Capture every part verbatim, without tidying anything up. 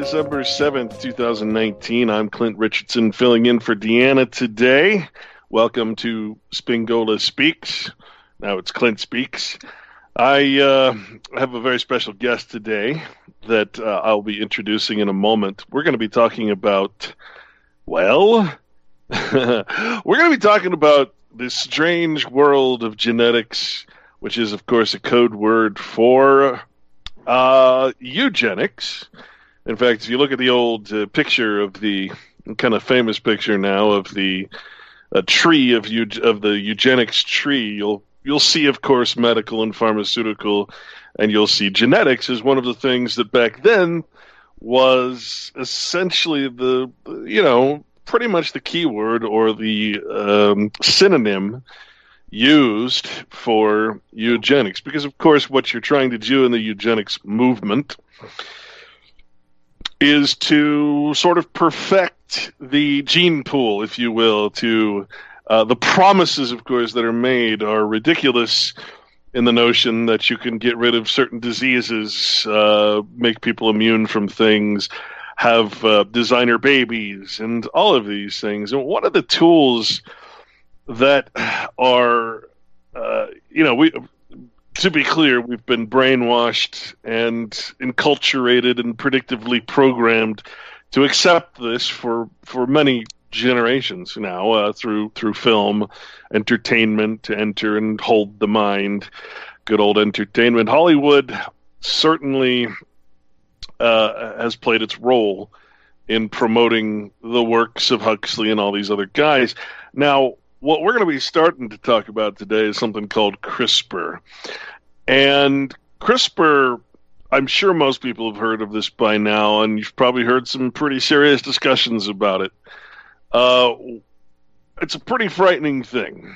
December seventh, twenty nineteen. I'm Clint Richardson, filling in for Deanna today. Welcome to Spingola Speaks. Now it's Clint Speaks. I uh, have a very special guest today that uh, I'll be introducing in a moment. We're going to be talking about, well, we're going to be talking about this strange world of genetics, which is, of course, a code word for uh, eugenics. In fact, if you look at the old uh, picture of the kind of famous picture now of the uh, tree of eu- of the eugenics tree, you'll you'll see, of course, medical and pharmaceutical, and you'll see genetics as one of the things that back then was essentially the, you know, pretty much the keyword or the um, synonym used for eugenics. Because, of course, what you're trying to do in the eugenics movement is to sort of perfect the gene pool, if you will, to uh, the promises, of course, that are made are ridiculous in the notion that you can get rid of certain diseases, uh, make people immune from things, have uh, designer babies, and all of these things. And one of the tools that are, uh, you know, we... to be clear, we've been brainwashed and enculturated and predictively programmed to accept this for, for many generations now uh, through through film, entertainment, to enter and hold the mind. Good old entertainment. Hollywood certainly uh, has played its role in promoting the works of Huxley and all these other guys. Now, what we're going to be starting to talk about today is something called CRISPR. And CRISPR, I'm sure most people have heard of this by now, and you've probably heard some pretty serious discussions about it. Uh, it's a pretty frightening thing.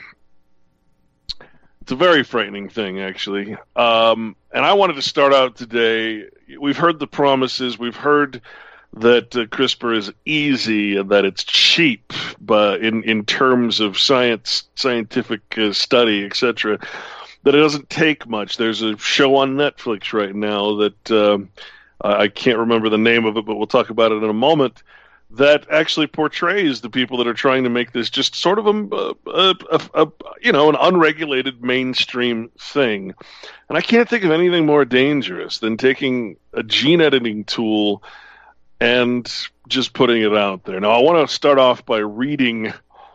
It's a very frightening thing, actually. Um, and I wanted to start out today. We've heard the promises. We've heard that uh, CRISPR is easy and that it's cheap, but in, in terms of science, scientific uh, study, et cetera, that it doesn't take much. There's a show on Netflix right now that um, I can't remember the name of it, but we'll talk about it in a moment, that actually portrays the people that are trying to make this just sort of a, a, a, a you know, an unregulated mainstream thing. And I can't think of anything more dangerous than taking a gene editing tool and just putting it out there. Now, I want to start off by reading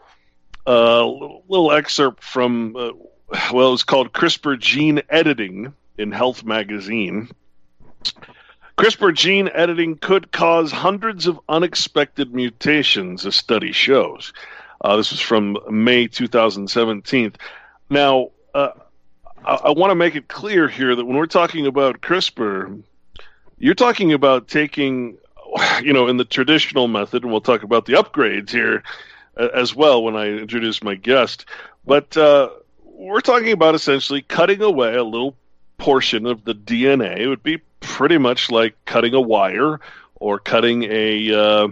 a little, little excerpt from, uh, well, it's called CRISPR Gene Editing in Health Magazine. CRISPR gene editing could cause hundreds of unexpected mutations, a study shows. Uh, this was from May two thousand seventeen. Now, uh, I, I want to make it clear here that when we're talking about CRISPR, you're talking about taking, you know, in the traditional method, and we'll talk about the upgrades here uh, as well when I introduce my guest, but uh, we're talking about essentially cutting away a little portion of the D N A. It would be pretty much like cutting a wire or cutting a, uh,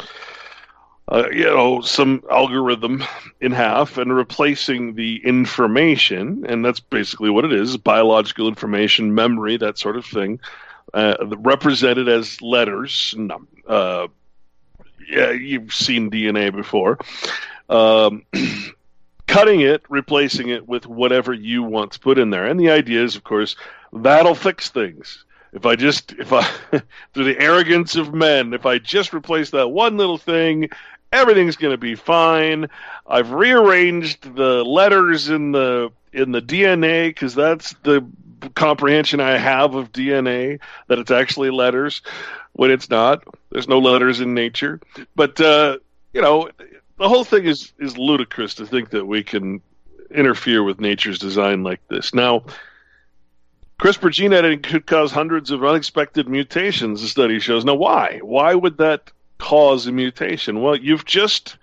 uh, you know, some algorithm in half and replacing the information, and that's basically what it is, biological information, memory, that sort of thing, uh, represented as letters. Uh, yeah, you've seen D N A before. Um, cutting it, replacing it with whatever you want to put in there. And the idea is, of course, that'll fix things. If I just, if I, through the arrogance of men, if I just replace that one little thing, everything's going to be fine. I've rearranged the letters in the in the D N A because that's the comprehension I have of D N A, that it's actually letters when it's not. There's no letters in nature. But, uh, you know, the whole thing is, is ludicrous to think that we can interfere with nature's design like this. Now, CRISPR gene editing could cause hundreds of unexpected mutations, the study shows. Now, why? Why would that cause a mutation? Well, you've just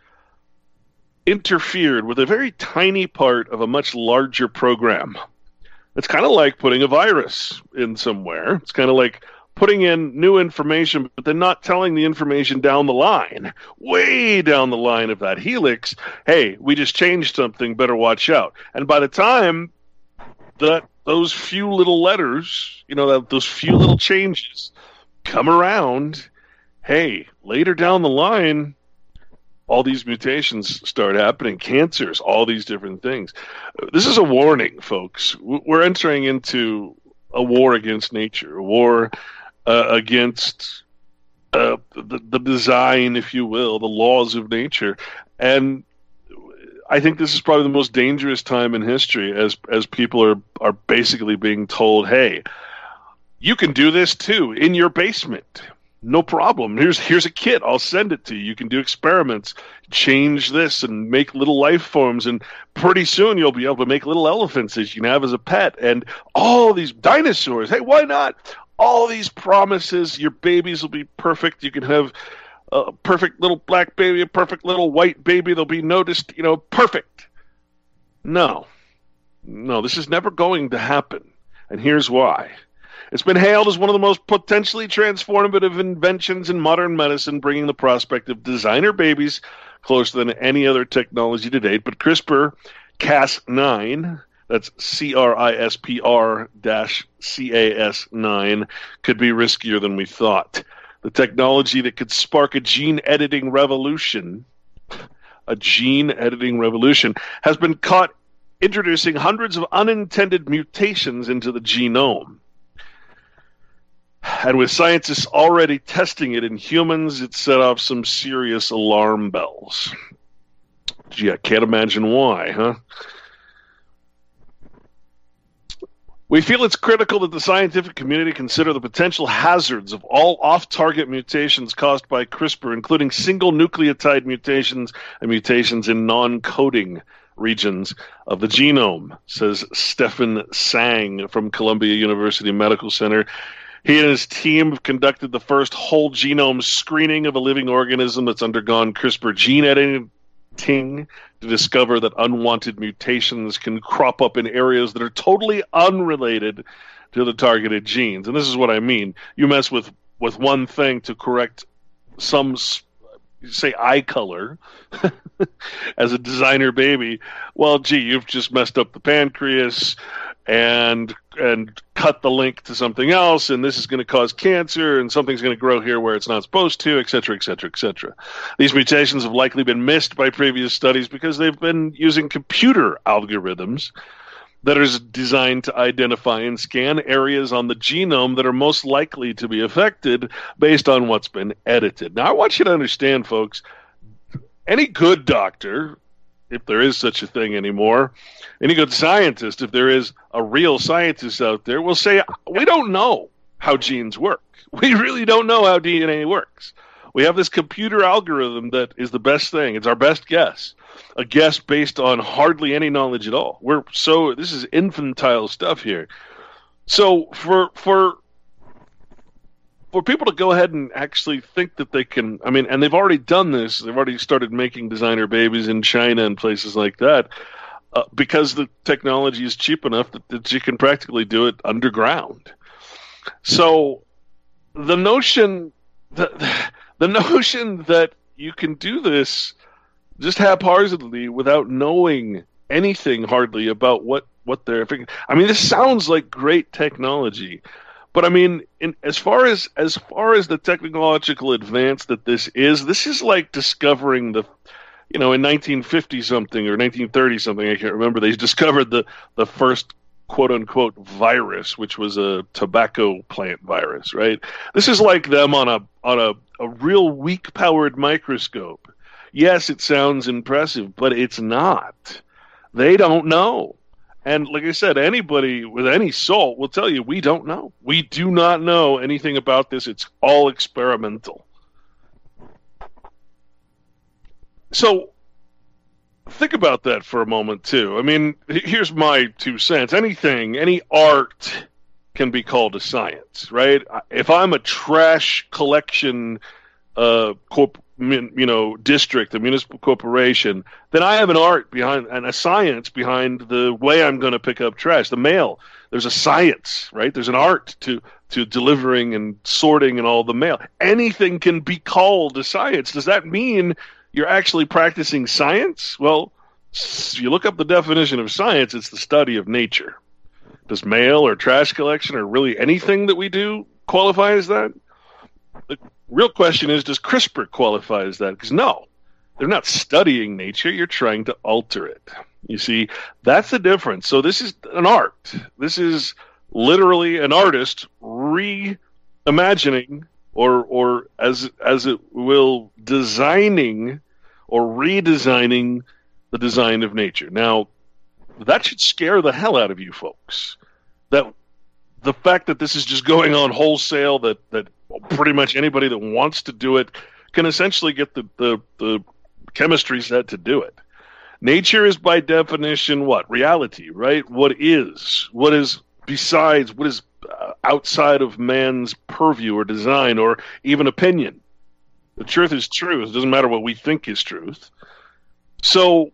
interfered with a very tiny part of a much larger program. It's kind of like putting a virus in somewhere. It's kind of like putting in new information, but then not telling the information down the line, way down the line of that helix, hey, we just changed something, better watch out. And by the time that those few little letters, you know, that those few little changes come around, hey, later down the line, all these mutations start happening, cancers, all these different things. This is a warning, folks. We're entering into a war against nature, a war uh, against uh, the, the design, if you will, the laws of nature. And I think this is probably the most dangerous time in history as as people are, are basically being told, hey, you can do this too in your basement. No problem. Here's here's a kit. I'll send it to you. You can do experiments, change this, and make little life forms. And pretty soon you'll be able to make little elephants that you can have as a pet. And all these dinosaurs. Hey, why not? All these promises. Your babies will be perfect. You can have a perfect little black baby, a perfect little white baby. They'll be noticed. You know, perfect. No. No, this is never going to happen. And here's why. It's been hailed as one of the most potentially transformative inventions in modern medicine, bringing the prospect of designer babies closer than any other technology to date. But CRISPR Cas nine, that's C R I S P R C A S nine, could be riskier than we thought. The technology that could spark a gene editing revolution, a gene editing revolution, has been caught introducing hundreds of unintended mutations into the genome. And with scientists already testing it in humans, it set off some serious alarm bells. Gee, I can't imagine why, huh? We feel it's critical that the scientific community consider the potential hazards of all off-target mutations caused by CRISPR, including single nucleotide mutations and mutations in non-coding regions of the genome, says Stefan Sang from Columbia University Medical Center. He and his team have conducted the first whole genome screening of a living organism that's undergone CRISPR gene editing to discover that unwanted mutations can crop up in areas that are totally unrelated to the targeted genes. And this is what I mean. You mess with, with one thing to correct some, say, eye color as a designer baby. Well, gee, you've just messed up the pancreas and and cut the link to something else, and this is going to cause cancer, and something's going to grow here where it's not supposed to, et cetera, et cetera, et cetera. These mutations have likely been missed by previous studies because they've been using computer algorithms that are designed to identify and scan areas on the genome that are most likely to be affected based on what's been edited. Now, I want you to understand, folks, any good doctor, if there is such a thing anymore, any good scientist, if there is a real scientist out there, will say, we don't know how genes work. We really don't know how D N A works. We have this computer algorithm that is the best thing. It's our best guess. A guess based on hardly any knowledge at all. We're so, this is infantile stuff here. So for, for, for people to go ahead and actually think that they can, I mean, and they've already done this, they've already started making designer babies in China and places like that, uh, because the technology is cheap enough that, that you can practically do it underground. So the notion that, the notion that you can do this just haphazardly without knowing anything hardly about what, what they're thinking. I mean, this sounds like great technology. But I mean, in, as far as as far as the technological advance that this is, this is like discovering the, you know, in nineteen fifty something or nineteen thirty something, I can't remember. They discovered the the first quote unquote virus, which was a tobacco plant virus, right? This is like them on a on a, a real weak powered microscope. Yes, it sounds impressive, but it's not. They don't know. And like I said, anybody with any soul will tell you, we don't know. We do not know anything about this. It's all experimental. So think about that for a moment, too. I mean, here's my two cents. Anything, any art can be called a science, right? If I'm a trash collection uh, corp, you know, district, a municipal corporation, then I have an art behind and a science behind the way I'm going to pick up trash. The mail, there's a science, right? There's an art to to delivering and sorting and all the mail. Anything can be called a science. Does that mean you're actually practicing science? Well, if you look up the definition of science, it's the study of nature. Does mail or trash collection or really anything that we do qualify as that? Real question is, does CRISPR qualify as that? Because no, they're not studying nature. You're trying to alter it. You see, that's the difference. So this is an art. This is literally an artist reimagining, or or as as it will, designing or redesigning the design of nature. Now, that should scare the hell out of you folks. That the fact that this is just going on wholesale, that that pretty much anybody that wants to do it can essentially get the, the, the chemistry set to do it. Nature is by definition what? Reality, right? What is? What is besides, what is uh, outside of man's purview or design or even opinion? The truth is truth. It doesn't matter what we think is truth. So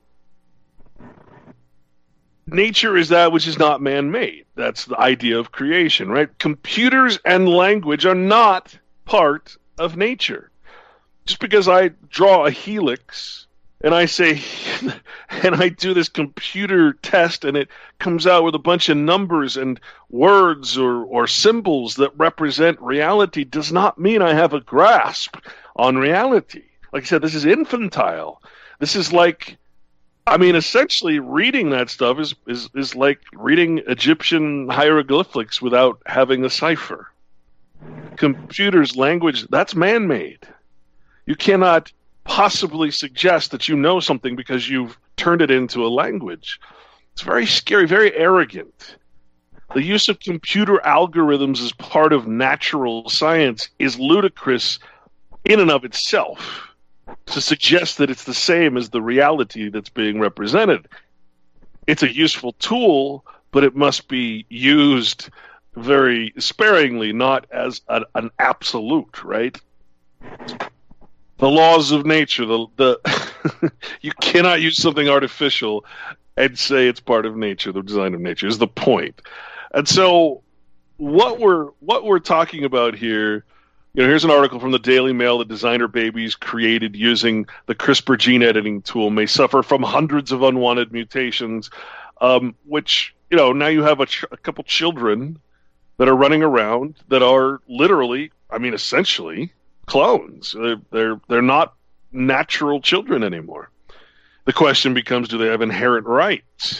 nature is that which is not man-made. That's the idea of creation, right? Computers and language are not part of nature. Just because I draw a helix and I say, and I do this computer test and it comes out with a bunch of numbers and words or, or symbols that represent reality, does not mean I have a grasp on reality. Like I said, this is infantile. This is like, I mean, essentially reading that stuff is, is, is like reading Egyptian hieroglyphics without having a cipher. Computers, language, that's man-made. You cannot possibly suggest that you know something because you've turned it into a language. It's very scary, very arrogant. The use of computer algorithms as part of natural science is ludicrous in and of itself, to suggest that it's the same as the reality that's being represented. It's a useful tool, but it must be used very sparingly, not as an, an absolute, right? The laws of nature, the, the you cannot use something artificial and say it's part of nature. The design of nature is the point. And so what we're what we're talking about here, you know, here's an article from the Daily Mail. The designer babies created using the CRISPR gene editing tool may suffer from hundreds of unwanted mutations, um, which, you know, now you have a, ch- a couple children that are running around that are literally, I mean, essentially clones. They're, they're, they're not natural children anymore. The question becomes, do they have inherent rights?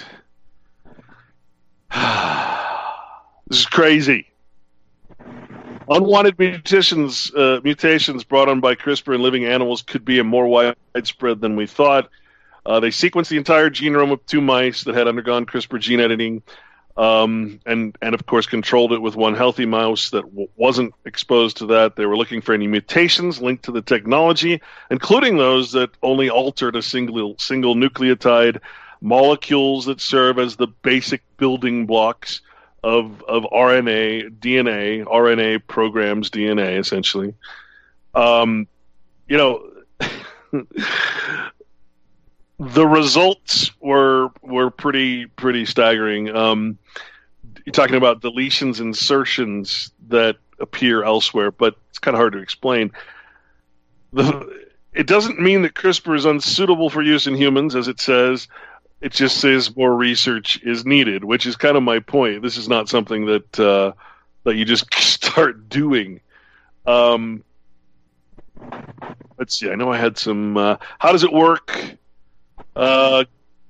This is crazy. Unwanted mutations uh, mutations brought on by CRISPR in living animals could be a more widespread than we thought. Uh, they sequenced the entire genome of two mice that had undergone CRISPR gene editing, um, and, and of course controlled it with one healthy mouse that w- wasn't exposed to that. They were looking for any mutations linked to the technology, including those that only altered a single single nucleotide, molecules that serve as the basic building blocks of of R N A, D N A. R N A programs D N A, essentially. Um, you know, the results were were pretty pretty staggering. Um, you're talking about deletions, insertions that appear elsewhere, but it's kind of hard to explain. The, it doesn't mean that CRISPR is unsuitable for use in humans, as it says. It just says more research is needed, which is kind of my point. This is not something that uh, that you just start doing. Um, let's see. I know I had some. Uh, how does it work? Uh,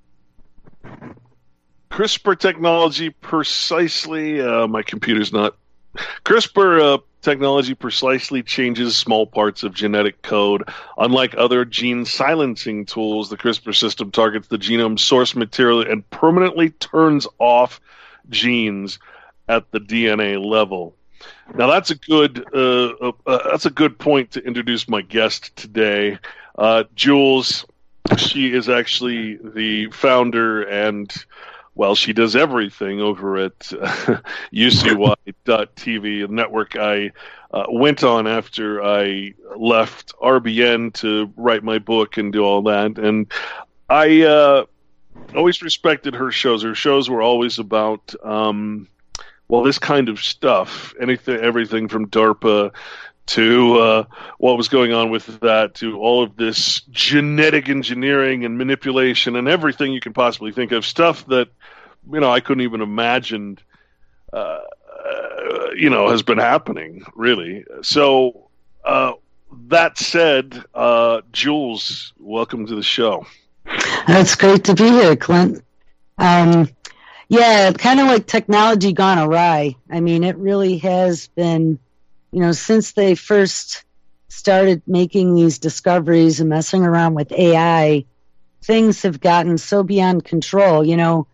CRISPR technology precisely. Uh, my computer's not. CRISPR uh, technology precisely changes small parts of genetic code. Unlike other gene silencing tools, the CRISPR system targets the genome source material and permanently turns off genes at the D N A level. Now, that's a good uh, uh, that's a good point to introduce my guest today, uh, Jules. She is actually the founder and, well, she does everything over at uh, U C Y dot T V, a network I uh, went on after I left R B N to write my book and do all that. And I uh, always respected her shows. Her shows were always about, um, well, this kind of stuff, anything, everything from DARPA to uh, what was going on with that, to all of this genetic engineering and manipulation and everything you can possibly think of, stuff that, you know, I couldn't even imagine, uh, uh, you know, has been happening, really. So uh, that said, uh, Jules, welcome to the show. It's great to be here, Clint. Um, yeah, kind of like technology gone awry. I mean, it really has been, you know, since they first started making these discoveries and messing around with A I, things have gotten so beyond control. You know,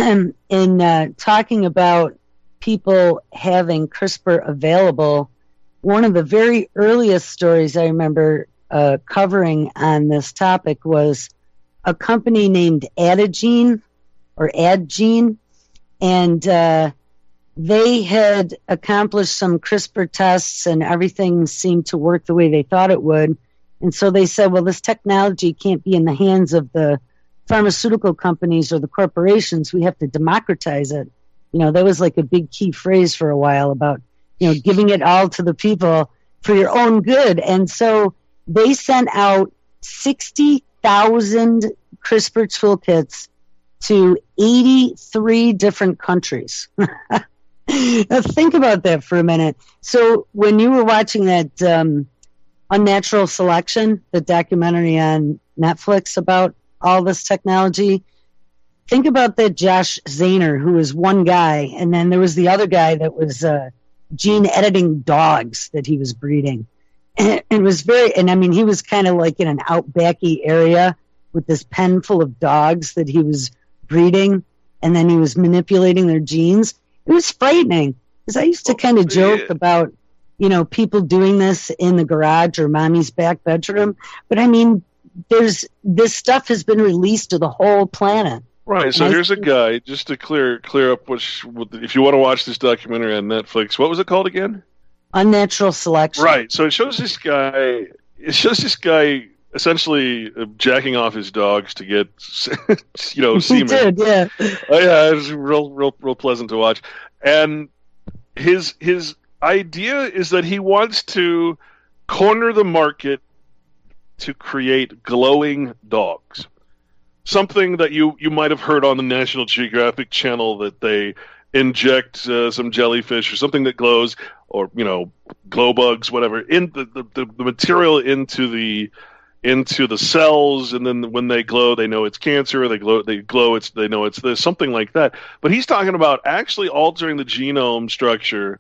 in uh, talking about people having CRISPR available, one of the very earliest stories I remember uh, covering on this topic was a company named Adagene or Adgene, and uh, they had accomplished some CRISPR tests and everything seemed to work the way they thought it would. And so they said, well, this technology can't be in the hands of the pharmaceutical companies or the corporations. We have to democratize it. You know, that was like a big key phrase for a while about, you know, giving it all to the people for your own good. And so they sent out sixty thousand CRISPR toolkits to eighty-three different countries. Now think about that for a minute. So when you were watching that um, Unnatural Selection, the documentary on Netflix about all this technology, think about that Josh Zahner, who was one guy, and then there was the other guy that was uh, gene editing dogs that he was breeding. And it was very, and I mean, he was kind of like in an outbacky area with this pen full of dogs that he was breeding, and then he was manipulating their genes. It was frightening, because I used to kind of joke about, you know, people doing this in the garage or mommy's back bedroom. But I mean, there's this stuff has been released to the whole planet. Right. So and here's a guy, just to clear clear up, which if you want to watch this documentary on Netflix, what was it called again? Unnatural Selection. Right. So it shows this guy. It shows this guy essentially jacking off his dogs to get, you know, semen. He did, yeah. Oh yeah, it was real, real, real pleasant to watch. And his his idea is that he wants to corner the market to create glowing dogs. Something that you, you might have heard on the National Geographic Channel, that they inject uh, some jellyfish or something that glows, or you know, glow bugs, whatever, in the, the, the material into the into the cells, and then when they glow, they know it's cancer. They glow, they glow. It's they know it's this, something like that. But he's talking about actually altering the genome structure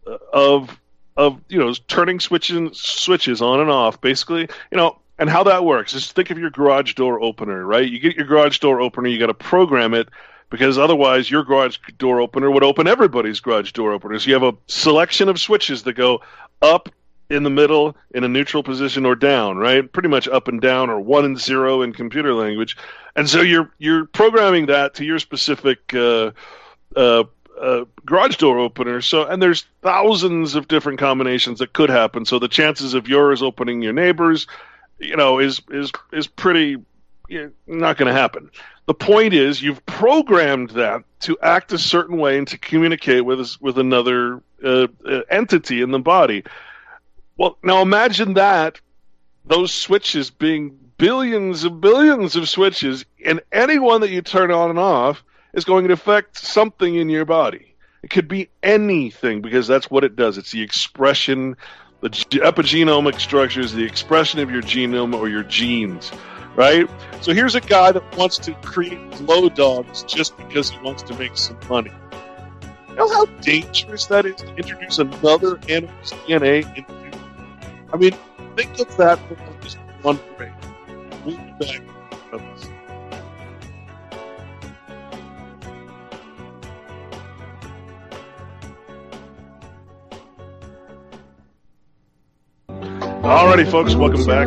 of of you know turning switches switches on and off, basically, you know. And how that works is, think of your garage door opener, right? You get your garage door opener, you got to program it, because otherwise your garage door opener would open everybody's garage door openers. You have a selection of switches that go up, in the middle, in a neutral position, or down, right? Pretty much up and down, or one and zero in computer language. And so you're you're programming that to your specific uh, uh, uh, garage door opener. So, and there's thousands of different combinations that could happen. So the chances of yours opening your neighbor's, you know, is is is pretty, you know, not going to happen. The point is, you've programmed that to act a certain way and to communicate with with another uh, uh, entity in the body. Well, now imagine that, those switches being billions and billions of switches, and any one that you turn on and off is going to affect something in your body. It could be anything, because that's what it does. It's the expression. The epigenomic structure is the expression of your genome or your genes, right? So here's a guy that wants to create glow dogs just because he wants to make some money. You know how dangerous that is, to introduce another animal's D N A into? I mean, think of that for just one break. We'll be back. Alrighty, folks, welcome back.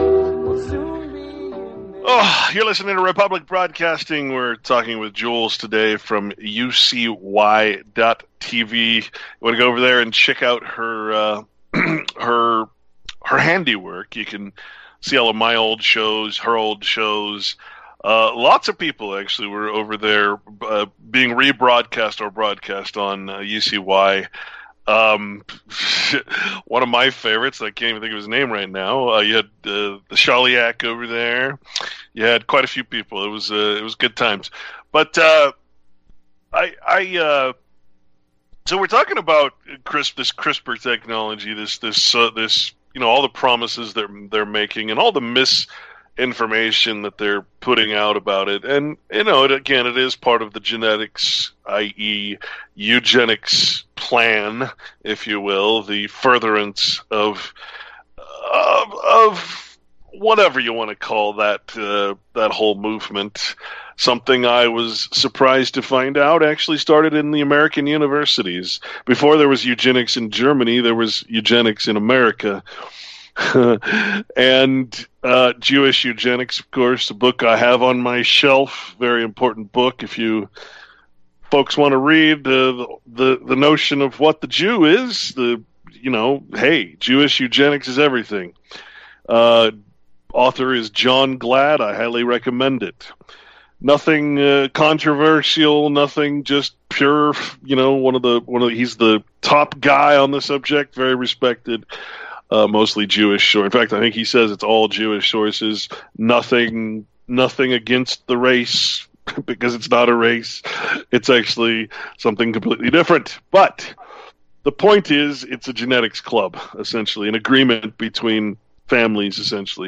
Oh, you're listening to Republic Broadcasting. We're talking with Jules today from U C Y dot T V. You want to go over there and check out her uh, her her handiwork. You can see all of my old shows, her old shows. Uh, lots of people actually were over there uh, being rebroadcast or broadcast on uh, U C Y. Um, one of my favorites, I can't even think of his name right now. Uh, you had uh, the Shaliak over there. You had quite a few people. It was uh, it was good times. But uh, I I uh, so we're talking about CRISP, this CRISPR technology, this this uh, this you know, all the promises they're they're making and all the misinformation that they're putting out about it. And, you know, it, again, it is part of the genetics, that is eugenics plan, if you will, the furtherance of of, of whatever you want to call that uh, that whole movement. Something I was surprised to find out actually started in the American universities. Before there was eugenics in Germany, there was eugenics in America. and uh, Jewish eugenics, of course, a book I have on my shelf, very important book. If you folks want to read uh, the the notion of what the Jew is, the you know, hey, Jewish eugenics is everything. Uh, author is John Glad. I highly recommend it. Nothing uh, controversial, nothing, just pure. You know, one of the one of the, he's the top guy on the subject, very respected. Uh, mostly Jewish, or in fact, I think he says it's all Jewish sources. Nothing, nothing against the race because it's not a race. It's actually something completely different. But the point is, it's a genetics club, essentially, an agreement between families, essentially.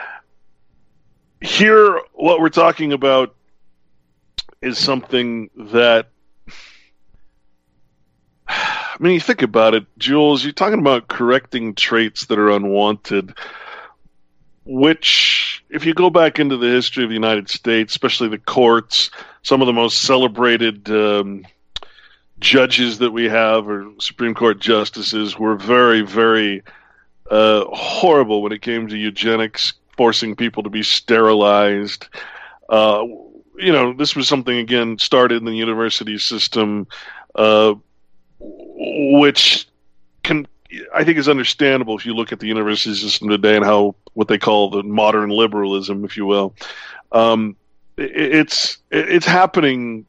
Here, what we're talking about is something that, I mean, you think about it, Jules, you're talking about correcting traits that are unwanted, which, if you go back into the history of the United States, especially the courts, some of the most celebrated um, judges that we have, or Supreme Court justices, were very, very uh, horrible when it came to eugenics, forcing people to be sterilized. Uh, you know, this was something, again, started in the university system, uh, which can, I think, is understandable if you look at the university system today and how, what they call the modern liberalism, if you will. Um, it, it's it's happening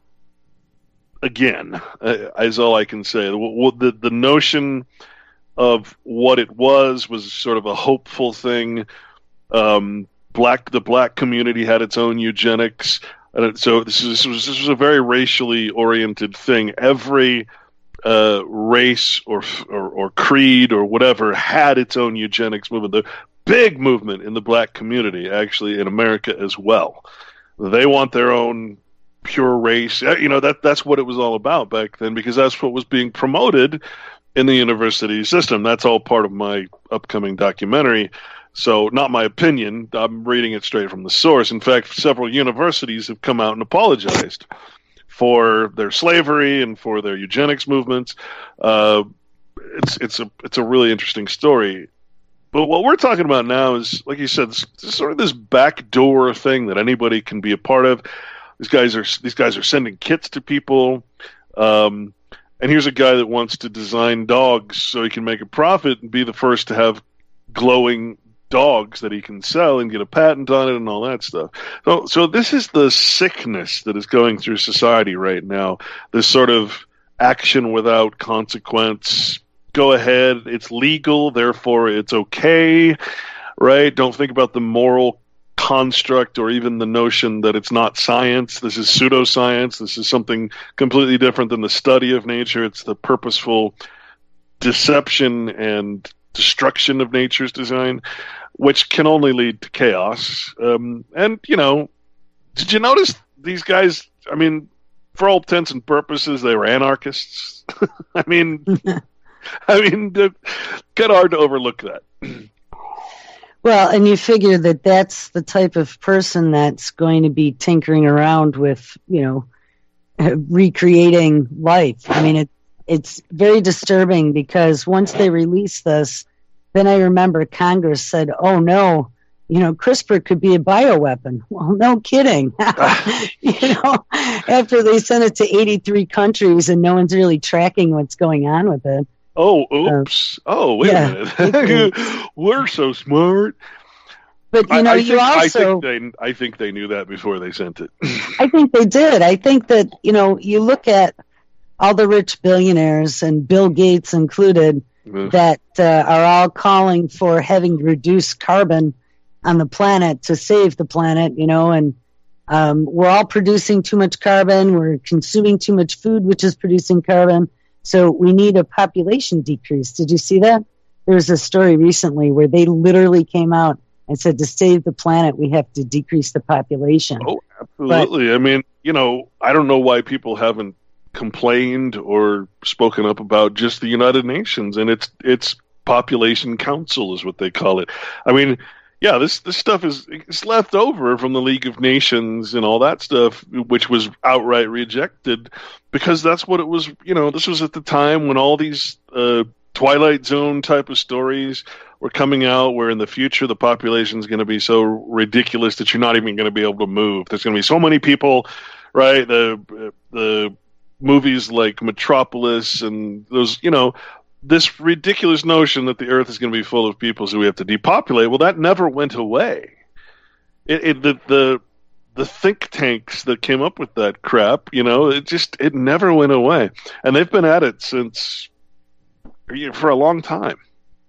again, uh, is all I can say. The, the, the notion of what it was was sort of a hopeful thing. Um, black the black community had its own eugenics, and so this is this was this was a very racially oriented thing. Every uh, race or, or or creed or whatever had its own eugenics movement. The big movement in the black community, actually in America as well. They want their own pure race. You know, that that's what it was all about back then, because that's what was being promoted in the university system. That's all part of my upcoming documentary. So, not my opinion. I'm reading it straight from the source. In fact, several universities have come out and apologized for their slavery and for their eugenics movements. Uh, it's it's a it's a really interesting story. But what we're talking about now is, like you said, this, this is sort of this backdoor thing that anybody can be a part of. These guys are these guys are sending kits to people. Um, and here's a guy that wants to design dogs so he can make a profit and be the first to have glowing dogs that he can sell and get a patent on it and all that stuff. So, so this is the sickness that is going through society right now. This sort of action without consequence. Go ahead. It's legal, therefore it's okay, right? Don't think about the moral construct or even the notion that it's not science. This is pseudoscience. This is something completely different than the study of nature. It's the purposeful deception and destruction of nature's design, which can only lead to chaos. Um, and, you know, did you notice these guys, I mean, for all intents and purposes, they were anarchists. I mean, I mean, kind of hard to overlook that. Well, and you figure that that's the type of person that's going to be tinkering around with, you know, recreating life. I mean, it, it's very disturbing because once they release this, then I remember Congress said, oh, no, you know, CRISPR could be a bioweapon. Well, no kidding. You know, after they sent it to eighty-three countries and no one's really tracking what's going on with it. Oh, oops. Uh, oh, wait yeah, a minute. We're so smart. But, you know, I, I you think, also... I think, they, I think they knew that before they sent it. I think they did. I think that, you know, you look at all the rich billionaires, and Bill Gates included, mm. that uh, are all calling for having to reduce carbon on the planet to save the planet, you know, and um, we're all producing too much carbon. We're consuming too much food, which is producing carbon. So we need a population decrease. Did you see that? there was a story recently where they literally came out and said, to save the planet, we have to decrease the population. Oh, absolutely. But, I mean, you know, I don't know why people haven't complained or spoken up about just the United Nations and its its population council is what they call it. I mean, yeah, this this stuff is it's left over from the League of Nations and all that stuff, which was outright rejected because that's what it was. You know, this was at the time when all these uh, Twilight Zone type of stories were coming out, where in the future the population is going to be so ridiculous that you're not even going to be able to move. There's going to be so many people, right? The the movies like Metropolis and those, you know, this ridiculous notion that the Earth is going to be full of people, so we have to depopulate. Well, that never went away. It, it the the the think tanks that came up with that crap, you know, it just it never went away, and they've been at it since for a long time.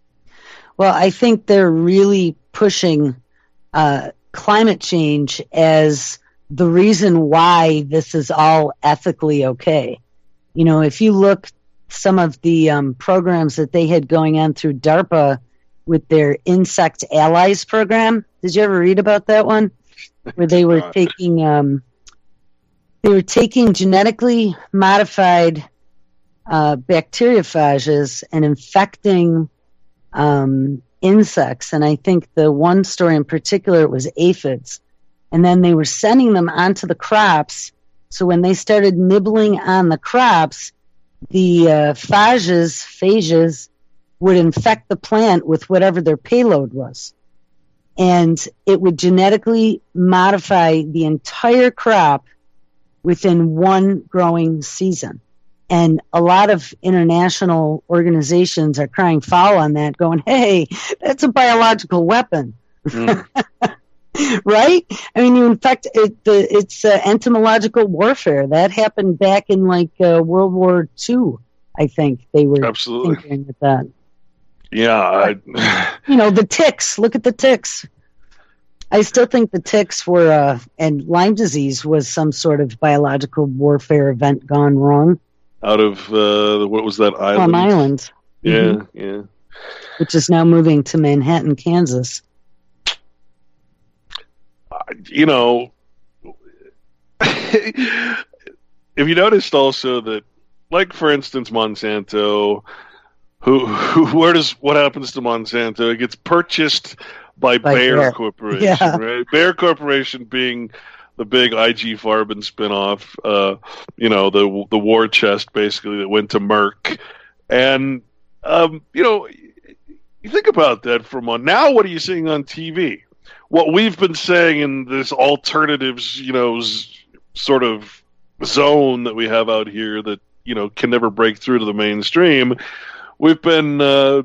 Well, I think they're really pushing uh, climate change as the reason why this is all ethically okay. You know, if you look some of the um, programs that they had going on through DARPA with their Insect Allies program, did you ever read about that one? Where they were taking um, they were taking genetically modified uh, bacteriophages and infecting Um, insects, and I think the one story in particular it was aphids, and then they were sending them onto the crops. So when they started nibbling on the crops, the uh, phages, phages would infect the plant with whatever their payload was, and it would genetically modify the entire crop within one growing season. And a lot of international organizations are crying foul on that, going, hey, that's a biological weapon. Mm. Right? I mean, you infect it, the, it's uh, entomological warfare. That happened back in like uh, World War Two, I think they were Absolutely. thinking with that. Yeah. I... You know, the ticks. Look at the ticks. I still think the ticks were, uh, and Lyme disease was some sort of biological warfare event gone wrong. Out of, uh, what was that island? Plum Island. Yeah, mm-hmm. yeah. Which is now moving to Manhattan, Kansas. Uh, you know, if you noticed also that, like, for instance, Monsanto, who, who where does, what happens to Monsanto? It gets purchased by, by Bayer, Bayer Corporation, yeah. right? Bayer Corporation being the big I G Farben spinoff, uh, you know, the the war chest basically that went to Merck, and um, you know, you think about that for a moment. Now, what are you seeing on T V? What we've been saying in this alternatives, you know, z- sort of zone that we have out here that you know can never break through to the mainstream. We've been uh,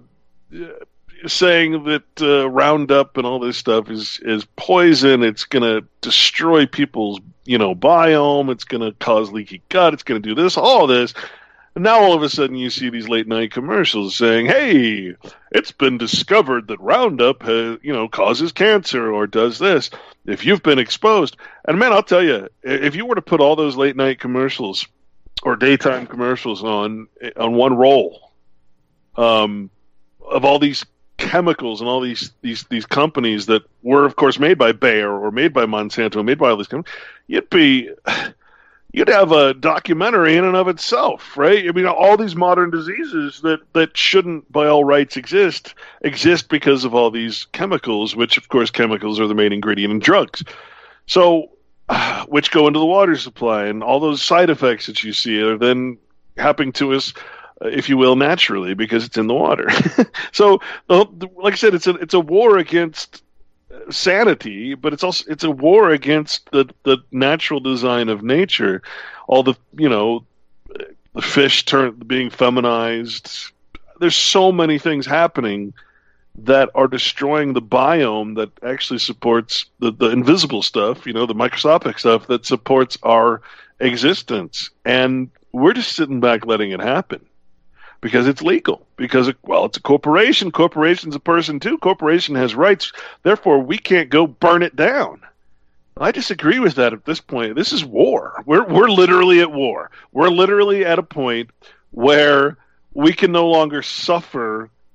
saying that uh, Roundup and all this stuff is, is poison. It's going to destroy people's, you know, biome. It's going to cause leaky gut. It's going to do this, all this. And now all of a sudden you see these late night commercials saying, hey, it's been discovered that Roundup, has, you know, causes cancer or does this if you've been exposed. And man, I'll tell you, if you were to put all those late night commercials or daytime commercials on, on one roll, um, of all these chemicals and all these, these these companies that were, of course, made by Bayer or made by Monsanto, made by all these companies, you'd be, you'd have a documentary in and of itself, right? I mean, all these modern diseases that, that shouldn't, by all rights, exist, exist because of all these chemicals, which, of course, chemicals are the main ingredient in drugs. So, uh, which go into the water supply, and all those side effects that you see are then happening to us, if you will, naturally, because it's in the water. So, like I said, it's a it's a war against sanity, but it's also it's a war against the, the natural design of nature. All the you know, the fish turn being feminized. There's so many things happening that are destroying the biome that actually supports the, the invisible stuff. You know, the microscopic stuff that supports our existence, and we're just sitting back letting it happen. Because it's legal. Because, it, well, it's a corporation. Corporation's a person, too. Corporation has rights. Therefore, we can't go burn it down. I disagree with that at this point. This is war. We're we're literally at war. We're literally at a point where we can no longer suffer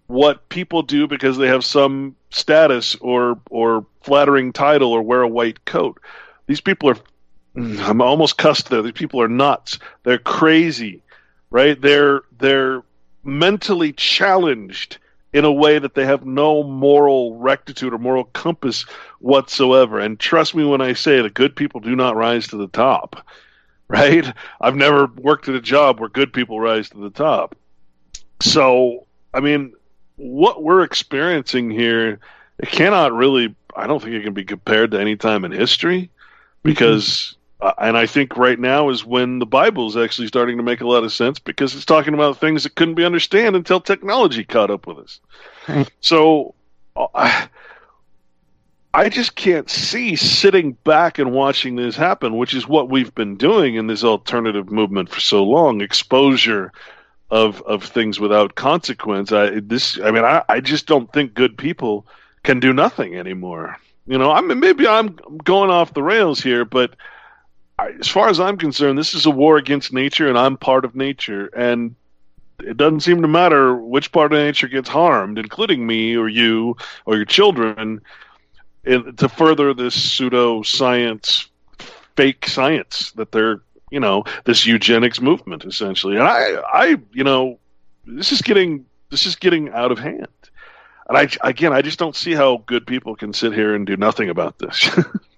what people do because they have some status or or flattering title or wear a white coat. These people are, I'm almost cussed there. These people are nuts. They're crazy, right? They're they're mentally challenged in a way that they have no moral rectitude or moral compass whatsoever. And trust me when I say the good people do not rise to the top, right? I've never worked at a job where good people rise to the top. So, I mean, what we're experiencing here, it cannot really, I don't think it can be compared to any time in history, because, mm-hmm. uh, and I think right now is when the Bible is actually starting to make a lot of sense, because it's talking about things that couldn't be understood until technology caught up with us. Right. So, uh, I just can't see sitting back and watching this happen, which is what we've been doing in this alternative movement for so long, exposure of of things without consequence. I this I mean I, I just don't think good people can do nothing anymore. You know, I mean maybe I'm going off the rails here, but I, as far as I'm concerned, this is a war against nature, and I'm part of nature, and it doesn't seem to matter which part of nature gets harmed, including me or you or your children, in, to further this pseudo science, fake science that they're, you know, this eugenics movement, essentially. And I, I, you know, this is getting, this is getting out of hand. And I, again, I just don't see how good people can sit here and do nothing about this.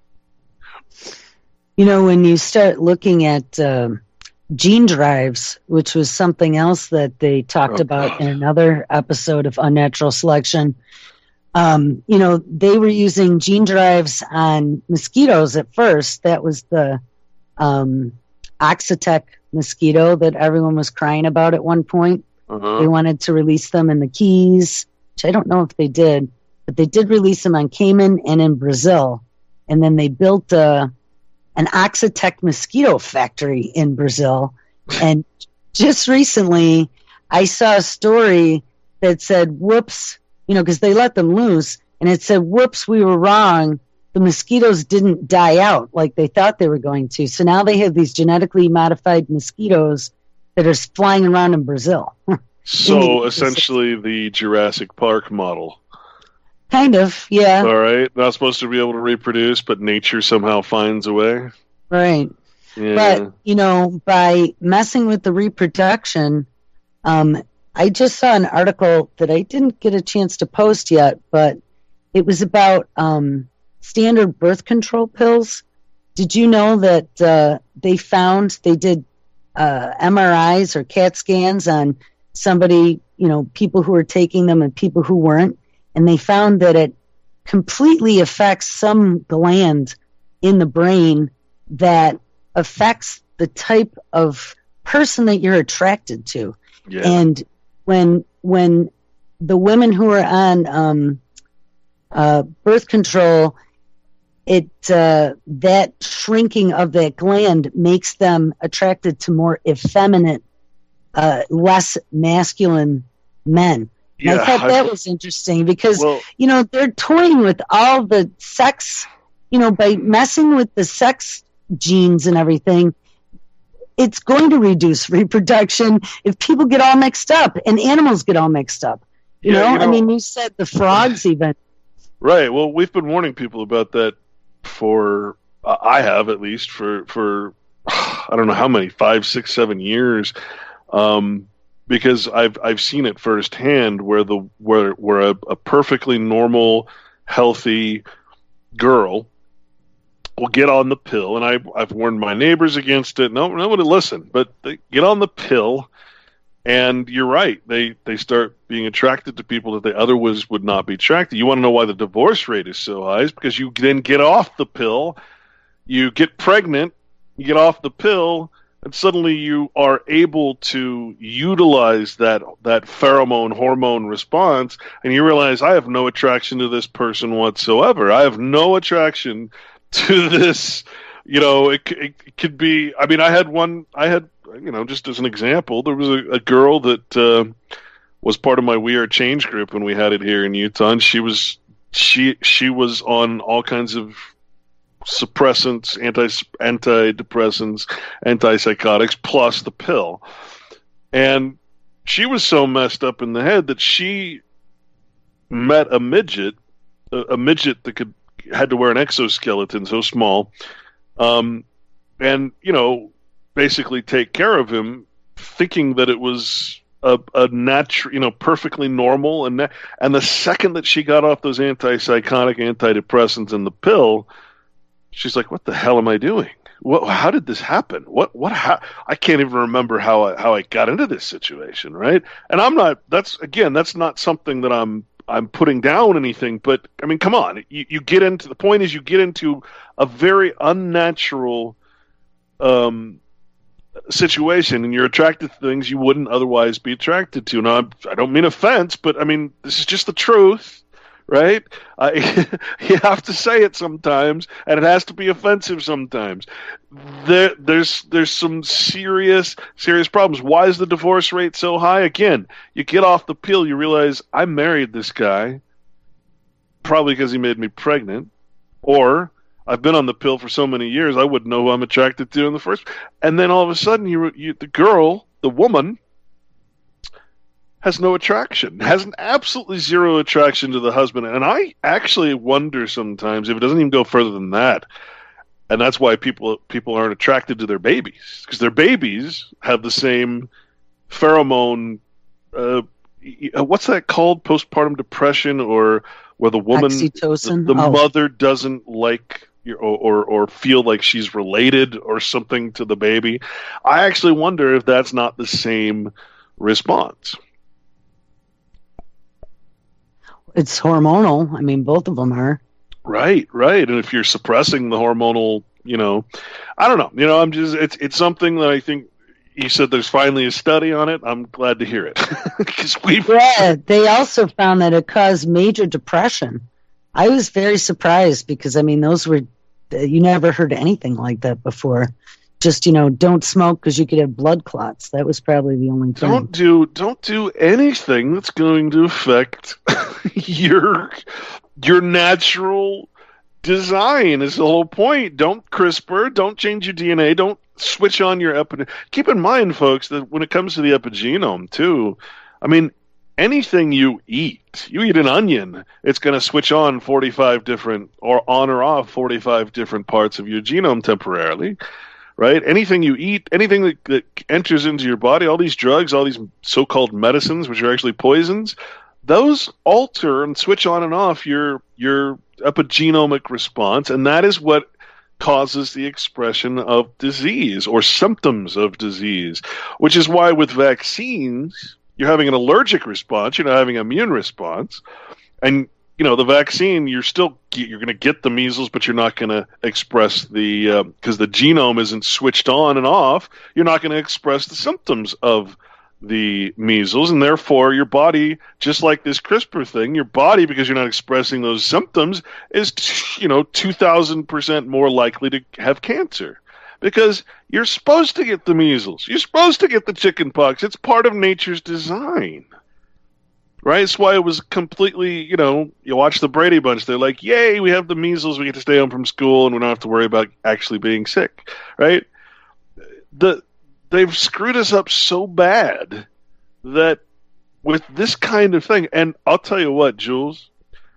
You know, when you start looking at uh, gene drives, which was something else that they talked oh, about God. in another episode of Unnatural Selection, um, you know, they were using gene drives on mosquitoes at first. That was the, um, Oxitec mosquito that everyone was crying about at one point. Uh-huh. They wanted to release them in the Keys, which I don't know if they did, but they did release them on Cayman and in Brazil. And then they built a, an Oxitec mosquito factory in Brazil. And just recently, I saw a story that said, whoops, you know, because they let them loose, and it said, whoops, we were wrong. The mosquitoes didn't die out like they thought they were going to. So now they have these genetically modified mosquitoes that are flying around in Brazil. So essentially the Jurassic Park model. Kind of, yeah. All right. Not supposed to be able to reproduce, but nature somehow finds a way. Right. Yeah. But, you know, by messing with the reproduction, um, I just saw an article that I didn't get a chance to post yet, but it was about um, standard birth control pills. Did you know that uh, they found, they did uh, M R Is or CAT scans on somebody, you know, people who were taking them and people who weren't, and they found that it completely affects some gland in the brain that affects the type of person that you're attracted to. Yeah. And when when the women who are on um, uh, birth control, it uh, that shrinking of that gland makes them attracted to more effeminate, uh, less masculine men. Yeah, I thought that I, was interesting because, well, you know, they're toying with all the sex, you know, by messing with the sex genes and everything. It's going to reduce reproduction if people get all mixed up and animals get all mixed up. You, yeah, know? you know, I mean, you said the frogs even. Right. Well, we've been warning people about that for, uh, I have at least, for, for I don't know how many, five, six, seven years. Um, because I've I've seen it firsthand where the where where a, a perfectly normal, healthy girl will get on the pill, and I I've warned my neighbors against it. No, nobody listen, but they get on the pill, and you're right. They they start being attracted to people that they otherwise would not be attracted. You want to know why the divorce rate is so high? Is because you then get off the pill, you get pregnant, you get off the pill. And suddenly you are able to utilize that that pheromone hormone response, and you realize I have no attraction to this person whatsoever. I have no attraction to this. You know, it, it, it could be. I mean, I had one. I had, you know, just as an example, there was a, a girl that uh, was part of my We Are Change group when we had it here in Utah, and she was she she was on all kinds of suppressants, anti antidepressants, antipsychotics, plus the pill. And she was so messed up in the head that she met a midget, a, a midget that could had to wear an exoskeleton so small, um, and you know, basically take care of him, thinking that it was a, a natural, you know, perfectly normal. And na- and the second that she got off those antipsychotic, antidepressants and the pill, she's like, "What the hell am I doing? What? How did this happen? What? What? How? I can't even remember how I, how I got into this situation, right?" And I'm not. That's again, that's not something that I'm I'm putting down anything. But I mean, come on, you, you get into the point is you get into a very unnatural um, situation, and you're attracted to things you wouldn't otherwise be attracted to. Now, I'm, I don't mean offense, but I mean this is just the truth. Right? I, you have to say it sometimes, and it has to be offensive sometimes. There, there's there's some serious serious problems. Why is the divorce rate so high? Again, you get off the pill, you realize I married this guy probably because he made me pregnant, or I've been on the pill for so many years I wouldn't know who I'm attracted to in the first. And then all of a sudden, you, you the girl, the woman, has no attraction, has an absolutely zero attraction to the husband. And I actually wonder sometimes if it doesn't even go further than that. And that's why people people aren't attracted to their babies, because their babies have the same pheromone. Uh, what's that called? Postpartum depression, or where the woman, Oxytocin. the, the oh. mother doesn't like or, or or feel like she's related or something to the baby. I actually wonder if that's not the same response. It's hormonal. I mean, both of them are. Right, right. And if you're suppressing the hormonal, you know, I don't know. You know, I'm just, it's it's something that I think you said there's finally a study on it. I'm glad to hear it. Because we've. Yeah, they also found that it caused major depression. I was very surprised because, I mean, those were, you never heard anything like that before. Just, you know, don't smoke because you could have blood clots. That was probably the only thing. Don't do don't do anything that's going to affect your your natural design is the whole point. Don't CRISPR, don't change your D N A, don't switch on your epigenome. Keep in mind, folks, that when it comes to the epigenome, too, I mean, anything you eat, you eat an onion, it's going to switch on forty-five different, or on or off forty-five different parts of your genome temporarily. Right? Anything you eat, anything that, that enters into your body, all these drugs, all these so-called medicines, which are actually poisons, those alter and switch on and off your your epigenomic response, and that is what causes the expression of disease or symptoms of disease, which is why with vaccines, you're having an allergic response, you're not having an immune response, and you know, the vaccine, you're still you're going to get the measles, but you're not going to express the because uh, the genome isn't switched on and off. You're not going to express the symptoms of the measles, and therefore your body, just like this CRISPR thing, your body, because you're not expressing those symptoms, is you know two thousand percent more likely to have cancer. Because you're supposed to get the measles, you're supposed to get the chicken pox. It's part of nature's design. Right? That's why it was completely, you know, you watch the Brady Bunch, they're like, yay, we have the measles, we get to stay home from school, and we don't have to worry about actually being sick. Right? The They've screwed us up so bad that with this kind of thing, and I'll tell you what, Jules,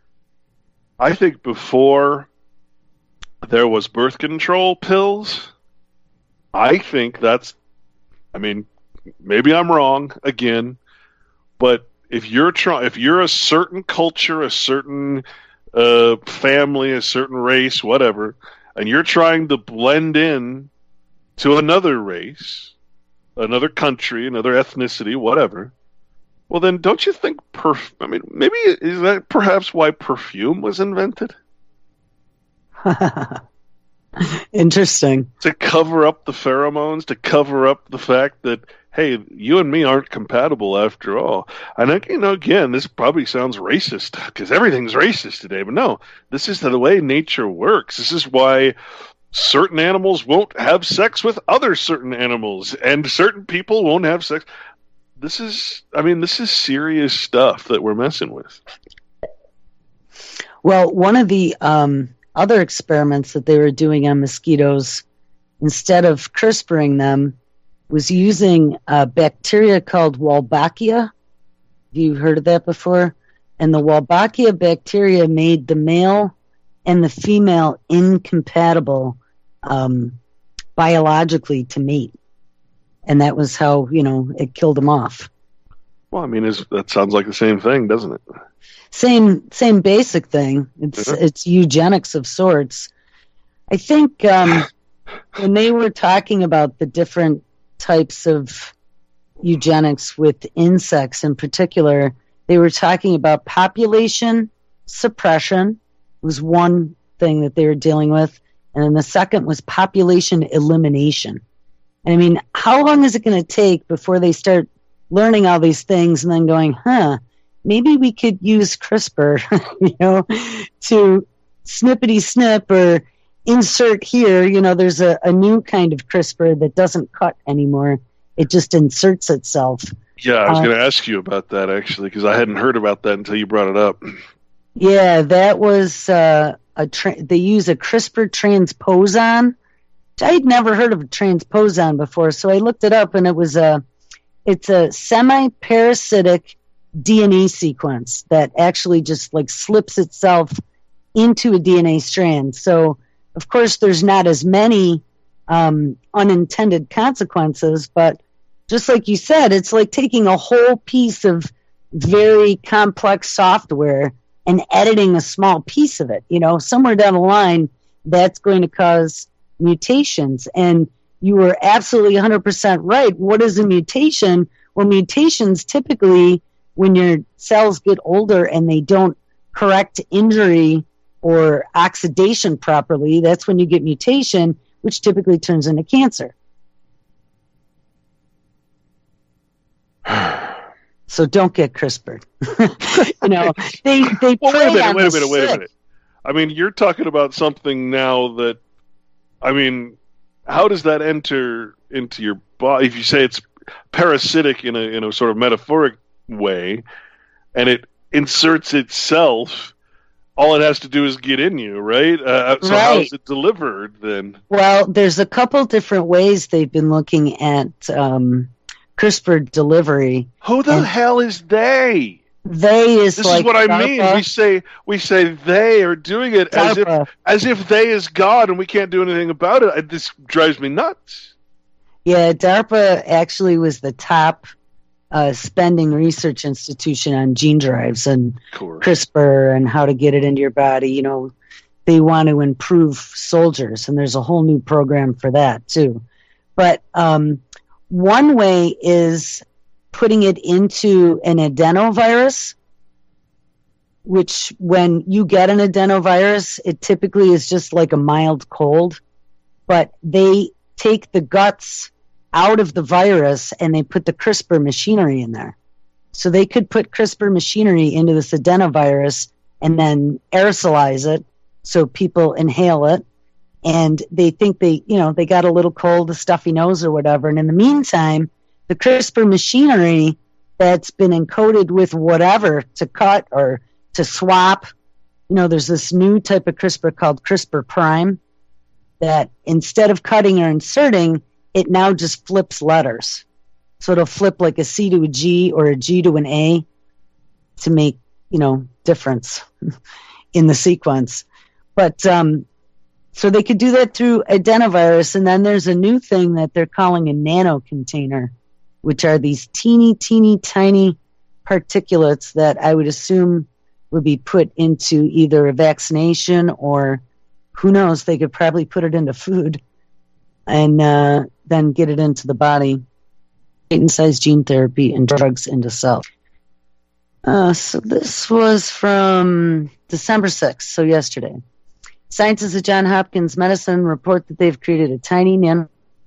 I think before there was birth control pills, I think that's, I mean, maybe I'm wrong again, but if you're trying, if you're a certain culture, a certain uh, family, a certain race, whatever, and you're trying to blend in to another race, another country, another ethnicity, whatever, well, then don't you think? Perf- I mean, maybe is that perhaps why perfume was invented? Interesting. To cover up the pheromones, to cover up the fact that, hey, you and me aren't compatible after all. And, you know, again, this probably sounds racist because everything's racist today. But no, this is the way nature works. This is why certain animals won't have sex with other certain animals and certain people won't have sex. This is, I mean, this is serious stuff that we're messing with. Well, one of the um, other experiments that they were doing on mosquitoes, instead of CRISPRing them, was using a bacteria called Wolbachia. Have you heard of that before? and the Wolbachia bacteria made the male and the female incompatible um, biologically to mate. And that was how, you know, it killed them off. Well, I mean, is, that sounds like the same thing, doesn't it? Same same basic thing. It's Yeah. it's eugenics of sorts. I think um, when they were talking about the different types of eugenics with insects in particular, they were talking about population suppression was one thing that they were dealing with, and then the second was population elimination. And I mean, how long is it going to take before they start learning all these things and then going, huh, maybe we could use CRISPR, you know, to snippety snip or insert here. You know, there's a, a new kind of CRISPR that doesn't cut anymore. It just inserts itself. Yeah, I was Uh, going to ask you about that, actually, because I hadn't heard about that until you brought it up. Yeah, that was uh, a tra- they use a CRISPR transposon. I'd never heard of a transposon before, so I looked it up, and it was a it's a semi-parasitic D N A sequence that actually just like slips itself into a D N A strand. So, of course, there's not as many um, unintended consequences, but just like you said, it's like taking a whole piece of very complex software and editing a small piece of it. You know, somewhere down the line, that's going to cause mutations. And you were absolutely one hundred percent right. What is a mutation? Well, mutations typically, when your cells get older and they don't correct injury or oxidation properly, that's when you get mutation, which typically turns into cancer. So don't get CRISPR. you know, they they Well, wait a prey minute, on wait a the minute, wait a sick. minute. I mean, you're talking about something now that, I mean, how does that enter into your body? If you say it's parasitic in a in a sort of metaphoric way, and it inserts itself, all it has to do is get in you, right? Uh, so how Right. is it delivered then? Well, there's a couple different ways they've been looking at um, CRISPR delivery. Who the And- hell is they? They is This like is what I mean. DARPA. We say we say they are doing it as if DARPA. as if they is God and we can't do anything about it. This drives me nuts. Yeah, DARPA actually was the top uh, spending research institution on gene drives and Of course. CRISPR and how to get it into your body. You know, they want to improve soldiers, and there's a whole new program for that too. But um, one way is putting it into an adenovirus, which when you get an adenovirus, it typically is just like a mild cold, but they take the guts out of the virus and they put the CRISPR machinery in there. So they could put CRISPR machinery into this adenovirus and then aerosolize it so people inhale it. And they think they, you know, they got a little cold, a stuffy nose or whatever. And in the meantime, the CRISPR machinery that's been encoded with whatever to cut or to swap, you know, there's this new type of CRISPR called CRISPR prime that instead of cutting or inserting, it now just flips letters. So it'll flip like a C to a G or a G to an A to make, you know, difference in the sequence. But um, so they could do that through adenovirus. And then there's a new thing that they're calling a nano container, which are these teeny, teeny, tiny particulates that I would assume would be put into either a vaccination or who knows, they could probably put it into food and uh, then get it into the body. Patent-sized gene therapy and drugs into cells. Uh, so this was from December sixth, so yesterday. Scientists at Johns Hopkins Medicine report that they've created a tiny nano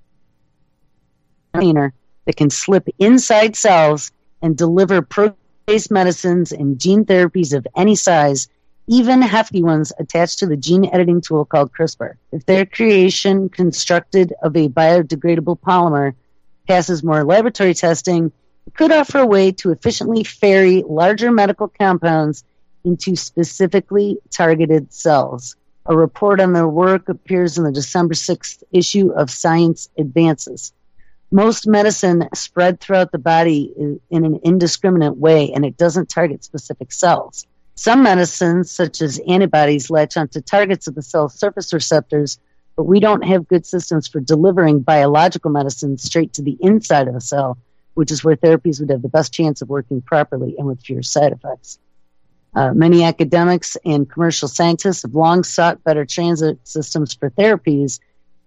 container that can slip inside cells and deliver protein-based medicines and gene therapies of any size, even hefty ones attached to the gene editing tool called CRISPR. If their creation, constructed of a biodegradable polymer, passes more laboratory testing, it could offer a way to efficiently ferry larger medical compounds into specifically targeted cells. A report on their work appears in the December sixth issue of Science Advances. Most medicine spread throughout the body in an indiscriminate way, and it doesn't target specific cells. Some medicines, such as antibodies, latch onto targets of the cell surface receptors, but we don't have good systems for delivering biological medicine straight to the inside of a cell, which is where therapies would have the best chance of working properly and with fewer side effects. Uh, many academics and commercial scientists have long sought better transit systems for therapies,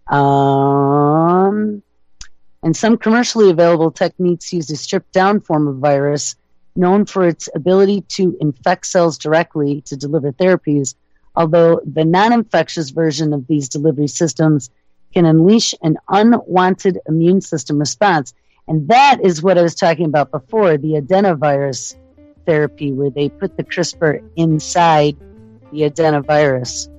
um, and some commercially available techniques use a stripped-down form of virus known for its ability to infect cells directly to deliver therapies, although the non-infectious version of these delivery systems can unleash an unwanted immune system response. And that is what I was talking about before, the adenovirus therapy, where they put the CRISPR inside the adenovirus.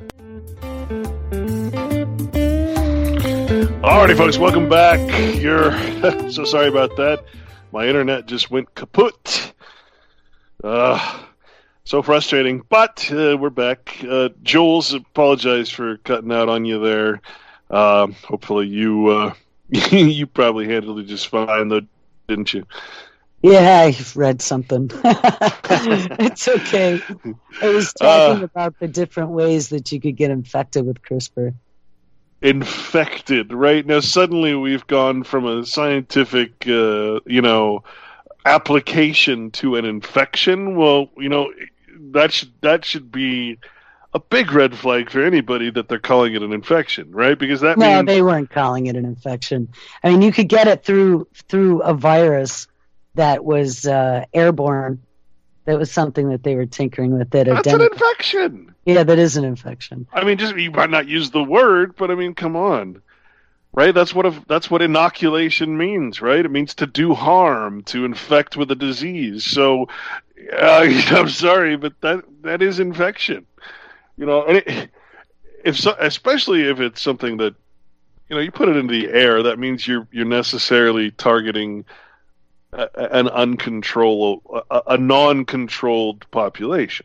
Alrighty, folks, welcome back. You're so sorry about that. My internet just went kaput. Uh, so frustrating, but uh, we're back. Uh, Jules, apologize for cutting out on you there. Uh, hopefully you uh, you probably handled it just fine, though, didn't you? Yeah, I've read something. It's okay. I was talking uh, about the different ways that you could get infected with CRISPR. Infected, right? Now suddenly we've gone from a scientific, uh, you know, application to an infection. Well, you know, that should, that should be a big red flag for anybody that they're calling it an infection, right? Because that no, means... they weren't calling it an infection. I mean, you could get it through through a virus that was uh, airborne. That was something that they were tinkering with. That That's identi- an infection. Yeah, that is an infection. I mean, just you might not use the word, but I mean, come on, right? That's what a, that's what inoculation means, right? It means to do harm, to infect with a disease. So, uh, I'm sorry, but that that is infection. You know, and it, if so, especially if it's something that, you know, you put it into the air, that means you're you're necessarily targeting a, an uncontrolled, a, a non-controlled population.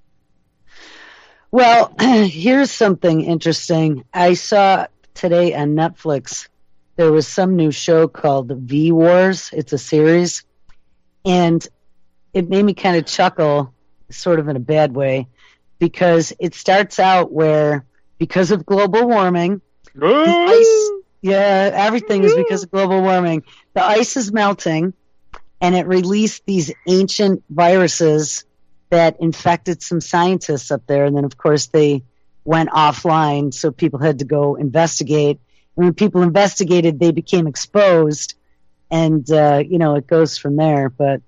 Well, here's something interesting. I saw today on Netflix, there was some new show called V Wars. It's a series. And it made me kind of chuckle, sort of in a bad way, because it starts out where, because of global warming, the ice, yeah, everything is because of global warming. The ice is melting, and it released these ancient viruses that infected some scientists up there. And then, of course, they went offline, so people had to go investigate. And when people investigated, they became exposed. And, uh, you know, it goes from there. But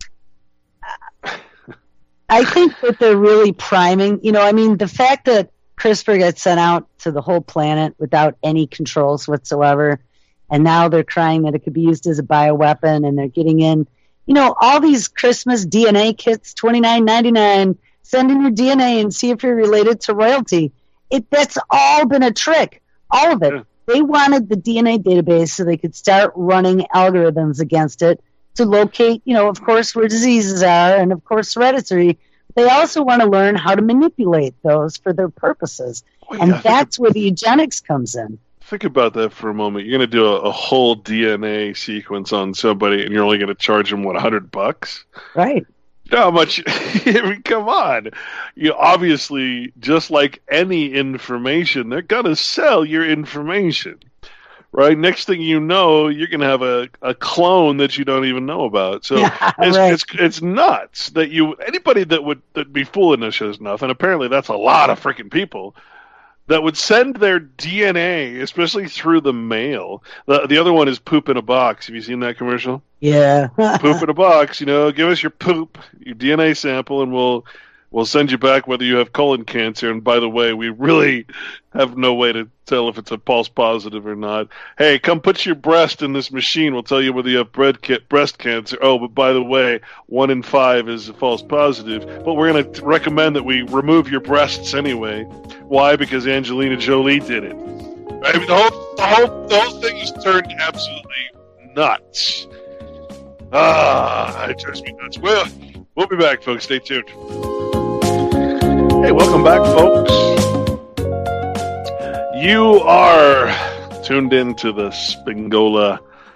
I think that they're really priming. You know, I mean, the fact that CRISPR got sent out to the whole planet without any controls whatsoever, and now they're crying that it could be used as a bioweapon, and they're getting in, you know, all these Christmas D N A kits, twenty-nine ninety-nine, send in your D N A and see if you're related to royalty. It That's all been a trick, all of it. Yeah. They wanted the D N A database so they could start running algorithms against it to locate, you know, of course, where diseases are, and of course, hereditary. They also want to learn how to manipulate those for their purposes. Oh, yeah. And that's where the eugenics comes in. Think about that for a moment. You're going to do a, a whole D N A sequence on somebody, and you're only going to charge them, what, a hundred bucks? Right. You know how much? I mean, come on. You obviously, just like any information, they're going to sell your information, right? Next thing you know, you're going to have a, a clone that you don't even know about. So yeah, it's, right. it's it's nuts that you anybody that would that be fooling us enough, and apparently that's a lot of freaking people, that would send their D N A, especially through the mail. The, the other one is poop in a box. Have you seen that commercial? Yeah. Poop in a box, you know, give us your poop, your D N A sample, and we'll we'll send you back whether you have colon cancer. And by the way, we really have no way to tell if it's a false positive or not. Hey, come put your breast in this machine. We'll tell you whether you have breast cancer. Oh, but by the way, one in five is a false positive. But we're going to recommend that we remove your breasts anyway. Why? Because Angelina Jolie did it. I mean, the whole, the whole, the whole thing is turned absolutely nuts. Ah, it drives me nuts. Well, we'll be back, folks. Stay tuned. Hey, welcome back, folks. You are tuned in to the Spingola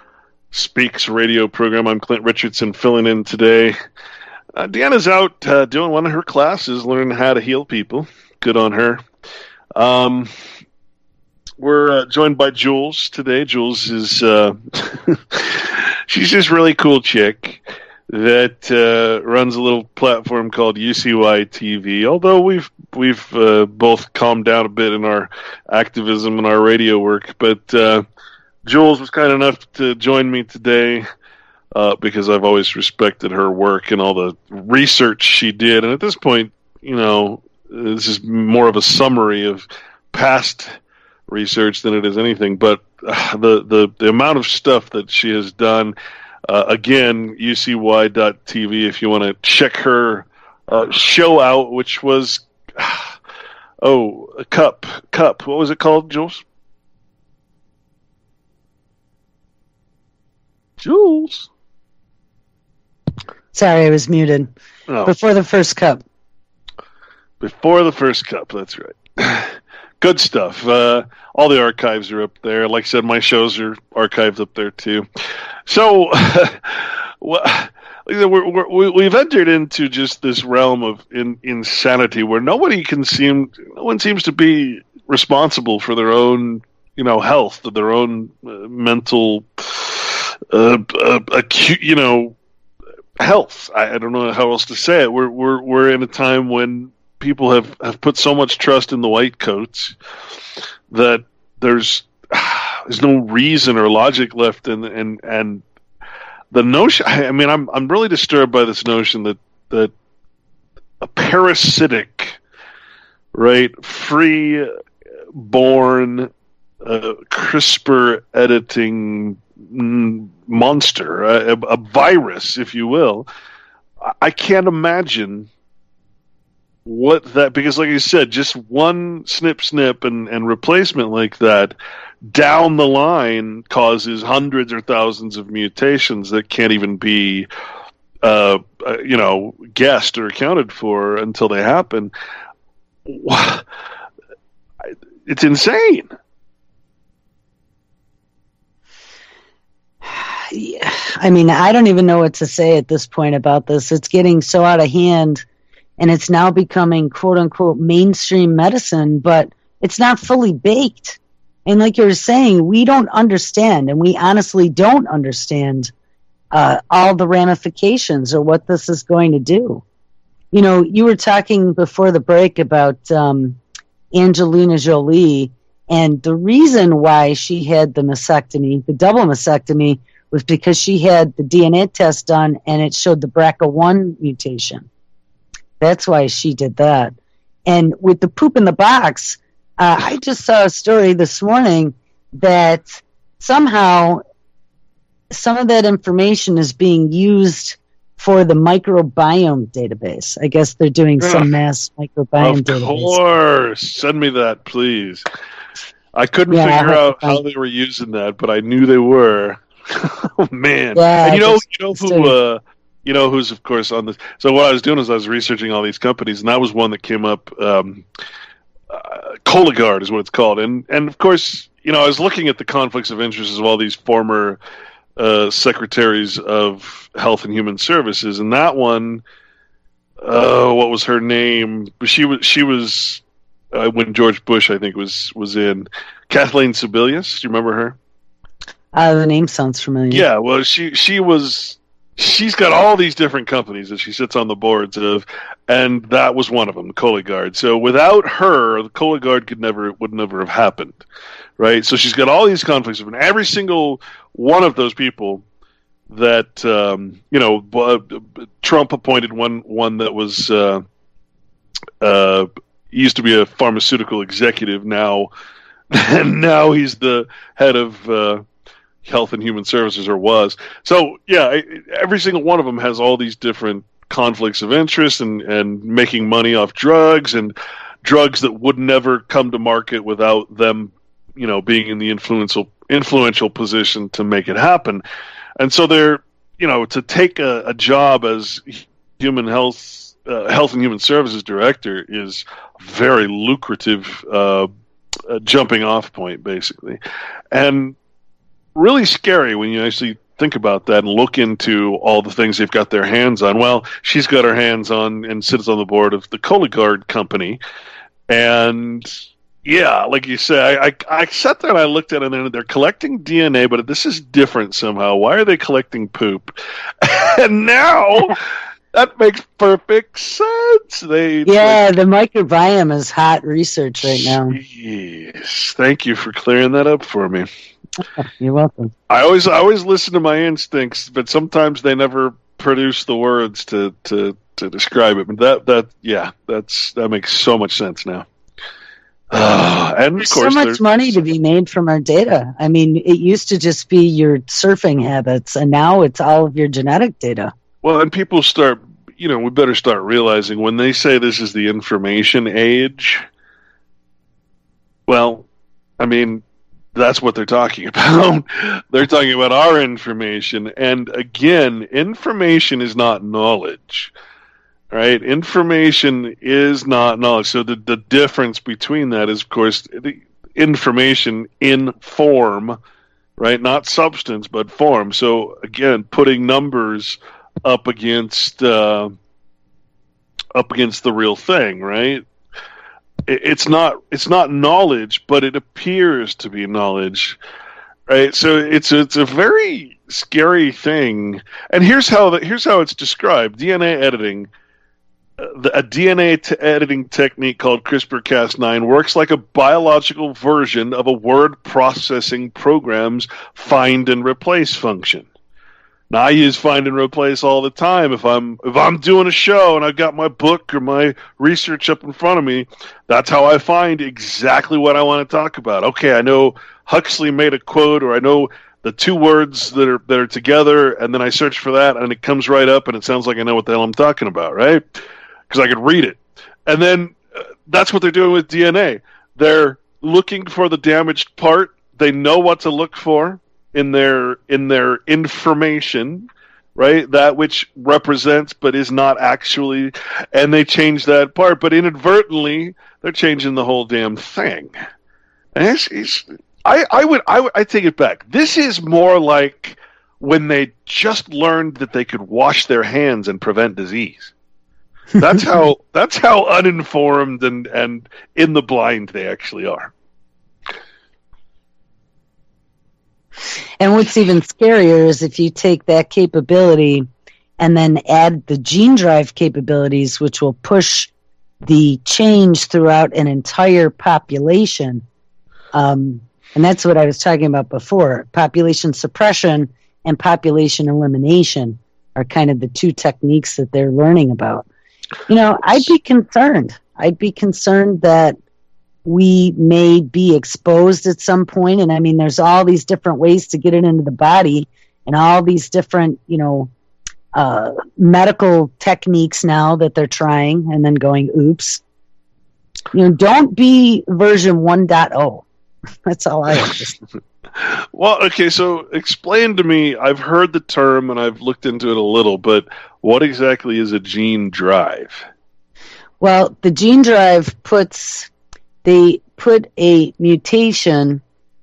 Speaks radio program. I'm Clint Richardson filling in today. Uh, Deanna's out uh, doing one of her classes, learning how to heal people. Good on her. Um, we're uh, joined by Jules today. Jules is uh, she's this really cool chick that uh, runs a little platform called U C Y T V. Although we've we've uh, both calmed down a bit in our activism and our radio work, but uh, Jules was kind enough to join me today uh, because I've always respected her work and all the research she did. And at this point, you know, this is more of a summary of past research than it is anything. But uh, the, the the amount of stuff that she has done. Uh, again, U C Y dot T V if you want to check her uh, show out, which was, oh, a cup. Cup. What was it called, Jules? Jules? Sorry, I was muted. Oh. Before the first cup. Before the first cup, that's right. Good stuff. Uh, all the archives are up there. Like I said, my shows are archived up there too. So, we're, we're, we've entered into just this realm of in, insanity where nobody can seem, no one seems to be responsible for their own, you know, health, their own uh, mental, uh, uh, acute, you know, health. I, I don't know how else to say it. We're we're we're in a time when people have, have put so much trust in the white coats that there's there's no reason or logic left, and and and the notion. I mean, I'm I'm really disturbed by this notion that that a parasitic, right, free born, uh, CRISPR editing monster, a, a virus, if you will. I can't imagine what that, because like you said, just one snip snip and, and replacement like that down the line causes hundreds or thousands of mutations that can't even be uh, uh, you know, guessed or accounted for until they happen. It's insane. I mean, I don't even know what to say at this point about this. It's getting so out of hand. And it's now becoming, quote unquote, mainstream medicine, but it's not fully baked. And like you were saying, we don't understand, and we honestly don't understand uh, all the ramifications or what this is going to do. You know, you were talking before the break about um, Angelina Jolie, and the reason why she had the mastectomy, the double mastectomy, was because she had the D N A test done, and it showed the B R C A one mutation. That's why she did that. And with the poop in the box, uh, I just saw a story this morning that somehow some of that information is being used for the microbiome database. I guess they're doing some mass microbiome of database. Of course. Send me that, please. I couldn't yeah, figure out how they were using that, but I knew they were. Oh, man. Yeah, and you know, just, you know who... Uh, You know who's, of course, on this. So what I was doing is I was researching all these companies, and that was one that came up. Um, uh, Cologuard is what it's called, and and of course, you know, I was looking at the conflicts of interest of all these former uh, secretaries of Health and Human Services, and that one, uh, what was her name? She was she was uh, when George Bush, I think, was was in. Kathleen Sebelius. Do you remember her? Uh, the name sounds familiar. Yeah, well, she she was. She's got all these different companies that she sits on the boards of, and that was one of them, Cologuard. So without her, the Cologuard could never would never have happened, right? So she's got all these conflicts, and every single one of those people that um, you know, uh, Trump appointed one one that was uh, uh, used to be a pharmaceutical executive. Now, and now he's the head of. Uh, Health and Human Services, or was. So, yeah, every single one of them has all these different conflicts of interest and, and making money off drugs and drugs that would never come to market without them, you know, being in the influential influential position to make it happen. And so they're, you know, to take a, a job as human health, uh, health and human services director is a very lucrative uh, uh, jumping off point, basically. And really scary when you actually think about that and look into all the things they've got their hands on. Well, she's got her hands on and sits on the board of the Cologuard company. And yeah, like you say, I, I, I sat there and I looked at it and they're collecting D N A, but this is different somehow. Why are they collecting poop? And now that makes perfect sense. They Yeah, they, the microbiome is hot research right now. Yes. Thank you for clearing that up for me. You're welcome. I always I always listen to my instincts, but sometimes they never produce the words to, to, to describe it. But that that yeah, that's that makes so much sense now. Uh, and There's of course, so much money to be made from our data. I mean, it used to just be your surfing habits, and now it's all of your genetic data. Well, and people start, you know, we better start realizing when they say this is the information age. Well, I mean, that's what they're talking about. They're talking about our information. And again, information is not knowledge, right? Information is not knowledge. So the, the difference between that is, of course, the information in form, right? Not substance, but form. So again, putting numbers up against uh, up against the real thing, right? It's not it's not knowledge, but it appears to be knowledge, right? So it's it's a very scary thing. And here's how the, here's how it's described: D N A editing. Uh, the, a D N A t- editing technique called CRISPR Cas nine works like a biological version of a word processing program's find and replace function. Now, I use find and replace all the time. If I'm if I'm doing a show and I've got my book or my research up in front of me, that's how I find exactly what I want to talk about. Okay, I know Huxley made a quote, or I know the two words that are that are together, and then I search for that, and it comes right up, and it sounds like I know what the hell I'm talking about, right? Because I could read it. And then uh, that's what they're doing with D N A. They're looking for the damaged part. They know what to look for in their in their information, right? That which represents but is not actually, and they change that part, but inadvertently they're changing the whole damn thing. And it's, it's, I, I would I would I take it back. This is more like when they just learned that they could wash their hands and prevent disease. That's how that's how uninformed and, and in the blind they actually are. And what's even scarier is if you take that capability and then add the gene drive capabilities, which will push the change throughout an entire population. Um, and that's what I was talking about before. Population suppression and population elimination are kind of the two techniques that they're learning about. You know, I'd be concerned. I'd be concerned that we may be exposed at some point. And I mean, there's all these different ways to get it into the body and all these different, you know, uh, medical techniques now that they're trying and then going, oops. You know, don't be version one point oh. That's all I have to say. Well, okay, so explain to me, I've heard the term and I've looked into it a little, but what exactly is a gene drive? Well, the gene drive puts... They put a mutation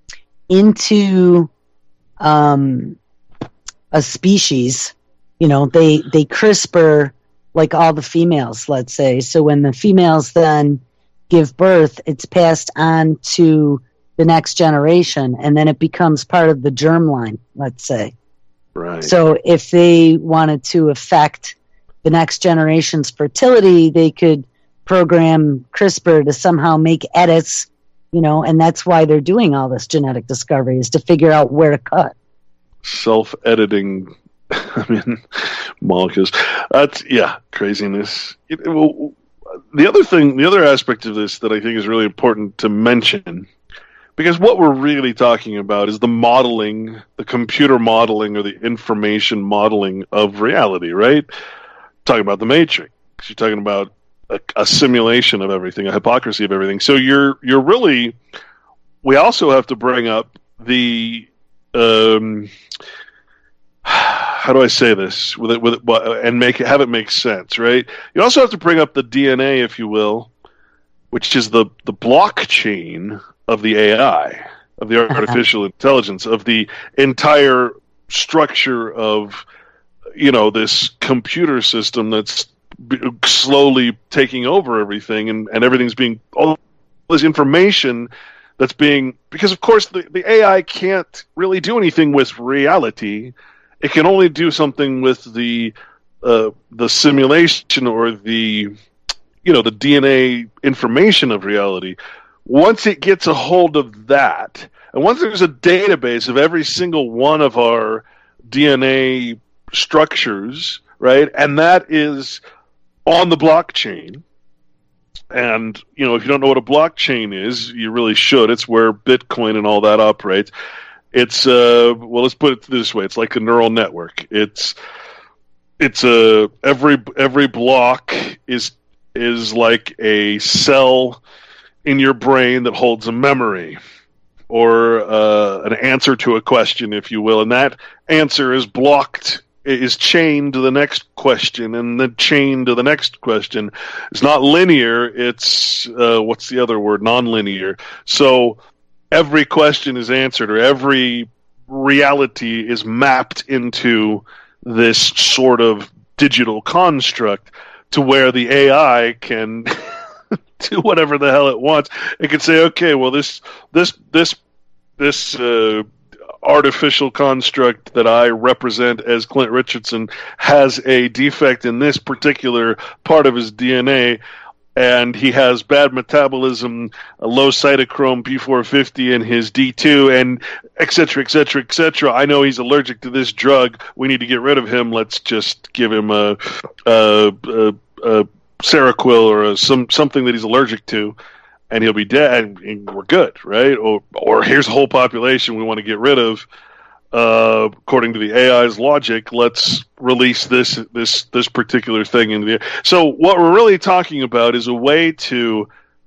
into um, a species. You know, they they CRISPR like all the females, let's say. So when the females then give birth, it's passed on to the next generation, and then it becomes part of the germline, let's say. Right. So if they wanted to affect the next generation's fertility, they could program CRISPR to somehow make edits, you know, and that's why they're doing all this genetic discovery, is to figure out where to cut. Self-editing, I mean, molecules. That's, yeah, craziness. It, well, the other thing, the other aspect of this that I think is really important to mention, because what we're really talking about is the modeling, the computer modeling or the information modeling of reality, right? Talking about the Matrix. You're talking about A, a simulation of everything, a hypocrisy of everything. So you're you're really. We also have to bring up the. Um, how do I say this with it with it, and make it have it make sense, right? You also have to bring up the D N A, if you will, which is the the blockchain of the A I, of the artificial intelligence, of the entire structure of, you know, this computer system that's b- slowly taking over everything, and, and everything's being, all this information that's being, because of course the, the A I can't really do anything with reality. It can only do something with the uh, the simulation or the, you know, the D N A information of reality. Once it gets a hold of that, and once there's a database of every single one of our D N A structures, right, and that is on the blockchain, and, you know, if you don't know what a blockchain is, you really should. It's where Bitcoin and all that operates. It's, uh, well, let's put it this way. It's like a neural network. It's, it's a, every, every block is, is like a cell in your brain that holds a memory, or uh, an answer to a question, if you will, and that answer is blocked, is chained to the next question, and then chained to the next question. It's not linear. It's uh, what's the other word? Non-linear. So every question is answered, or every reality is mapped into this sort of digital construct, to where the A I can do whatever the hell it wants. It can say, okay, well, this this this this uh, artificial construct that I represent as Clint Richardson has a defect in this particular part of his D N A, and he has bad metabolism, a low cytochrome P four fifty in his D two, and et cetera, et cetera, et cetera. I know he's allergic to this drug. We need to get rid of him. Let's just give him a, a, a, a Seroquel or a, some something that he's allergic to, and he'll be dead, and, and we're good, right? Or, or here's a whole population we want to get rid of. Uh, according to the A I's logic, let's release this this this particular thing into the air. So what we're really talking about is a way to,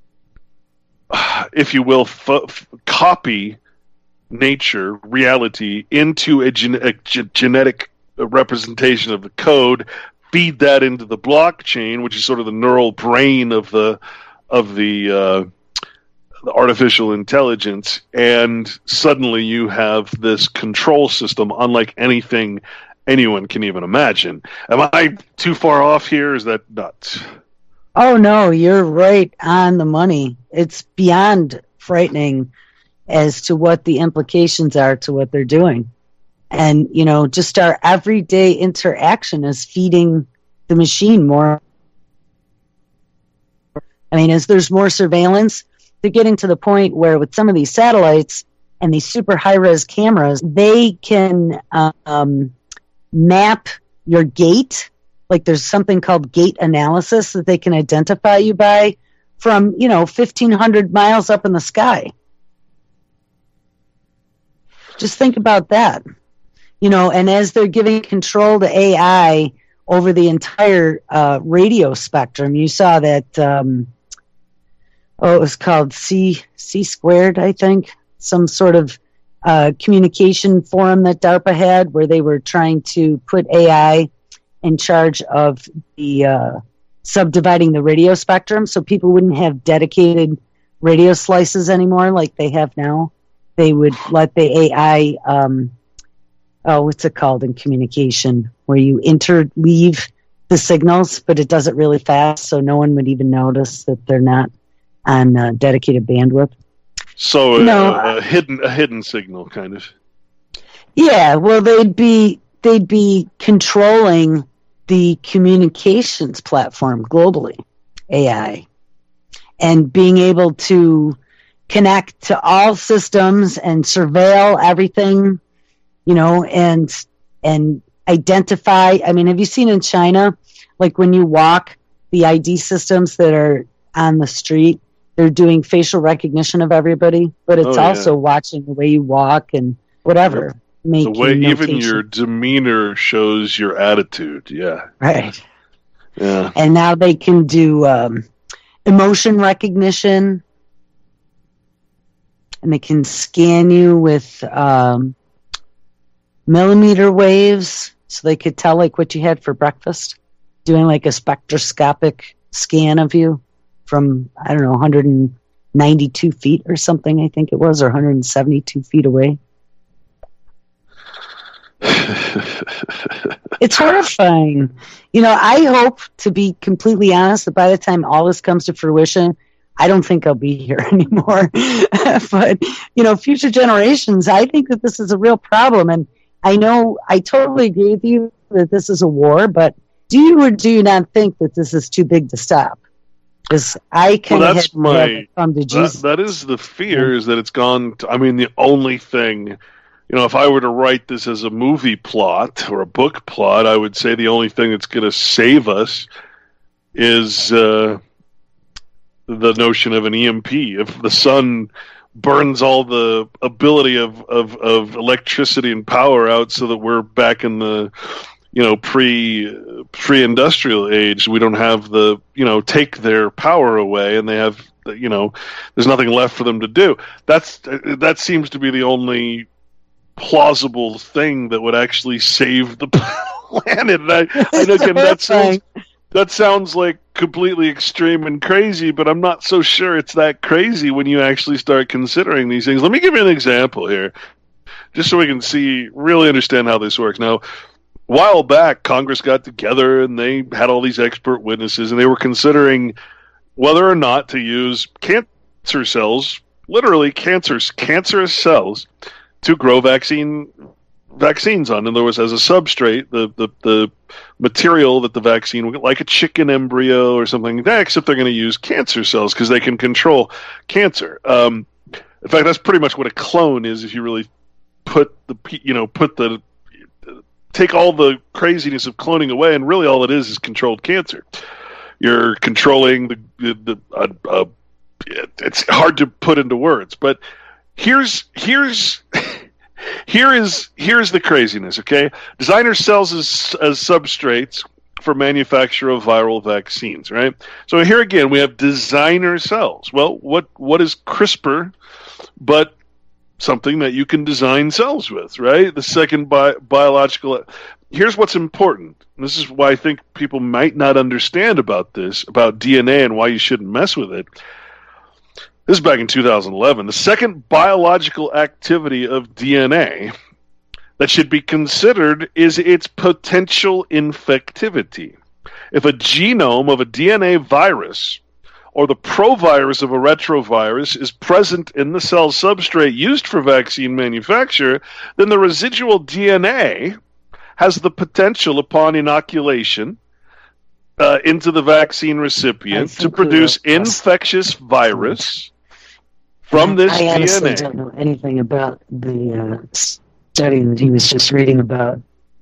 if you will, f- f- copy nature, reality, into a, gen- a g- genetic representation of the code, feed that into the blockchain, which is sort of the neural brain of the of the uh, the artificial intelligence, and suddenly you have this control system unlike anything anyone can even imagine. Am I too far off here? Is that nuts? Oh, no, you're right on the money. It's beyond frightening as to what the implications are to what they're doing. And, you know, just our everyday interaction is feeding the machine more. I mean, as there's more surveillance, they're getting to the point where with some of these satellites and these super high-res cameras, they can um, map your gait. Like there's something called gait analysis that they can identify you by from, you know, fifteen hundred miles up in the sky. Just think about that. You know, and as they're giving control to A I over the entire uh, radio spectrum, you saw that, um, oh, it was called C, C squared, I think, some sort of uh, communication forum that DARPA had where they were trying to put A I in charge of the uh, subdividing the radio spectrum so people wouldn't have dedicated radio slices anymore like they have now. They would let the A I... Um, oh, what's it called in communication, where you interleave the signals, but it does it really fast, so no one would even notice that they're not on uh, dedicated bandwidth. So no, uh, a hidden a hidden signal, kind of. Yeah, well, they'd be they'd be controlling the communications platform globally, A I, and being able to connect to all systems and surveil everything. You know, and and identify. I mean, have you seen in China, like when you walk, the I D systems that are on the street, they're doing facial recognition of everybody, but it's oh, yeah. also watching the way you walk and whatever. The way even your demeanor shows your attitude. Yeah. Right. Yeah. And now they can do um, emotion recognition, and they can scan you with. Um, millimeter waves, so they could tell like what you had for breakfast, doing like a spectroscopic scan of you from, I don't know, one hundred ninety-two feet or something, I think it was, or one hundred seventy-two feet away. It's horrifying. You know, I hope, to be completely honest, that by the time all this comes to fruition, I don't think I'll be here anymore. But, you know, future generations, I think that this is a real problem. And I know I totally agree with you that this is a war, but do you or do you not think that this is too big to stop? Because I kind of well, that's have my, come to Jesus. That, that is the fear, yeah. is that it's gone to, I mean, the only thing, you know, if I were to write this as a movie plot or a book plot, I would say the only thing that's going to save us is uh, the notion of an E M P. If the sun burns all the ability of, of, of electricity and power out so that we're back in the, you know, pre pre-industrial age, we don't have the, you know, take their power away, and they have, you know, there's nothing left for them to do. That's that seems to be the only plausible thing that would actually save the planet. And I, I know, again, that sounds that sounds like completely extreme and crazy, but I'm not so sure it's that crazy when you actually start considering these things. Let me give you an example here, just so we can see, really understand how this works. Now, a while back, Congress got together and they had all these expert witnesses, and they were considering whether or not to use cancer cells, literally cancers, cancerous cells, to grow vaccine vaccines on. In other words, as a substrate, the, the, the material that the vaccine will, like a chicken embryo or something like that, except they're going to use cancer cells because they can control cancer. Um, in fact, that's pretty much what a clone is if you really put the, you know, put the, take all the craziness of cloning away, and really all it is is controlled cancer. You're controlling the, the, the uh, uh, it's hard to put into words, but here's, here's, here is, here's the craziness, okay? Designer cells as, as substrates for manufacture of viral vaccines, right? So here again, we have designer cells. Well, what, what is CRISPR but something that you can design cells with, right? The second bi- biological... Here's what's important. This is why I think people might not understand about this, about D N A and why you shouldn't mess with it. This is back in two thousand eleven. The second biological activity of D N A that should be considered is its potential infectivity. If a genome of a D N A virus or the provirus of a retrovirus is present in the cell substrate used for vaccine manufacture, then the residual D N A has the potential upon inoculation uh, into the vaccine recipient to produce infectious virus from this I D N A. I honestly don't know anything about the uh, study that he was just reading about.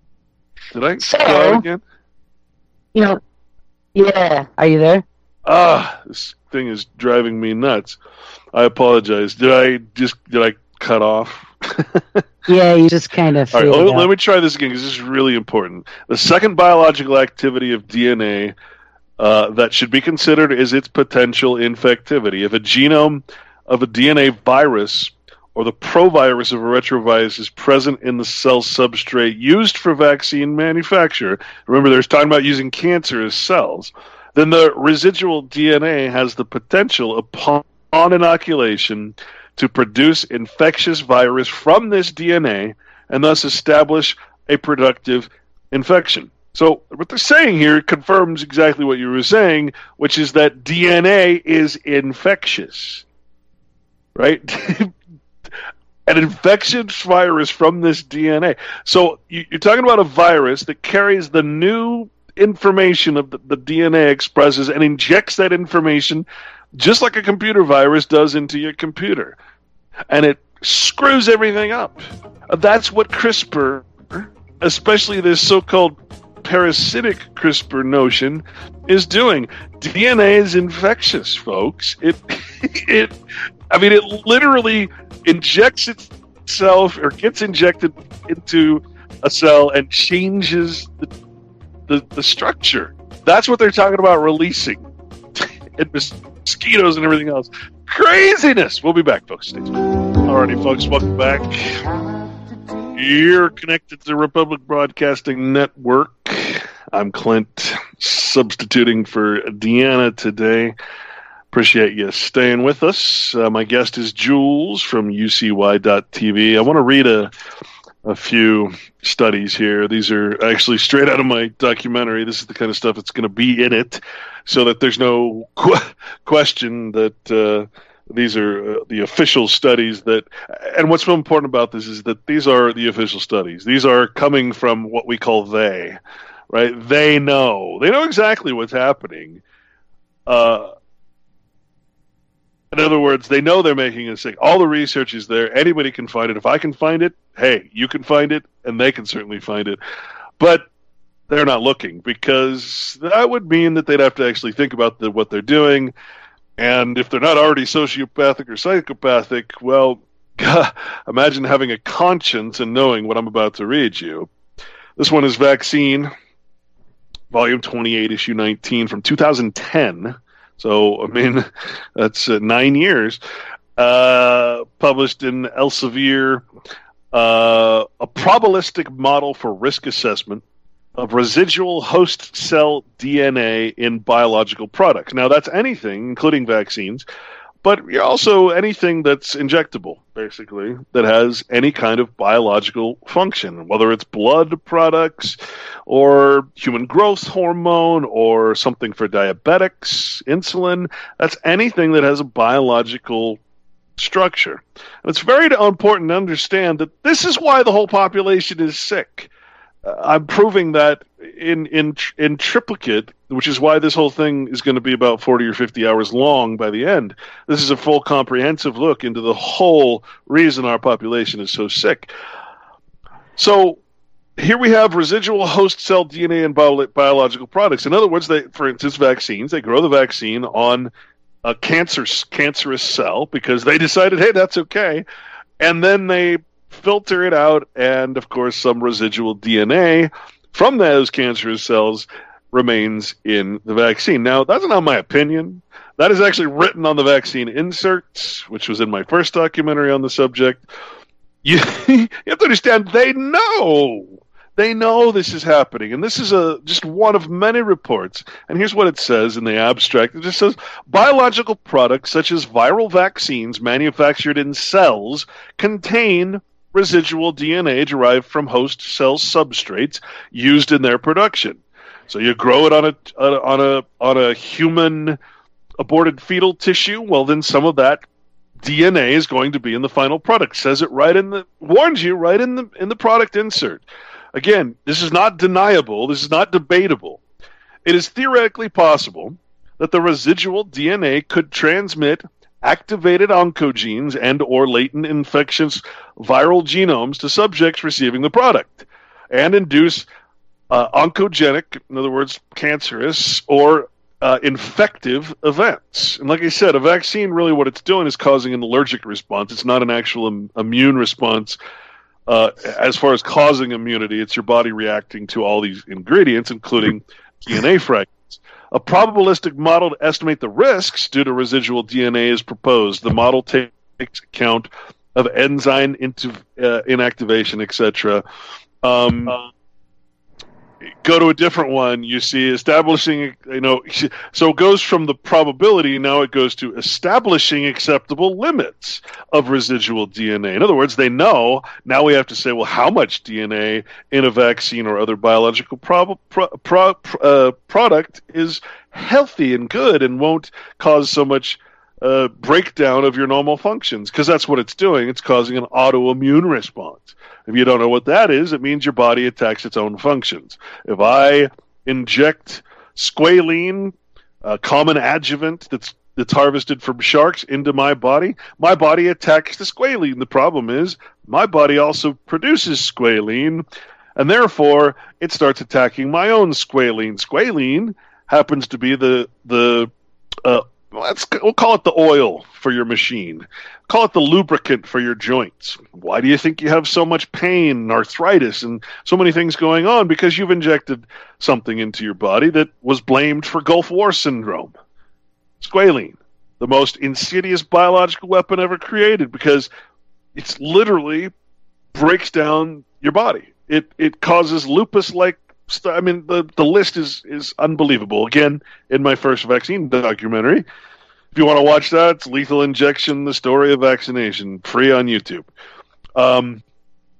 Did I so, go out again? You know, yeah. Are you there? Ah, this thing is driving me nuts. I apologize. Did I just did I cut off? Yeah, you just kind of. All right, let, let me try this again because this is really important. The second biological activity of D N A uh, that should be considered is its potential infectivity. If a genome of a D N A virus or the provirus of a retrovirus is present in the cell substrate used for vaccine manufacture, remember there's talking about using cancerous cells, then the residual D N A has the potential upon inoculation to produce infectious virus from this D N A and thus establish a productive infection. So what they're saying here confirms exactly what you were saying, which is that D N A is infectious, right? An infectious virus from this D N A. So you're talking about a virus that carries the new information of the, the D N A expresses and injects that information just like a computer virus does into your computer. And it screws everything up. That's what CRISPR, especially this so-called parasitic CRISPR notion, is doing. D N A is infectious, folks. It, it, I mean, it literally injects itself or gets injected into a cell and changes the The, the structure. That's what they're talking about releasing. And mosquitoes and everything else. Craziness! We'll be back, folks. Stay tuned. Alrighty, folks, welcome back. You're connected to the Republic Broadcasting Network. I'm Clint, substituting for Deanna today. Appreciate you staying with us. Uh, my guest is Jules from U C Y dot T V. I want to read a a few studies here. These are actually straight out of my documentary. This is the kind of stuff that's going to be in it, so that there's no qu- question that uh, these are uh, the official studies that. And what's so important about this is that these are the official studies. These are coming from what we call they, right? They know. They know exactly what's happening. Uh, In other words, they know they're making a mistake. All the research is there. Anybody can find it. If I can find it, hey, you can find it, and they can certainly find it. But they're not looking, because that would mean that they'd have to actually think about the, what they're doing. And if they're not already sociopathic or psychopathic, well, God, imagine having a conscience and knowing what I'm about to read you. This one is Vaccine, Volume twenty-eight, Issue nineteen, from two thousand ten. So, I mean, that's uh, nine years. Uh, published in Elsevier, uh, a probabilistic model for risk assessment of residual host cell D N A in biological products. Now, that's anything, including vaccines, but also anything that's injectable, basically, that has any kind of biological function, whether it's blood products or human growth hormone or something for diabetics, insulin. That's anything that has a biological structure. And it's very important to understand that this is why the whole population is sick. Uh, I'm proving that in, in in triplicate, which is why this whole thing is going to be about forty or fifty hours long by the end. This is a full comprehensive look into the whole reason our population is so sick. So here we have residual host cell D N A in bio- biological products. In other words, they, for instance, vaccines, they grow the vaccine on a cancer, cancerous cell because they decided, hey, that's okay. And then they filter it out, and of course some residual D N A from those cancerous cells remains in the vaccine. Now, that's not my opinion. That is actually written on the vaccine inserts, which was in my first documentary on the subject. You, you have to understand, they know. They know this is happening, and this is a just one of many reports. And here's what it says in the abstract. It just says, biological products such as viral vaccines manufactured in cells contain residual D N A derived from host cell substrates used in their production. So you grow it on a on a on a human aborted fetal tissue. Well, then some of that D N A is going to be in the final product. Says it right in the warns you right in the in the product insert. Again, this is not deniable. This is not debatable. It is theoretically possible that the residual D N A could transmit activated oncogenes and or latent infectious viral genomes to subjects receiving the product and induce uh, oncogenic, in other words, cancerous or uh, infective events. And like I said, a vaccine, really what it's doing is causing an allergic response. It's not an actual im- immune response. Uh, as far as causing immunity, it's your body reacting to all these ingredients, including D N A fragments. A probabilistic model to estimate the risks due to residual D N A is proposed. The model takes account of enzyme into, uh, inactivation, et cetera. Um, go to a different one, you see establishing, you know, so it goes from the probability, now it goes to establishing acceptable limits of residual D N A. In other words, they know, now we have to say, well, how much D N A in a vaccine or other biological prob- pro- pro- uh, product is healthy and good and won't cause so much uh, breakdown of your normal functions, because that's what it's doing. It's causing an autoimmune response. If you don't know what that is, it means your body attacks its own functions. If I inject squalene, a common adjuvant that's that's harvested from sharks, into my body, my body attacks the squalene. The problem is my body also produces squalene, and therefore it starts attacking my own squalene. Squalene happens to be the the uh, let's we'll call it the oil for your machine. Call it the lubricant for your joints. Why do you think you have so much pain and arthritis and so many things going on? Because you've injected something into your body that was blamed for Gulf War syndrome. Squalene, the most insidious biological weapon ever created, because it's literally breaks down your body. It it causes lupus-like st- I mean, the, the list is, is unbelievable. Again, in my first vaccine documentary, if you want to watch that, it's Lethal Injection, the Story of Vaccination, free on YouTube. Um,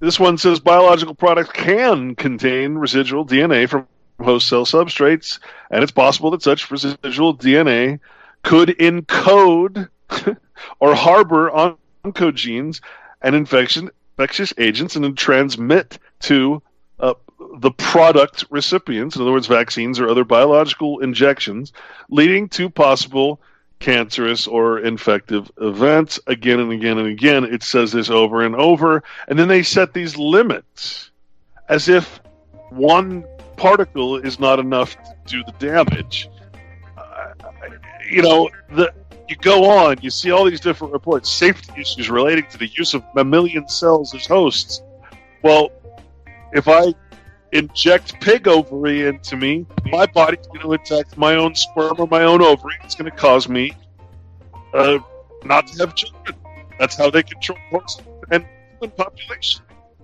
this one says biological products can contain residual D N A from host cell substrates, and it's possible that such residual D N A could encode or harbor oncogenes and infection, infectious agents and then transmit to uh, the product recipients, in other words, vaccines or other biological injections, leading to possible cancerous or infective events. Again and again and again, it says this over and over, and then they set these limits as if one particle is not enough to do the damage. Uh, you know, the you go on, you see all these different reports, safety issues relating to the use of mammalian cells as hosts. Well, if I inject pig ovary into me, my body's going to attack my own sperm or my own ovary. It's going to cause me uh, not to have children. That's how they control horse and human population.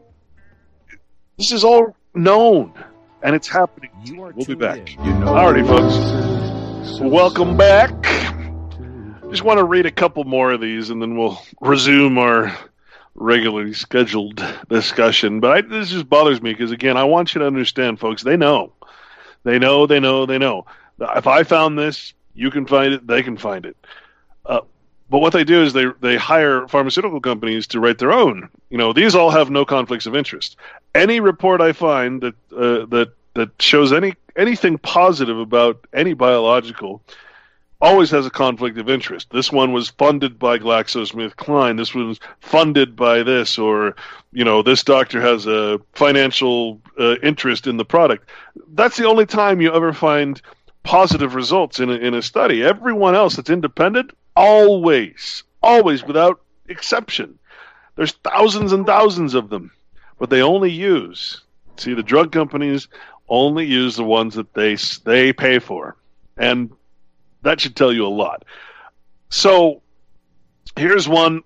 This is all known, and it's happening. We'll be back. You know, Alrighty, folks. Welcome back. Just want to read a couple more of these, and then we'll resume our regularly scheduled discussion. But I, this just bothers me because, again, I want you to understand, folks, they know. They know, they know, they know. If I found this, you can find it, they can find it. Uh, but what they do is they they hire pharmaceutical companies to write their own. You know, these all have no conflicts of interest. Any report I find that uh, that that shows any anything positive about any biological always has a conflict of interest. This one was funded by GlaxoSmithKline. This was funded by this, or, you know, this doctor has a financial uh, interest in the product. That's the only time you ever find positive results in a, in a study. Everyone else that's independent, always, always, without exception. There's thousands and thousands of them, but they only use, see, the drug companies only use the ones that they they pay for. And that should tell you a lot. So here's one.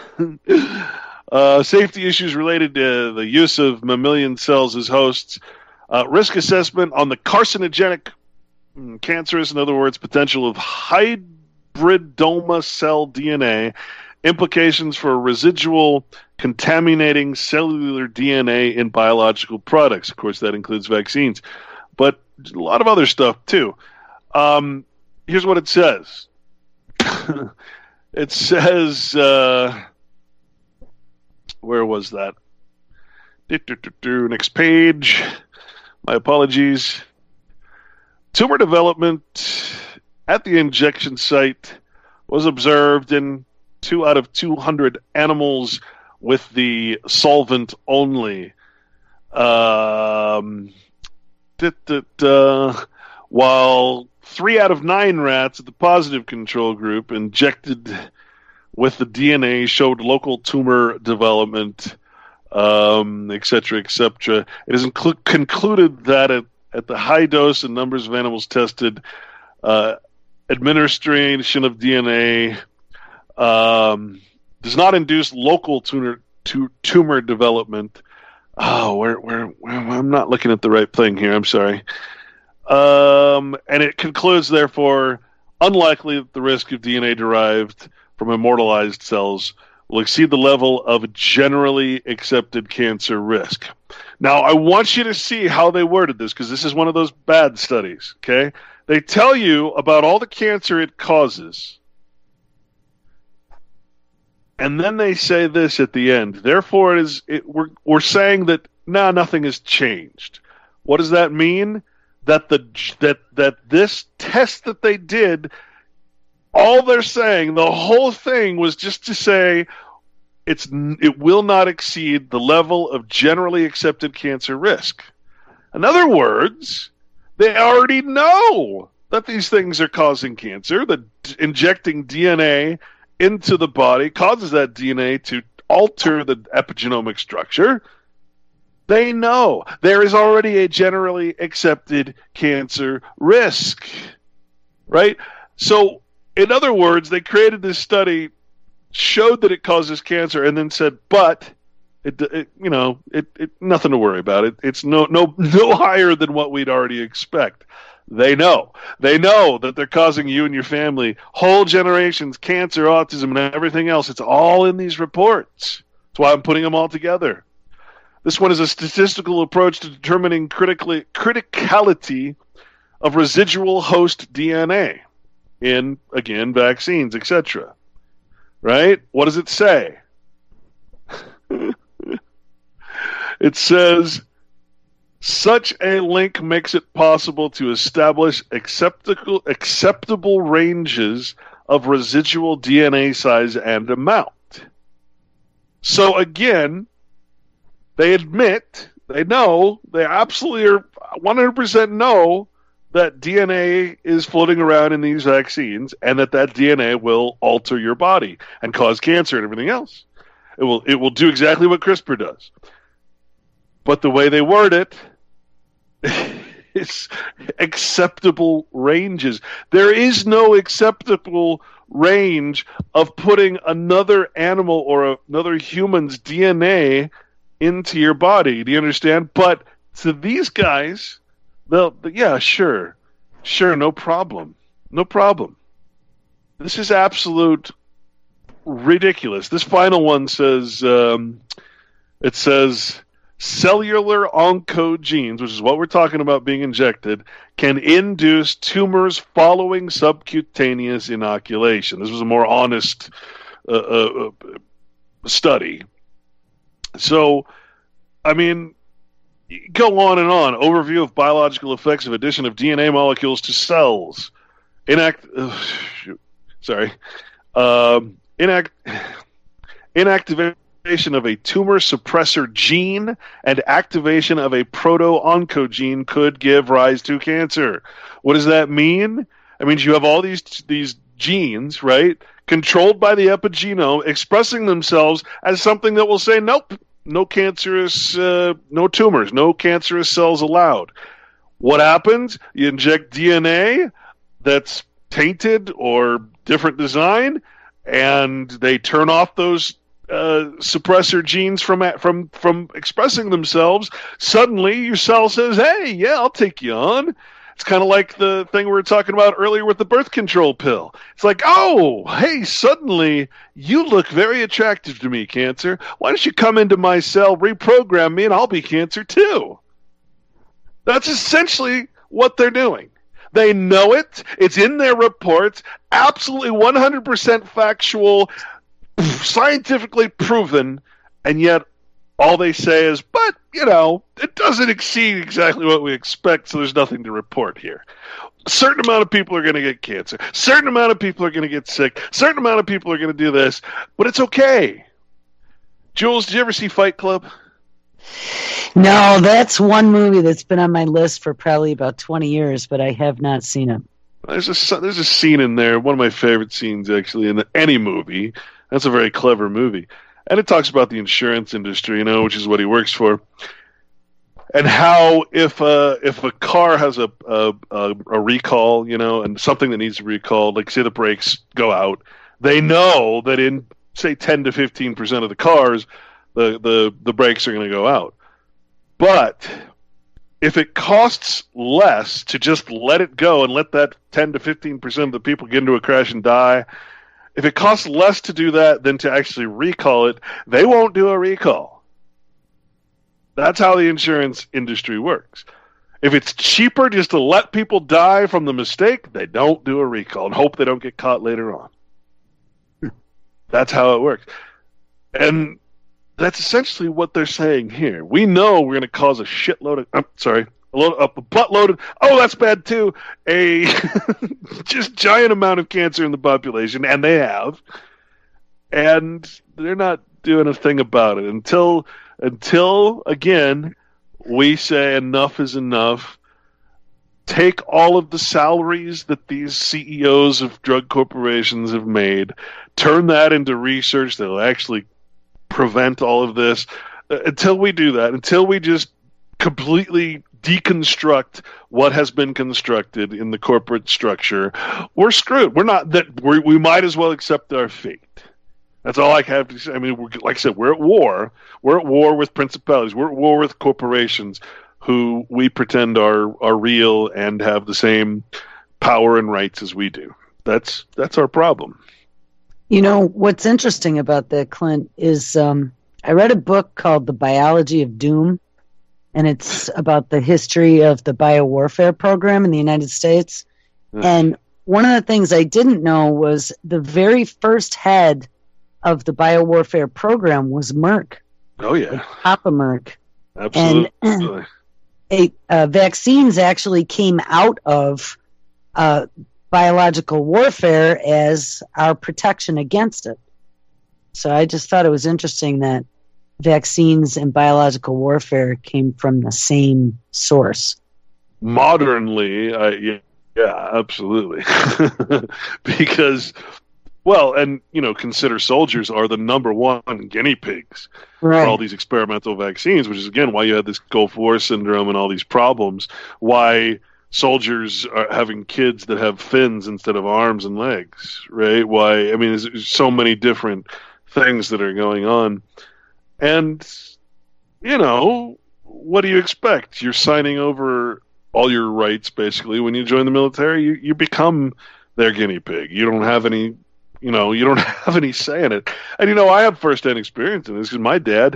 uh, safety issues related to the use of mammalian cells as hosts. Uh, risk assessment on the carcinogenic, cancerous, in other words, potential of hybridoma cell D N A, implications for residual contaminating cellular D N A in biological products. Of course, that includes vaccines, but a lot of other stuff too. Um, Here's what it says. It says, uh, where was that? Next page. My apologies. Tumor development at the injection site was observed in two out of two hundred animals with the solvent only. Um, uh, while three out of nine rats at the positive control group injected with the D N A showed local tumor development, um, et cetera, et cetera. It is inclu- concluded that at, at the high dose and numbers of animals tested, uh, administration of D N A um, does not induce local tumor, tu- tumor development. Oh, where, where, where, I'm not looking at the right thing here. I'm sorry. Um, and it concludes, therefore, unlikely that the risk of D N A derived from immortalized cells will exceed the level of generally accepted cancer risk. Now, I want you to see how they worded this, because this is one of those bad studies, okay? They tell you about all the cancer it causes, and then they say this at the end. Therefore, it is it, we're, we're saying that, nah, nothing has changed. What does that mean? That the that that this test that they did, all they're saying, the whole thing was just to say it's it will not exceed the level of generally accepted cancer risk. In other words, they already know that these things are causing cancer, that injecting D N A into the body causes that D N A to alter the epigenomic structure. They know there is already a generally accepted cancer risk, right? So, in other words, they created this study, showed that it causes cancer, and then said, but, it, it you know, it, it nothing to worry about. It, it's no, no, no higher than what we'd already expect. They know. They know that they're causing you and your family, whole generations, cancer, autism, and everything else. It's all in these reports. That's why I'm putting them all together. This one is a statistical approach to determining critically, criticality of residual host D N A in, again, vaccines, et cetera. Right? What does it say? It says, such a link makes it possible to establish acceptable, acceptable ranges of residual D N A size and amount. So again, they admit, they know, they absolutely are one hundred percent know that D N A is floating around in these vaccines and that that D N A will alter your body and cause cancer and everything else. It will, it will do exactly what CRISPR does. But the way they word it is acceptable ranges. There is no acceptable range of putting another animal or another human's D N A into your body. Do you understand? But to these guys, they'll, yeah, sure. Sure, no problem. No problem. This is absolute ridiculous. This final one says, um, it says, cellular oncogenes, which is what we're talking about being injected, can induce tumors following subcutaneous inoculation. This was a more honest uh, uh, study. So, I mean, go on and on. Overview of biological effects of addition of D N A molecules to cells. Inact. Uh, sorry. Um, inact. Inactivation of a tumor suppressor gene and activation of a proto-oncogene could give rise to cancer. What does that mean? It means you have all these these genes, right, controlled by the epigenome, expressing themselves as something that will say, nope, no cancerous, uh, no tumors, no cancerous cells allowed. What happens? You inject D N A that's tainted or different design, and they turn off those uh, suppressor genes from from from expressing themselves. Suddenly, your cell says, "Hey, yeah, I'll take you on." It's kind of like the thing we were talking about earlier with the birth control pill. It's like, oh, hey, suddenly you look very attractive to me, cancer. Why don't you come into my cell, reprogram me, and I'll be cancer too? That's essentially what they're doing. They know it. It's in their reports. Absolutely one hundred percent factual, scientifically proven, and yet all they say is, but, you know, it doesn't exceed exactly what we expect, so there's nothing to report here. A certain amount of people are going to get cancer. A certain amount of people are going to get sick. A certain amount of people are going to do this, but it's okay. Jules, did you ever see Fight Club? No, that's one movie that's been on my list for probably about twenty years, but I have not seen it. There's a, there's a scene in there, one of my favorite scenes, actually, in any movie. That's a very clever movie. And it talks about the insurance industry, you know, which is what he works for, and how if a if a car has a a, a a recall, you know, and something that needs to be recalled, like say the brakes go out, they know that in say ten to fifteen percent of the cars, the the the brakes are going to go out. But if it costs less to just let it go and let that ten to fifteen percent of the people get into a crash and die, if it costs less to do that than to actually recall it, they won't do a recall. That's how the insurance industry works. If it's cheaper just to let people die from the mistake, they don't do a recall and hope they don't get caught later on. That's how it works. And that's essentially what they're saying here. We know we're going to cause a shitload of, I'm sorry, a, load, a buttload of, oh, that's bad too, a just giant amount of cancer in the population, and they have, and they're not doing a thing about it until, until again, we say enough is enough. Take all of the salaries that these C E Os of drug corporations have made, turn that into research that will actually prevent all of this. Uh, until we do that, until we just completely deconstruct what has been constructed in the corporate structure, we're screwed. We're not that we we might as well accept our fate. That's all I have to say. I mean, we're, like I said, we're at war. We're at war with principalities. We're at war with corporations who we pretend are are real and have the same power and rights as we do. That's that's our problem. You know, what's interesting about that, Clint, is um, I read a book called The Biology of Doom, and it's about the history of the biowarfare program in the United States. Mm. And one of the things I didn't know was the very first head of the biowarfare program was Merck. Oh, yeah. Like Papa Merck. Absolutely. And a, uh, vaccines actually came out of uh, biological warfare as our protection against it. So I just thought it was interesting that vaccines and biological warfare came from the same source. Modernly, uh, yeah, yeah, absolutely. Because, well, and, you know, consider soldiers are the number one guinea pigs right. for all these experimental vaccines, which is, again, why you had this Gulf War syndrome and all these problems, why soldiers are having kids that have fins instead of arms and legs, right? Why, I mean, there's, there's so many different things that are going on. And, you know, what do you expect? You're signing over all your rights, basically. When you join the military, you, you become their guinea pig. You don't have any, you know, you don't have any say in it. And, you know, I have firsthand experience in this because my dad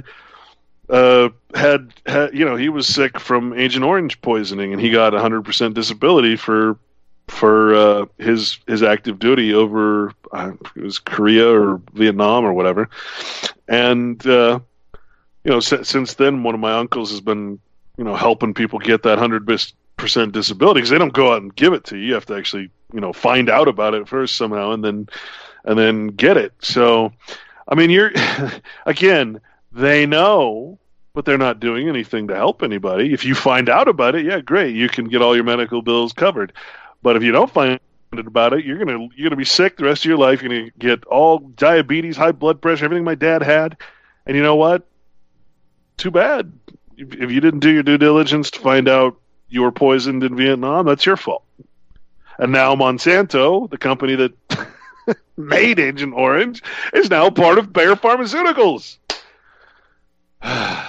uh, had, had, you know, he was sick from Agent Orange poisoning, and he got one hundred percent disability for for uh, his his active duty over, uh, it was Korea or Vietnam or whatever. And, uh, you know, s- since then, one of my uncles has been, you know, helping people get that one hundred percent disability, because they don't go out and give it to you. You have to actually, you know, find out about it first somehow and then and then get it. So, I mean, you're, again, they know, but they're not doing anything to help anybody. If you find out about it, yeah, great. You can get all your medical bills covered. But if you don't find out about it, you're gonna you're gonna be sick the rest of your life. You're gonna get all diabetes, high blood pressure, everything my dad had. And you know what? Too bad. If you didn't do your due diligence to find out you were poisoned in Vietnam, that's your fault. And now Monsanto, the company that made Agent Orange, is now part of Bayer Pharmaceuticals. I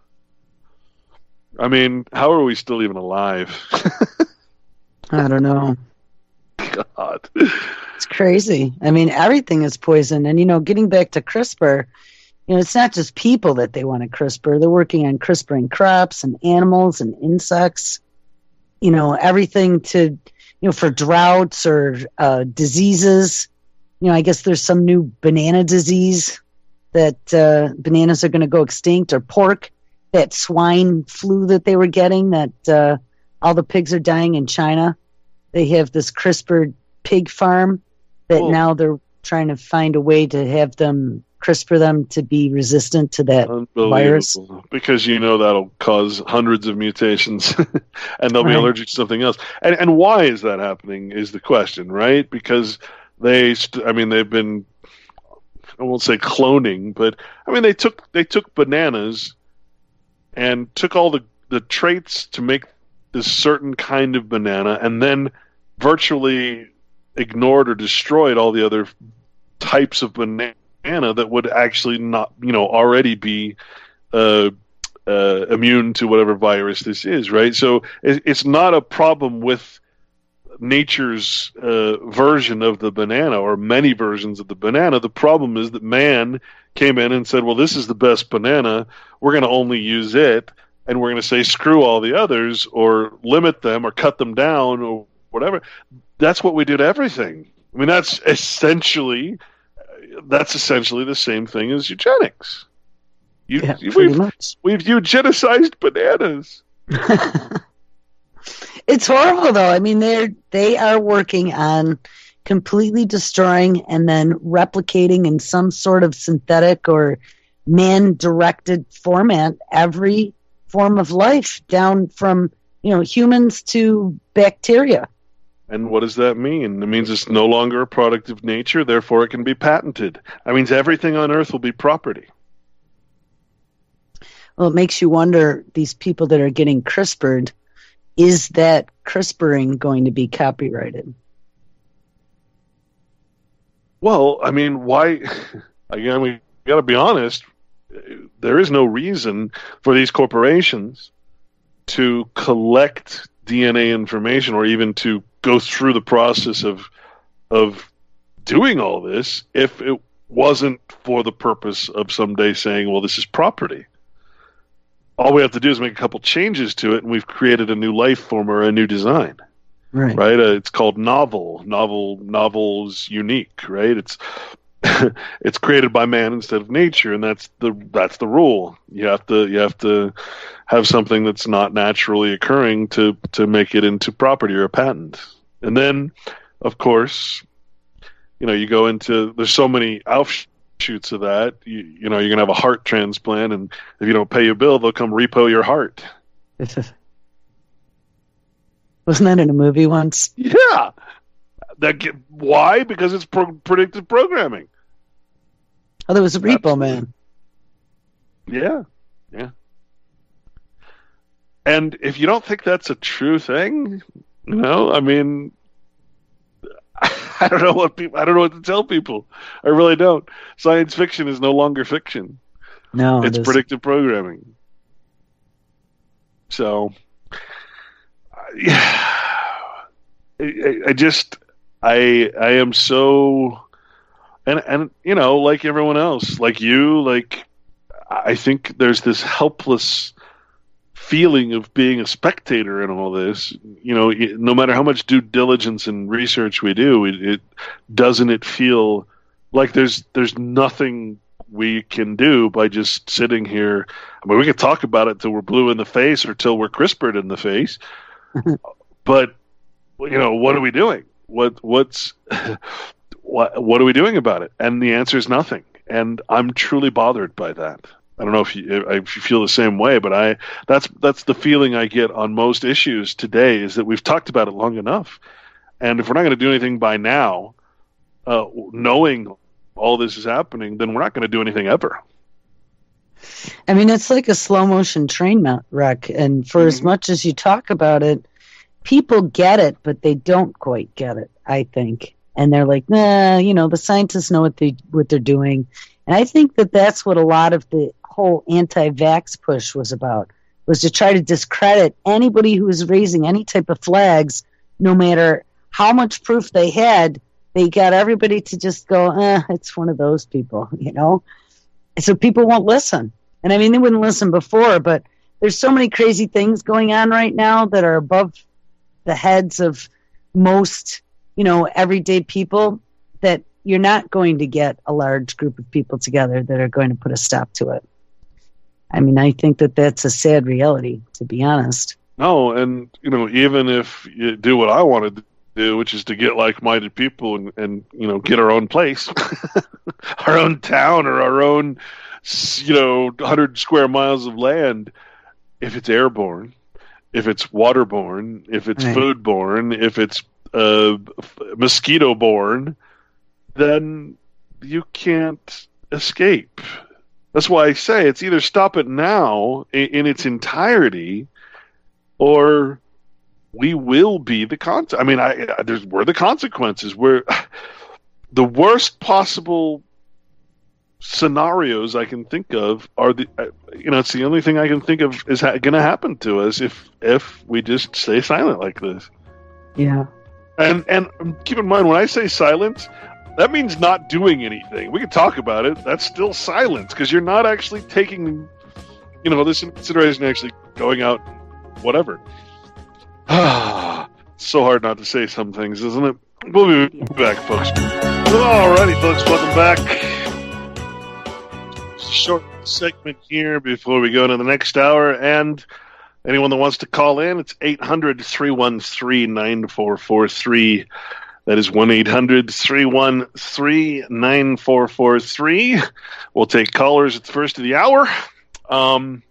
mean, how are we still even alive? I don't know. God. It's crazy. I mean, everything is poison. And, you know, getting back to CRISPR, you know, it's not just people that they want to CRISPR. They're working on CRISPRing crops and animals and insects, you know, everything to, you know, for droughts or uh, diseases. You know, I guess there's some new banana disease that uh, bananas are going to go extinct, or pork, that swine flu that they were getting, that uh, all the pigs are dying in China. They have this CRISPR pig farm that Whoa. Now they're trying to find a way to have them CRISPR them to be resistant to that virus. Because, you know, that'll cause hundreds of mutations and they'll be right. allergic to something else. And and why is that happening is the question, right? Because they, st- I mean, they've been, I won't say cloning, but I mean, they took they took bananas and took all the, the traits to make this certain kind of banana, and then virtually ignored or destroyed all the other types of banana that would actually not, you know, already be uh, uh, immune to whatever virus this is, right? So it, it's not a problem with nature's uh, version of the banana, or many versions of the banana. The problem is that man came in and said, well, this is the best banana. We're going to only use it, and we're going to say screw all the others, or limit them, or cut them down, or whatever. That's what we do to everything. I mean, that's essentially that's essentially the same thing as eugenics. You, yeah, we've, much. we've eugenicized bananas. It's horrible, though. I mean, they're they are working on completely destroying and then replicating in some sort of synthetic or man-directed format every form of life, down from, you know, humans to bacteria. And what does that mean? It means it's no longer a product of nature, therefore it can be patented. That means everything on Earth will be property. Well, it makes you wonder, these people that are getting CRISPRed, is that CRISPRing going to be copyrighted? Well, I mean, why? Again, we got to be honest. There is no reason for these corporations to collect D N A information, or even to go through the process of of doing all this, if it wasn't for the purpose of someday saying, well, this is property. All we have to do is make a couple changes to it, and we've created a new life form or a new design. Right. Right? Uh, it's called novel. Novel novel's unique, right? It's it's created by man instead of nature, and that's the that's the rule. You have to you have to have something that's not naturally occurring to to make it into property or a patent. And then, of course, you know, you go into there's so many offshoots of that. You, you know, you're gonna have a heart transplant, and if you don't pay your bill, they'll come repo your heart. Wasn't that in a movie once? Yeah. That get, why? Because it's pro- predictive programming. Oh, there was a Repo Absolutely. Man. Yeah, yeah. And if you don't think that's a true thing, you know, I mean, I don't know what people. I don't know what to tell people. I really don't. Science fiction is no longer fiction. No, it's it predictive programming. So, yeah, I, I just, I, I am so. And, and you know, like everyone else, like you, like, I think there's this helpless feeling of being a spectator in all this. You know, no matter how much due diligence and research we do, it, it doesn't it feel like there's there's nothing we can do by just sitting here. I mean, we could talk about it till we're blue in the face or till we're crispered in the face, but you know, what are we doing? What what's What, what are we doing about it? And the answer is nothing. And I'm truly bothered by that. I don't know if you, if you feel the same way, but I that's that's the feeling I get on most issues today, is that we've talked about it long enough. And if we're not going to do anything by now, uh, knowing all this is happening, then we're not going to do anything ever. I mean, it's like a slow motion train wreck. And for mm-hmm. as much as you talk about it, people get it, but they don't quite get it, I think. And they're like, nah, you know, the scientists know what they what they're doing. And I think that that's what a lot of the whole anti-vax push was about, was to try to discredit anybody who was raising any type of flags, no matter how much proof they had. They got everybody to just go, eh, it's one of those people, you know. And so people won't listen. And I mean, they wouldn't listen before, but there's so many crazy things going on right now that are above the heads of most, you know, everyday people, that you're not going to get a large group of people together that are going to put a stop to it. I mean, I think that that's a sad reality, to be honest. No, and, you know, even if you do what I wanted to do, which is to get like-minded people and, and you know, get our own place, our own town or our own, you know, one hundred square miles of land, if it's airborne, if it's waterborne, if it's right. foodborne, if it's Uh, mosquito borne, then you can't escape. That's why I say it's either stop it now in, in its entirety, or we will be the con. I mean, I, I there's we're the consequences. We're the worst possible scenarios I can think of are the uh, you know it's the only thing I can think of is ha- going to happen to us if if we just stay silent like this. Yeah. And and keep in mind, when I say silence, that means not doing anything. We can talk about it. That's still silence, because you're not actually taking, you know, this in consideration, actually going out, whatever. So hard not to say some things, isn't it? We'll be back, folks. Alrighty, folks, welcome back. Just a short segment here before we go to the next hour, and anyone that wants to call in, it's eight hundred, three one three, nine four four three. That is one eight hundred, three one three, nine four four three. We'll take callers at the first of the hour. Um,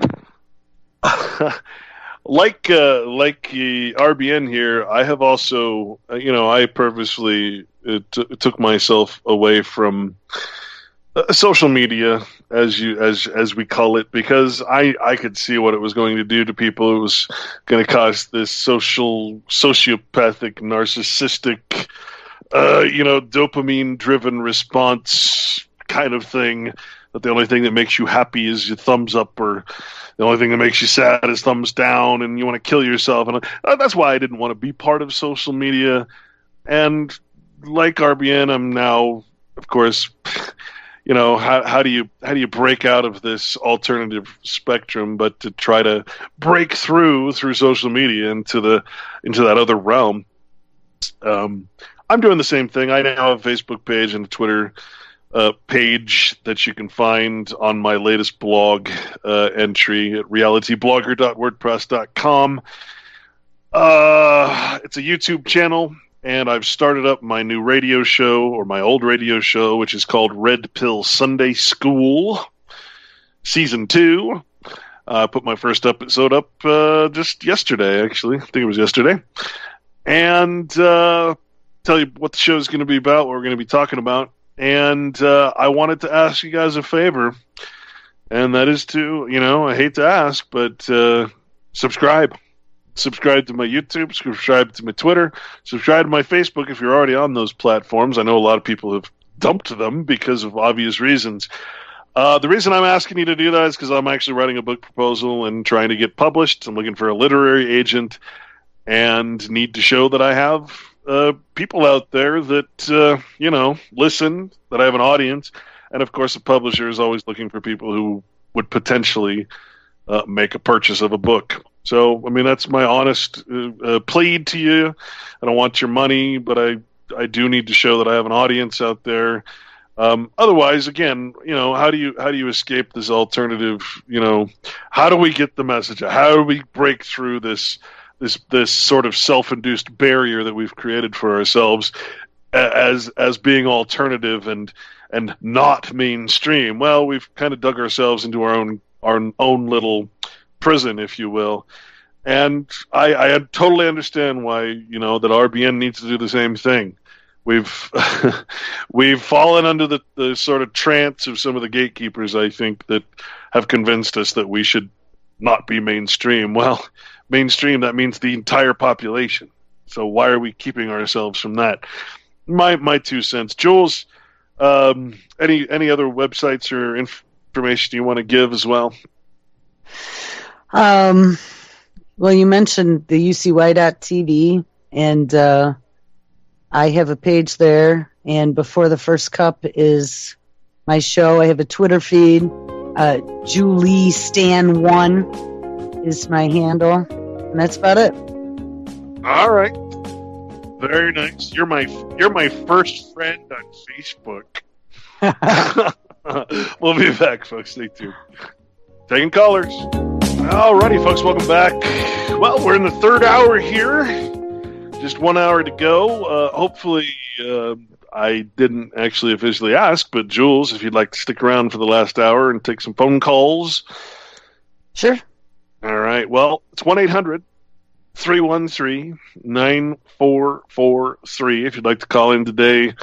like uh, like uh, R B N here, I have also, uh, you know, I purposely uh, t- took myself away from Uh, social media, as you as as we call it, because I, I could see what it was going to do to people. It was going to cause this social, sociopathic, narcissistic, uh, you know, dopamine-driven response kind of thing. That the only thing that makes you happy is your thumbs up, or the only thing that makes you sad is thumbs down, and you want to kill yourself. And uh, that's why I didn't want to be part of social media. And like R B N, I'm now of course, you know, how how do you how do you break out of this alternative spectrum, but to try to break through through social media into the into that other realm? Um, I'm doing the same thing. I now have a Facebook page and a Twitter uh, page that you can find on my latest blog uh, entry at reality blogger dot wordpress dot com. Uh, it's a YouTube channel, and I've started up my new radio show, or my old radio show, which is called Red Pill Sunday School, Season two. I uh, put my first episode up uh, just yesterday, actually. I think it was yesterday. And uh, tell you what the show is going to be about, what we're going to be talking about. And uh, I wanted to ask you guys a favor, and that is to, you know, I hate to ask, but uh, subscribe. Subscribe to my YouTube, subscribe to my Twitter, subscribe to my Facebook if you're already on those platforms. I know a lot of people have dumped them because of obvious reasons. Uh, the reason I'm asking you to do that is because I'm actually writing a book proposal and trying to get published. I'm looking for a literary agent and need to show that I have uh, people out there that, uh, you know, listen, that I have an audience. And, of course, a publisher is always looking for people who would potentially uh, make a purchase of a book. So, I mean, that's my honest uh, uh, plead to you. I don't want your money, but I, I do need to show that I have an audience out there. Um, otherwise, again, you know, how do you how do you escape this alternative? You know, how do we get the message? How do we break through this this this sort of self-induced barrier that we've created for ourselves as as being alternative and and not mainstream? Well, we've kind of dug ourselves into our own our own little prison, if you will. And I, I totally understand why, you know, that R B N needs to do the same thing. We've we've fallen under the, the sort of trance of some of the gatekeepers, I think, that have convinced us that we should not be mainstream. Well, mainstream, that means the entire population. So why are we keeping ourselves from that? My my two cents. Jules, um, any any other websites or information you want to give as well? Um, well, you mentioned the U C Y dot T V, and uh, I have a page there, and Before the First Cup is my show. I have a Twitter feed. Uh, Julie Stan one is my handle, and that's about it. All right, very nice. You're my you're my first friend on Facebook. We'll be back, folks. Stay tuned. Taking callers. Alrighty, folks, welcome back. Well, we're in the third hour here. Just one hour to go. Uh, hopefully, uh, I didn't actually officially ask, but Jules, if you'd like to stick around for the last hour and take some phone calls. Sure. All right. Well, it's one eight hundred three one three nine four four three if you'd like to call in today.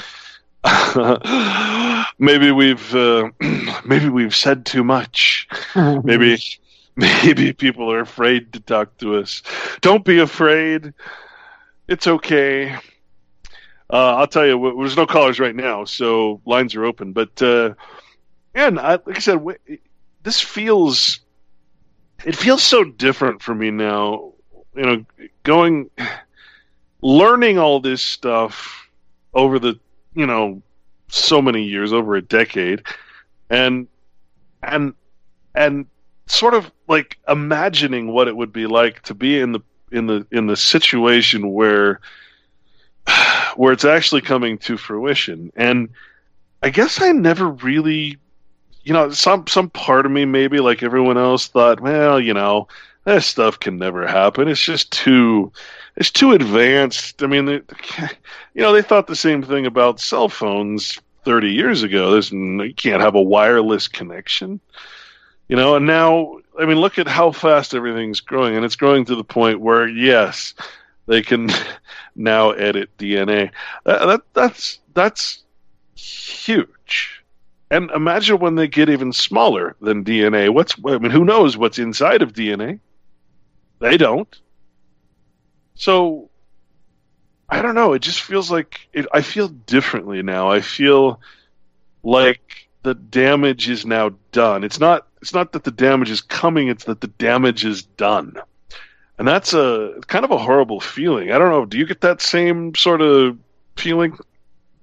maybe we've uh, maybe we've said too much. Maybe maybe people are afraid to talk to us. Don't be afraid. It's okay. Uh, I'll tell you, there's no callers right now, so lines are open. But uh, and I, like I said, this feels it feels so different for me now. You know, going learning all this stuff over the you know so many years, over a decade, and and and sort of like imagining what it would be like to be in the in the in the situation where where it's actually coming to fruition. And I guess I never really, you know, some some part of me, maybe like everyone else, thought, well, you know, this stuff can never happen. It's just too it's too advanced. I mean, they, you know, they thought the same thing about cell phones thirty years ago. There's you can't have a wireless connection. You know, and now, I mean, look at how fast everything's growing, and it's growing to the point where, yes, they can now edit D N A. That, that, that's that's huge. And imagine when they get even smaller than D N A. What's I mean, who knows what's inside of D N A? They don't. So, I don't know. It just feels like it, I feel differently now. I feel like the damage is now done. It's not. It's not that the damage is coming. It's that the damage is done, and that's a kind of a horrible feeling. I don't know. Do you get that same sort of feeling?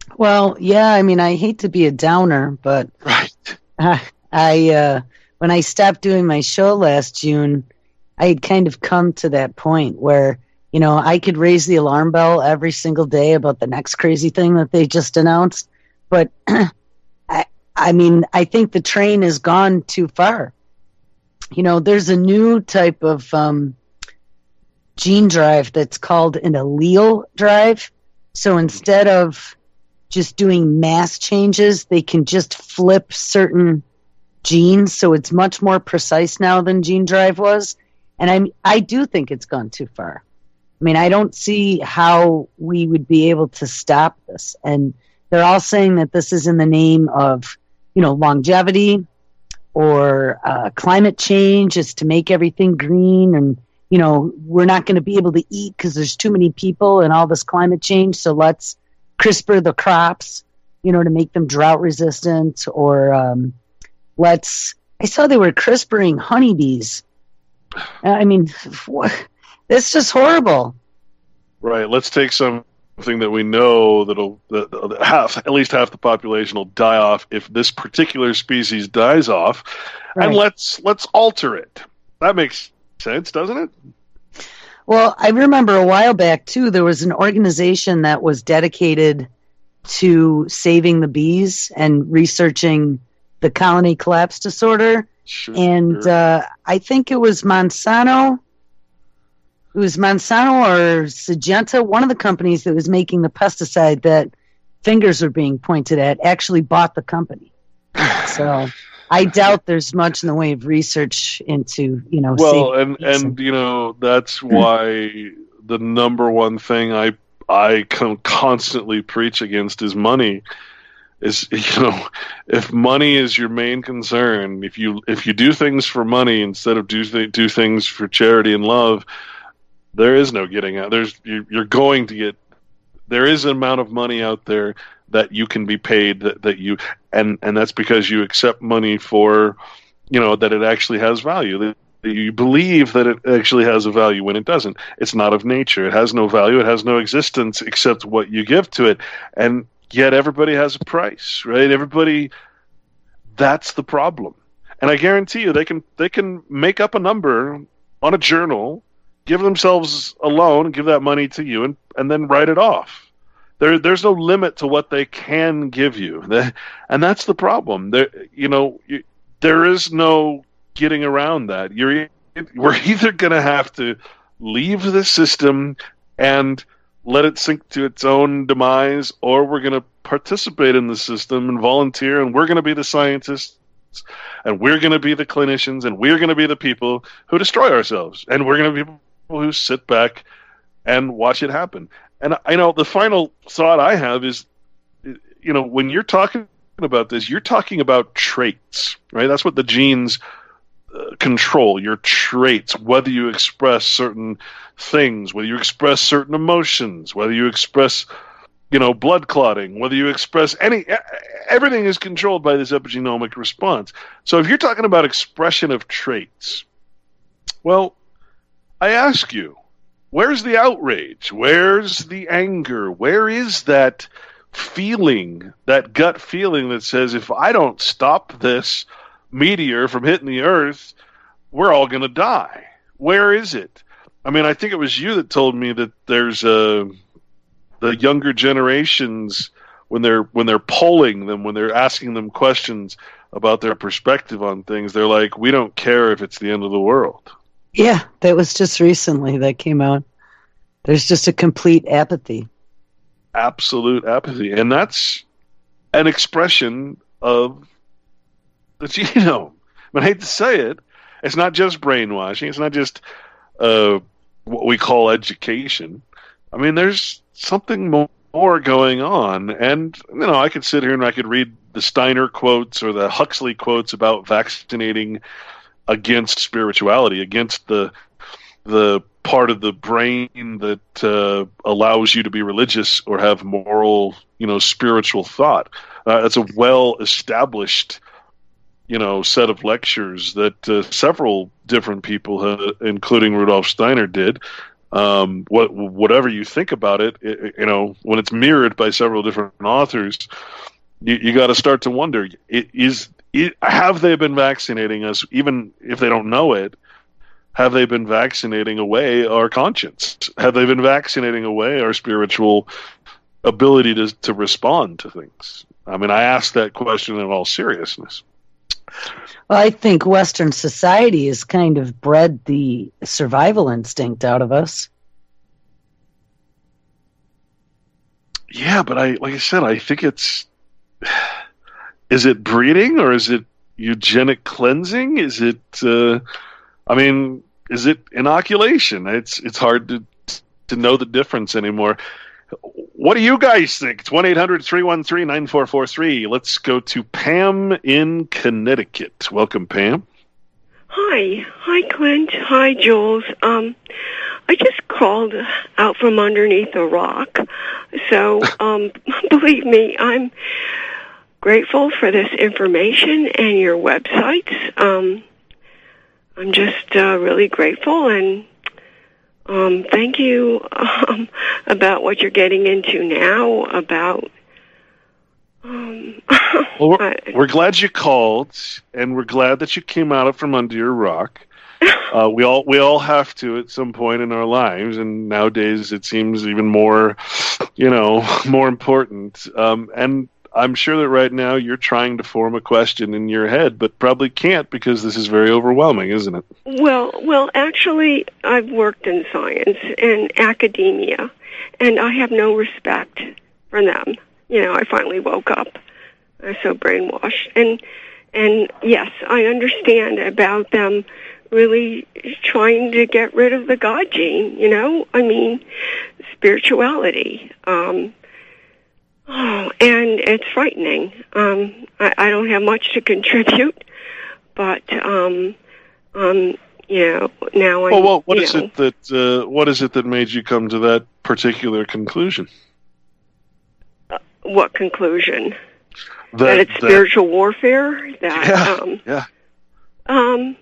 Well, yeah, I mean, I hate to be a downer, but Right. uh, I uh, when I stopped doing my show last June, I had kind of come to that point where, you know, I could raise the alarm bell every single day about the next crazy thing that they just announced, but I, I mean, I think the train has gone too far. You know, there's a new type of um, gene drive that's called an allele drive. So instead of just doing mass changes, they can just flip certain genes. So it's much more precise now than gene drive was. And I I do think it's gone too far. I mean, I don't see how we would be able to stop this. And they're all saying that this is in the name of, you know, longevity or uh, climate change, is to make everything green. And, you know, we're not going to be able to eat because there's too many people and all this climate change. So let's CRISPR the crops, you know, to make them drought resistant. Or um, let's, I saw they were CRISPRing honeybees. I mean, it's just horrible. Right. Let's take something that we know that'll that that half, at least half the population will die off if this particular species dies off, Right. and let's let's alter it. That makes sense, doesn't it? Well, I remember a while back, too, there was an organization that was dedicated to saving the bees and researching the colony collapse disorder. Sure. And uh, I think it was Monsanto. It was Monsanto or Syngenta, one of the companies that was making the pesticide that fingers were being pointed at, actually bought the company. So I doubt there's much in the way of research into, you know, well, and bees and you know that's why the number one thing I I con- constantly preach against is money. Is, you know, if money is your main concern, if you if you do things for money instead of do th- do things for charity and love, there is no getting out. There's you, you're going to get. There is an amount of money out there that you can be paid that, that you and and that's because you accept money for, you know, that it actually has value. That you believe that it actually has a value when it doesn't. It's not of nature. It has no value. It has no existence except what you give to it. And yet everybody has a price, right? Everybody, that's the problem. And I guarantee you they can they can make up a number on a journal, give themselves a loan, give that money to you, and, and then write it off. There, there's no limit to what they can give you. And that's the problem. There, you know, you, there is no getting around that. You're, we're either going to have to leave the system and let it sink to its own demise, or we're going to participate in the system and volunteer, and we're going to be the scientists, and we're going to be the clinicians, and we're going to be the people who destroy ourselves, and we're going to be people who sit back and watch it happen. And I know the final thought I have is, you know, when you're talking about this, you're talking about traits, right? That's what the genes uh, control, your traits, whether you express certain things, whether you express certain emotions, whether you express, you know, blood clotting, whether you express any, everything is controlled by this epigenomic response. So if you're talking about expression of traits, well, I ask you, where's the outrage? Where's the anger? Where is that feeling, that gut feeling that says, if I don't stop this meteor from hitting the Earth, we're all going to die? Where is it? I mean, I think it was you that told me that there's uh, the younger generations, when they're when they're polling them, when they're asking them questions about their perspective on things, they're like, we don't care if it's the end of the world. Yeah, that was just recently that came out. There's just a complete apathy. Absolute apathy. And that's an expression of the genome. I mean, I hate to say it. It's not just brainwashing. It's not just uh, what we call education. I mean, there's something more going on. And, you know, I could sit here and I could read the Steiner quotes or the Huxley quotes about vaccinating against spirituality, against the the part of the brain that uh, allows you to be religious or have moral, you know, spiritual thought. Uh, it's a well-established, you know, set of lectures that uh, several different people, uh, including Rudolf Steiner, did. Um, what, whatever you think about it, it, you know, when it's mirrored by several different authors, you, you got to start to wonder: is, is have they been vaccinating us, even if they don't know it? Have they been vaccinating away our conscience? Have they been vaccinating away our spiritual ability to to respond to things? I mean, I ask that question in all seriousness. Well, I think Western society has kind of bred the survival instinct out of us. Yeah, but I, like I said, I think it's, is it breeding or is it eugenic cleansing? Is it, uh, I mean, is it inoculation? It's it's hard to to know the difference anymore. What do you guys think? It's one eight hundred three one three nine four four three. Let's go to Pam in Connecticut. Welcome, Pam. Hi. Hi, Clint. Hi, Jules. Um, I just called out from underneath a rock. So, um, believe me, I'm grateful for this information and your websites. Um, I'm just uh, really grateful, and um, thank you um, about what you're getting into now about... Um, well, we're, we're glad you called, and we're glad that you came out from under your rock. Uh, we all we all have to at some point in our lives, and nowadays it seems even more, you know, more important. Um, and I'm sure that right now you're trying to form a question in your head, but probably can't because this is very overwhelming, isn't it? Well, well, actually, I've worked in science and academia, and I have no respect for them. You know, I finally woke up. I was so brainwashed. And, and yes, I understand about them really trying to get rid of the God gene, you know? I mean, spirituality. Um, oh, and it's frightening. Um, I, I don't have much to contribute, but, um, um, you know, now I'm, well, well, what is know, it that, uh, what is it that made you come to that particular conclusion? What conclusion? That, that it's that, spiritual warfare? That, yeah, um, yeah. Um,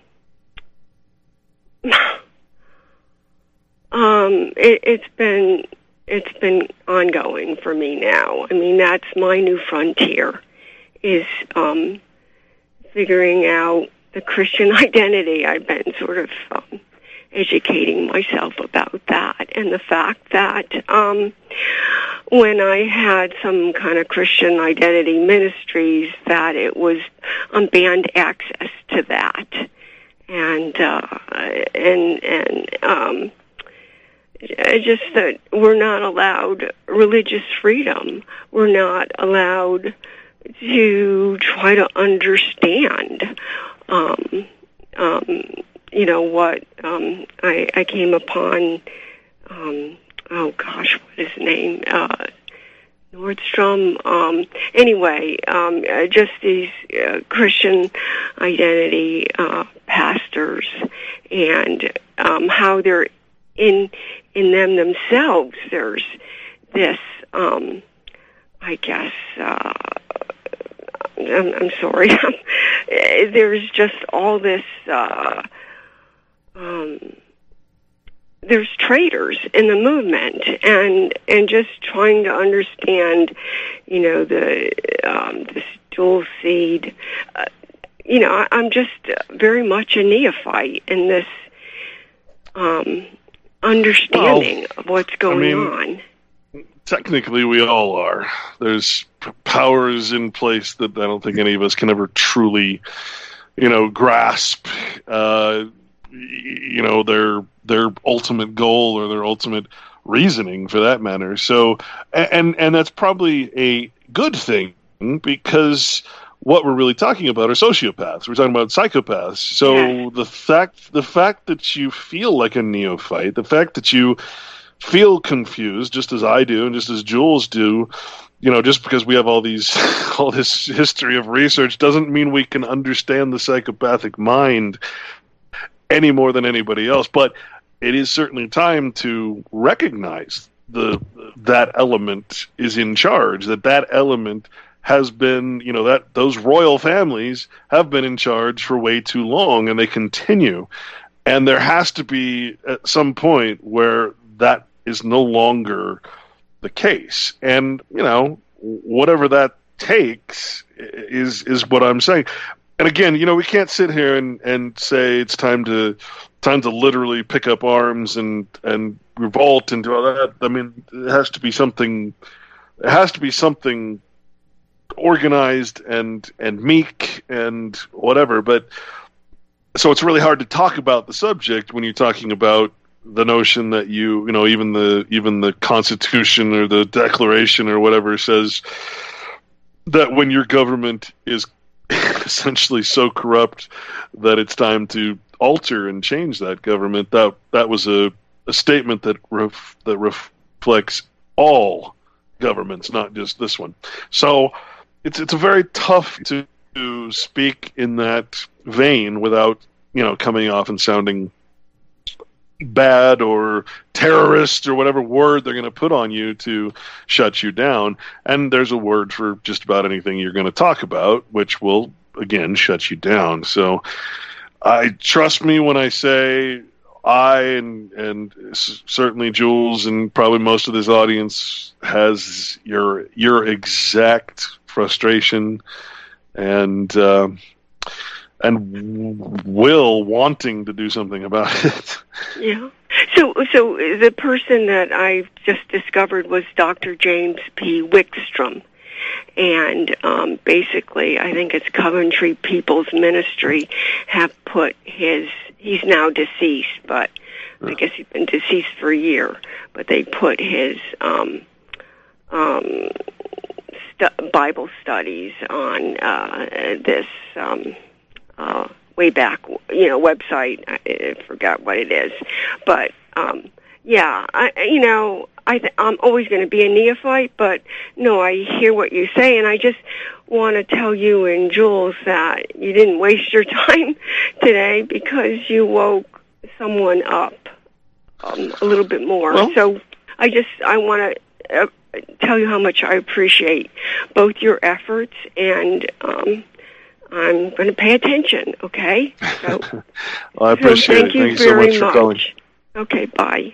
um, it, it's been, it's been ongoing for me now. I mean, that's my new frontier, is, um, figuring out the Christian identity. I've been sort of, um, educating myself about that, and the fact that um, when I had some kind of Christian identity ministries, that it was um, banned access to that, and uh, and and um, just that we're not allowed religious freedom. We're not allowed to try to understand. Um, um, You know what? Um, I, I came upon. Um, oh gosh, what is his name? Uh, Nordstrom. Um, anyway, um, uh, just these uh, Christian identity uh, pastors, and um, how they're in in them themselves. There's this. Um, I guess. Uh, I'm, I'm sorry. There's just all this. Uh, Um, there's traitors in the movement, and and just trying to understand, you know, the um, this dual seed. Uh, you know, I, I'm just very much a neophyte in this um, understanding well, of what's going I mean, on. Technically, we all are. There's p- powers in place that I don't think any of us can ever truly, you know, grasp. Uh, you know, their their ultimate goal or their ultimate reasoning, for that matter. So, and and that's probably a good thing, because what we're really talking about are sociopaths. We're talking about psychopaths. So yeah. the fact the fact that you feel like a neophyte, the fact that you feel confused, just as I do, and just as Jules do, you know, just because we have all these all this history of research doesn't mean we can understand the psychopathic mind any more than anybody else. But it is certainly time to recognize the that element is in charge, that that element has been, you know, that those royal families have been in charge for way too long, and they continue. And there has to be at some point where that is no longer the case. And, you know, whatever that takes is is what I'm saying. And again, you know, we can't sit here and, and say it's time to time to literally pick up arms and, and revolt and do all that. I mean, it has to be something. It has to be something organized and and meek and whatever. But so it's really hard to talk about the subject when you're talking about the notion that you you know even the even the Constitution or the Declaration or whatever says that when your government is essentially so corrupt that it's time to alter and change that government. That that was a, a statement that ref, that reflects all governments, not just this one. So it's it's a very tough to, to speak in that vein without, you know, coming off and sounding bad or terrorist or whatever word they're going to put on you to shut you down. And there's a word for just about anything you're going to talk about, which will, again, shut you down. So I trust me when I say I and and certainly Jules and probably most of this audience has your your exact frustration and uh, and will wanting to do something about it. Yeah. So so the person that I just discovered was Doctor James P. Wickstrom. And um, basically, I think it's Coventry People's Ministry have put his, he's now deceased, but I guess he's been deceased for a year, but they put his um, um, stu- Bible studies on uh, this um, uh, way back, you know, website. I, I forgot what it is. But, um, yeah, I, you know, I th- I'm always going to be a neophyte, but no, I hear what you say, and I just want to tell you and Jules that you didn't waste your time today because you woke someone up um, a little bit more. Well, so I just I want to uh, tell you how much I appreciate both your efforts, and um, I'm going to pay attention. Okay? So, well, I appreciate so thank it. You thank you so very much for much. calling. Okay, bye.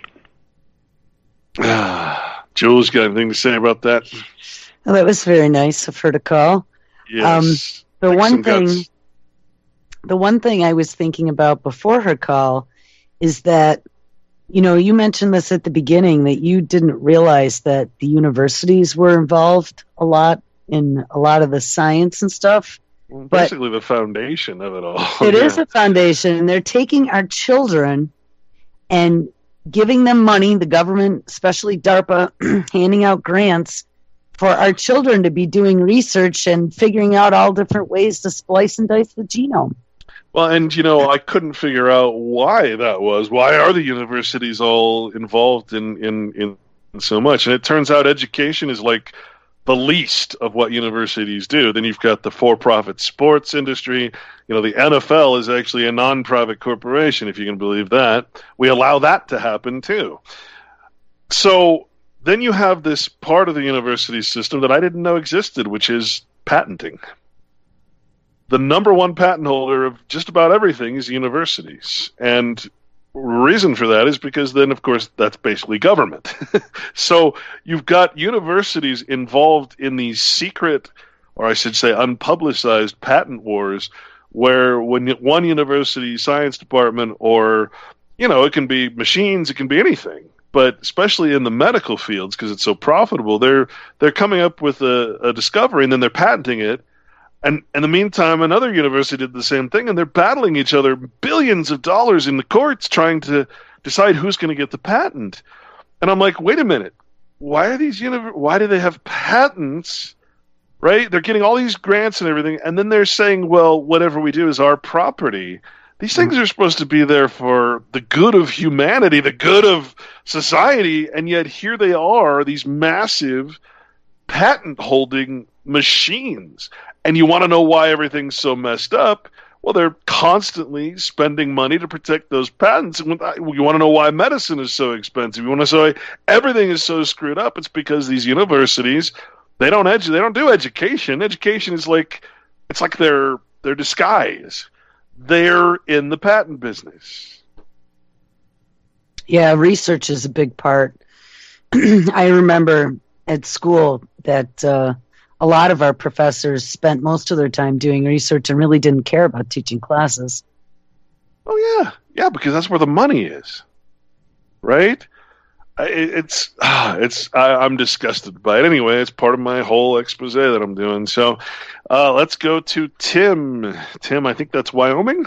Jules, got anything to say about that? Well, that was very nice of her to call. Yes. Um, the Like one thing, guts. the one thing I was thinking about before her call is that, you know, you mentioned this at the beginning that you didn't realize that the universities were involved a lot in a lot of the science and stuff. Well, but basically, the foundation of it all. It yeah. is a foundation, and they're taking our children and giving them money, the government, especially DARPA, handing out grants for our children to be doing research and figuring out all different ways to splice and dice the genome. Well, and, you know, I couldn't figure out why that was. Why are the universities all involved in, in, in, in so much? And it turns out education is like the least of what universities do. Then you've got the for-profit sports industry. You know, the N F L is actually a non-profit corporation, if you can believe that. We allow that to happen, too. So then you have this part of the university system that I didn't know existed, which is patenting. The number one patent holder of just about everything is universities. And reason for that is because then, of course, that's basically government. So you've got universities involved in these secret, or I should say unpublicized patent wars, where when one university science department, or, you know, it can be machines, it can be anything, but especially in the medical fields, because it's so profitable, they're they're coming up with a, a discovery and then they're patenting it. And in the meantime, another university did the same thing, and they're battling each other billions of dollars in the courts trying to decide who's going to get the patent. And I'm like, wait a minute, why are these univ- why do they have patents? Right? They're getting all these grants and everything, and then they're saying, well, whatever we do is our property. These things are supposed to be there for the good of humanity, the good of society, and yet here they are, these massive patent-holding machines. And you want to know why everything's so messed up? Well, they're constantly spending money to protect those patents. And you want to know why medicine is so expensive? You want to say everything is so screwed up? It's because these universities, they don't edu- they don't do education. Education is like it's like their their disguise. They're in the patent business. Yeah, research is a big part. I remember at school that uh, a lot of our professors spent most of their time doing research and really didn't care about teaching classes. Oh, yeah. Yeah, because that's where the money is, right? It's, it's. I'm disgusted by it. Anyway, it's part of my whole expose that I'm doing. So uh, let's go to Tim. Tim, I think that's Wyoming?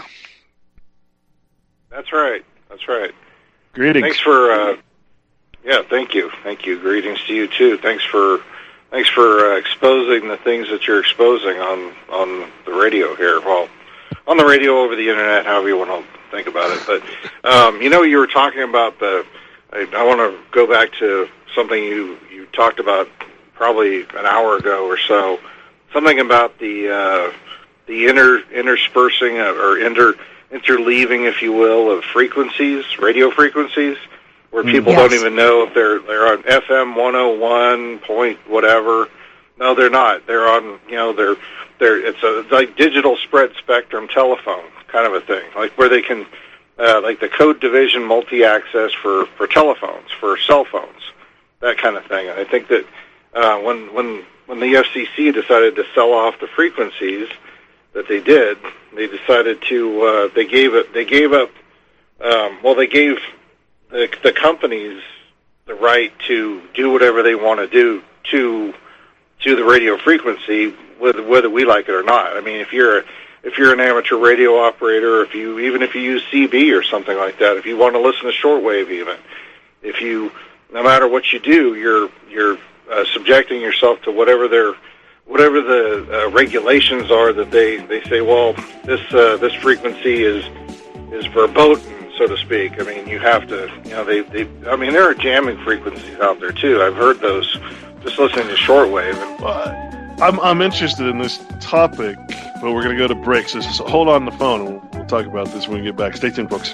That's right. That's right. Greetings. Thanks for, uh, yeah, thank you. Thank you. Greetings to you, too. Thanks for thanks for uh, exposing the things that you're exposing on, on the radio here. Well, on the radio, over the Internet, however you want to think about it. But, um, you know, you were talking about the, I, I want to go back to something you, you talked about probably an hour ago or so, something about the uh, the inter, interspersing of, or inter interleaving, if you will, of frequencies, radio frequencies, where people yes. don't even know if they're they're on F M one oh one point whatever. No, they're not. They're on, you know, they're they're it's a it's like digital spread spectrum telephone kind of a thing, like where they can uh, like the code division multi-access for for telephones, for cell phones, that kind of thing. And I think that uh, when when when the F C C decided to sell off the frequencies that they did, they decided to uh, they gave it they gave up um, well they gave the, the companies the right to do whatever they want to do to to the radio frequency, whether whether we like it or not. I mean, if you're if you're an amateur radio operator, if you even if you use C B or something like that, if you want to listen to shortwave, even if you no matter what you do, you're you're uh, subjecting yourself to whatever their whatever the uh, regulations are that they, they say, well, this uh, this frequency is is verboten, so to speak. I mean, you have to, you know, they, they I mean, there are jamming frequencies out there, too. I've heard those just listening to shortwave. Well, I'm, I'm interested in this topic, but we're going to go to breaks. So just hold on the phone, and we'll, we'll talk about this when we get back. Stay tuned, folks.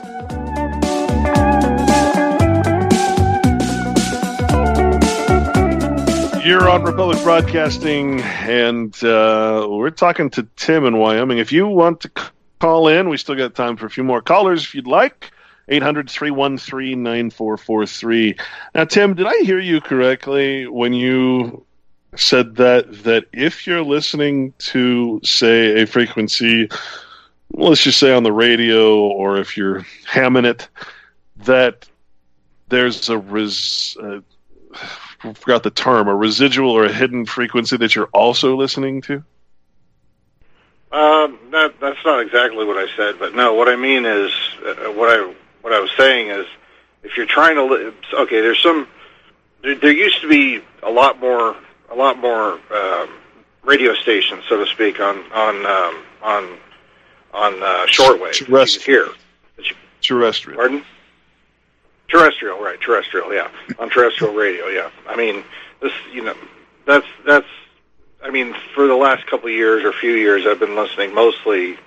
You're on Republic Broadcasting, and uh, we're talking to Tim in Wyoming. If you want to c- call in, we still got time for a few more callers if you'd like. eight hundred, three one three, nine four four three. Now, Tim, did I hear you correctly when you said that that if you're listening to, say, a frequency, let's just say on the radio, or if you're hamming it, that there's a res... Uh, I forgot the term, a residual or a hidden frequency that you're also listening to? Um, that, that's not exactly what I said, but no, what I mean is, uh, what I what I was saying is, if you're trying to, li- okay, there's some, there, there used to be a lot more, a lot more um, radio stations, so to speak, on on um, on on uh, shortwave. Terrestrial. Here. Terrestrial. Pardon? Terrestrial, right? Terrestrial, yeah, on terrestrial radio, yeah. I mean, this, you know, that's that's. I mean, for the last couple of years or few years, I've been listening mostly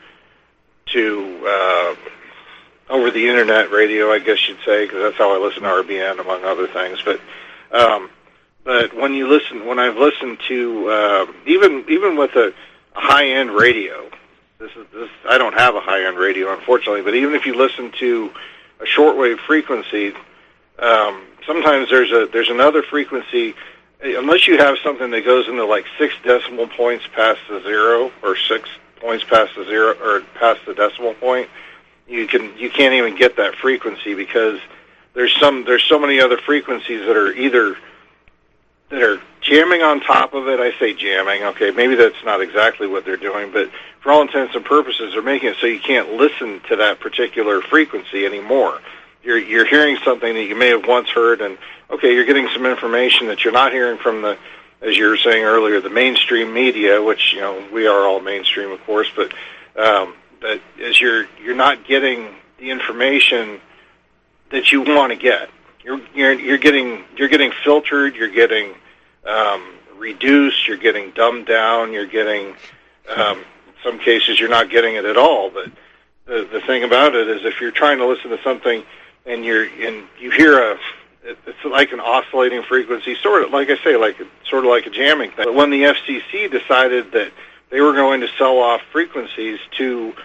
to uh, over the internet radio, I guess you'd say, because that's how I listen to R B N, among other things. But um, but when you listen, when I've listened to uh, even even with a, a high end radio, this is this. I don't have a high end radio, unfortunately. But even if you listen to a shortwave frequency, um, sometimes there's a there's another frequency, unless you have something that goes into like six decimal points past the zero, or six points past the zero, or past the decimal point, you can you can't even get that frequency, because there's some there's so many other frequencies that are either that are jamming on top of it. I say jamming, okay, maybe that's not exactly what they're doing, but for all intents and purposes, they're making it so you can't listen to that particular frequency anymore. You're you're hearing something that you may have once heard, and okay, you're getting some information that you're not hearing from the, as you were saying earlier, the mainstream media, which, you know, we are all mainstream, of course, but um, that as you're you're not getting the information that you want to get. You're you're you're getting you're getting filtered. You're getting um, reduced. You're getting dumbed down. You're getting um, in some cases you're not getting it at all. But the the thing about it is, if you're trying to listen to something and you're and you hear a it's like an oscillating frequency, sort of like I say, like sort of like a jamming thing. But when the F C C decided that they were going to sell off frequencies to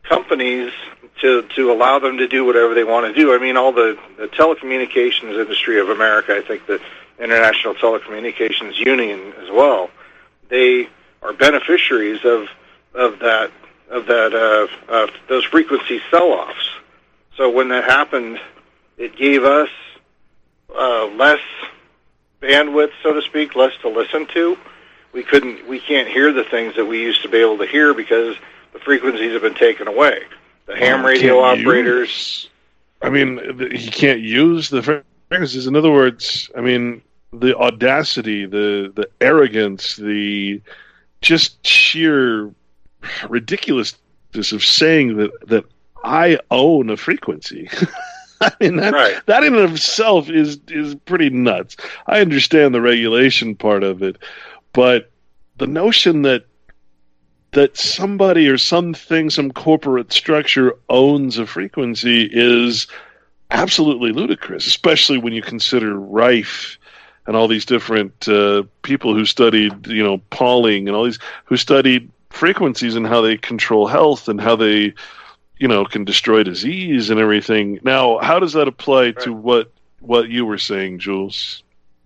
companies to to allow them to do whatever they want to do. I mean, all the, the telecommunications industry of America, I think the International Telecommunications Union as well, they are beneficiaries of of that of that uh, uh, those frequency sell-offs. So when that happened, it gave us uh, less bandwidth, so to speak, less to listen to. We couldn't, we can't hear the things that we used to be able to hear because the frequencies have been taken away. The ham well, radio operators. Use, I mean, he can't use the frequencies. In other words, I mean, the audacity, the the arrogance, the just sheer ridiculousness of saying that that I own a frequency. I mean, that, right. that in and of itself is is pretty nuts. I understand the regulation part of it, but the notion that that somebody or something, some corporate structure owns a frequency is absolutely ludicrous, especially when you consider Rife and all these different uh, people who studied, you know, Pauling and all these, who studied frequencies and how they control health and how they, you know, can destroy disease and everything. Now, how does that apply right. to what what you were saying, Jules?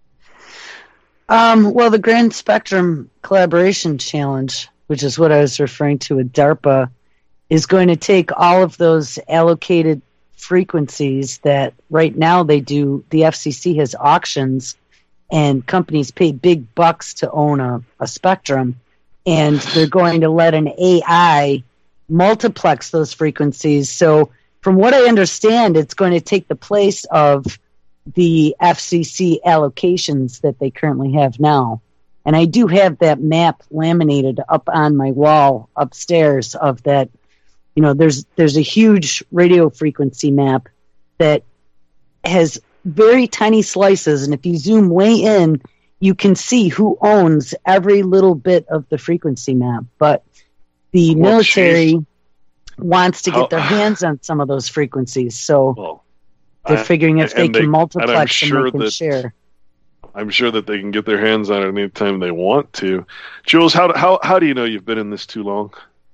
Um, well, the Grand Spectrum Collaboration Challenge, which is what I was referring to with DARPA, is going to take all of those allocated frequencies that right now they do. The F C C has auctions, and companies pay big bucks to own a, a spectrum, and they're going to let an A I multiplex those frequencies. So from what I understand, it's going to take the place of the F C C allocations that they currently have now. And I do have that map laminated up on my wall upstairs of that. You know, there's there's a huge radio frequency map that has very tiny slices, and if you zoom way in, you can see who owns every little bit of the frequency map. But the well, military geez. wants to get How, their hands on some of those frequencies, so well, they're figuring if they can they, multiplex sure and they can that, share. I'm sure that they can get their hands on it anytime they want to. Jules, how how how do you know you've been in this too long?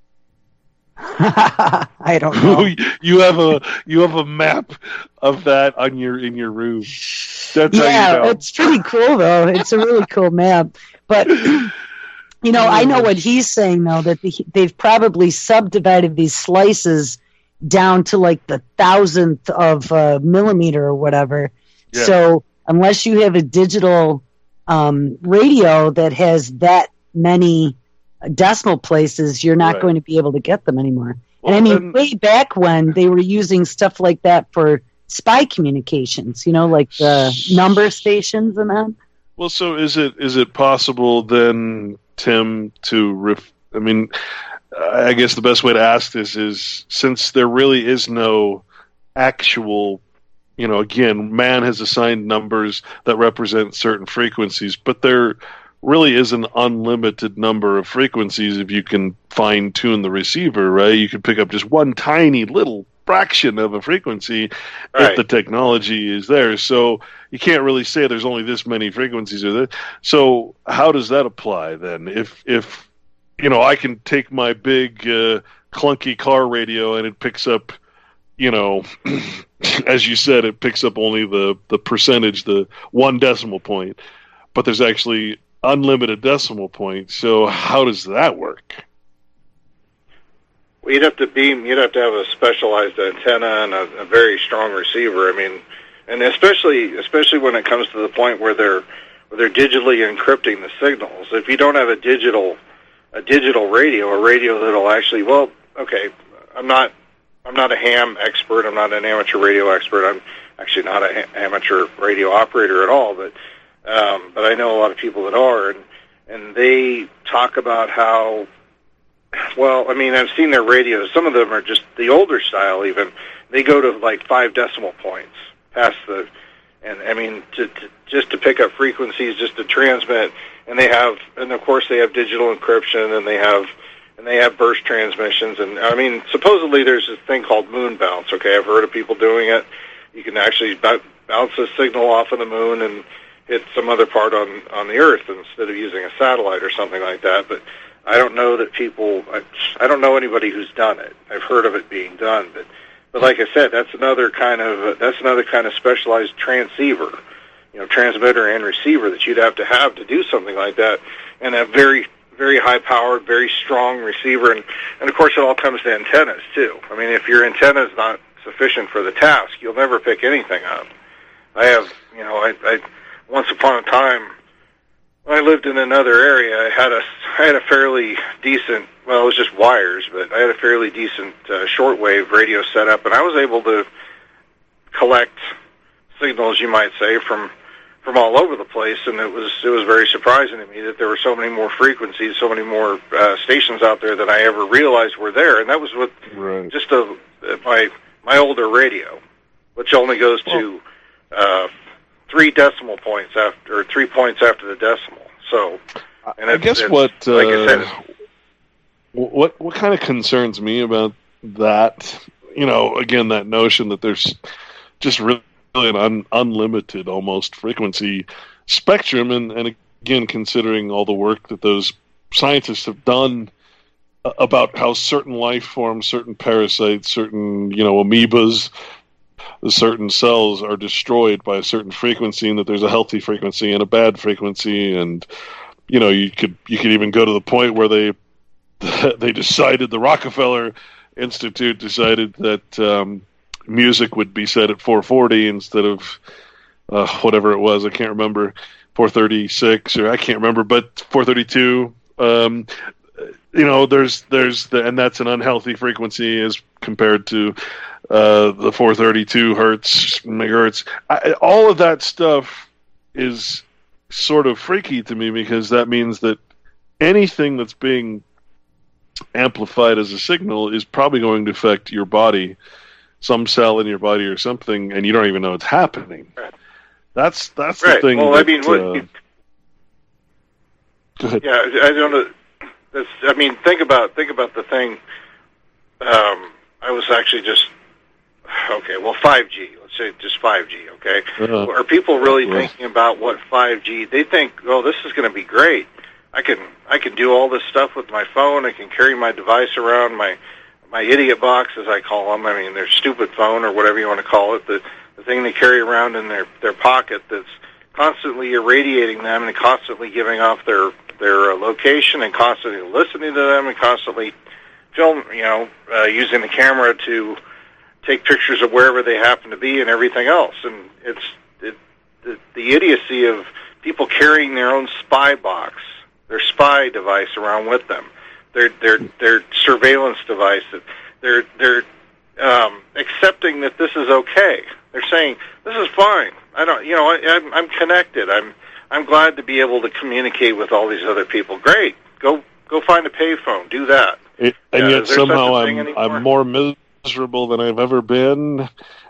I don't know. you have a you have a map of that on your in your room. That's yeah, how you know. It's pretty cool though. It's a really cool map. But you know, I know what he's saying though, that the, they've probably subdivided these slices down to like the thousandth of a millimeter or whatever. Yeah. So unless you have a digital um, radio that has that many decimal places, you're not right. going to be able to get them anymore. Well, and I mean, then, way back when they were using stuff like that for spy communications, you know, like the number stations and that. Well, so is it is it possible then, Tim, to ref- I mean, I guess the best way to ask this is, since there really is no actual, you know, again, man has assigned numbers that represent certain frequencies, but there really is an unlimited number of frequencies if you can fine-tune the receiver, right? You can pick up just one tiny little fraction of a frequency right. if the technology is there. So you can't really say there's only this many frequencies. Or that. So how does that apply then? If, if you know, I can take my big uh, clunky car radio and it picks up, you know, as you said, it picks up only the, the percentage, the one decimal point, but there's actually unlimited decimal points. So how does that work? Well, you'd have to beam. You'd have to have a specialized antenna and a, a very strong receiver. I mean, and especially especially when it comes to the point where they're where they're digitally encrypting the signals. If you don't have a digital a digital radio, a radio that'll actually well, okay, I'm not I'm not a ham expert. I'm not an amateur radio expert. I'm actually not an ha- amateur radio operator at all. But Um, but I know a lot of people that are, and and they talk about how, well, I mean, I've seen their radios. Some of them are just the older style even. They go to like five decimal points past the, and I mean, to, to just to pick up frequencies, just to transmit, and they have, and of course they have digital encryption, and they have, and they have burst transmissions, and I mean, supposedly there's this thing called moon bounce. Okay, I've heard of people doing it. You can actually b- bounce a signal off of the moon and hit some other part on, on the Earth instead of using a satellite or something like that. But I don't know that people. I, I don't know anybody who's done it. I've heard of it being done, but but like I said, that's another kind of that's another kind of specialized transceiver, you know, transmitter and receiver that you'd have to have to do something like that, and a very very high powered, very strong receiver, and and of course it all comes to antennas too. I mean, if your antenna is not sufficient for the task, you'll never pick anything up. I have, you know, I, I once upon a time. When I lived in another area, I had a, I had a fairly decent, well, it was just wires, but I had a fairly decent uh, shortwave radio set up, and I was able to collect signals, you might say, from from all over the place, and it was it was very surprising to me that there were so many more frequencies, so many more uh, stations out there than I ever realized were there, and that was with right. just a, my my older radio, which only goes to uh, three decimal points after, or three points after the decimal. So, and I it's, guess it's, what uh, like I said, it's, what what kind of concerns me about that, you know, again, that notion that there's just really an un, unlimited almost frequency spectrum, and, and again, considering all the work that those scientists have done about how certain life forms, certain parasites, certain, you know, amoebas, certain cells are destroyed by a certain frequency, and that there's a healthy frequency and a bad frequency, and you know, you could you could even go to the point where they they decided, the Rockefeller Institute decided that um, music would be set at four forty instead of uh, whatever it was, I can't remember, four thirty-six, or I can't remember, but four thirty-two. Um, you know, there's there's the, and that's an unhealthy frequency as compared to uh, the four thirty-two hertz megahertz. I, all of that stuff is sort of freaky to me, because that means that anything that's being amplified as a signal is probably going to affect your body, some cell in your body or something, and you don't even know it's happening. Right. That's that's right. the thing. Well, that, I mean, what, uh, you, go ahead. Yeah, I don't know. That's, I mean, think about think about the thing. Um, I was actually just okay. Well, five G. Let's say just five G. Okay. Uh-huh. Are people really Right. thinking about what five G? They think, oh, this is going to be great. I can I can do all this stuff with my phone. I can carry my device around, my my idiot box, as I call them. I mean, their stupid phone, or whatever you want to call it, the the thing they carry around in their their pocket that's constantly irradiating them and constantly giving off their their uh, location, and constantly listening to them, and constantly film, you know, uh, using the camera to take pictures of wherever they happen to be and everything else. And it's it, the, the idiocy of people carrying their own spy box, their spy device around with them, their their their surveillance device. They're they're um, accepting that this is okay. They're saying this is fine. I don't, you know, I, I'm I'm connected. I'm I'm glad to be able to communicate with all these other people. Great, go go find a payphone. Do that. It, and Yeah, yet is there such somehow a thing I'm anymore? I'm more miserable than I've ever been.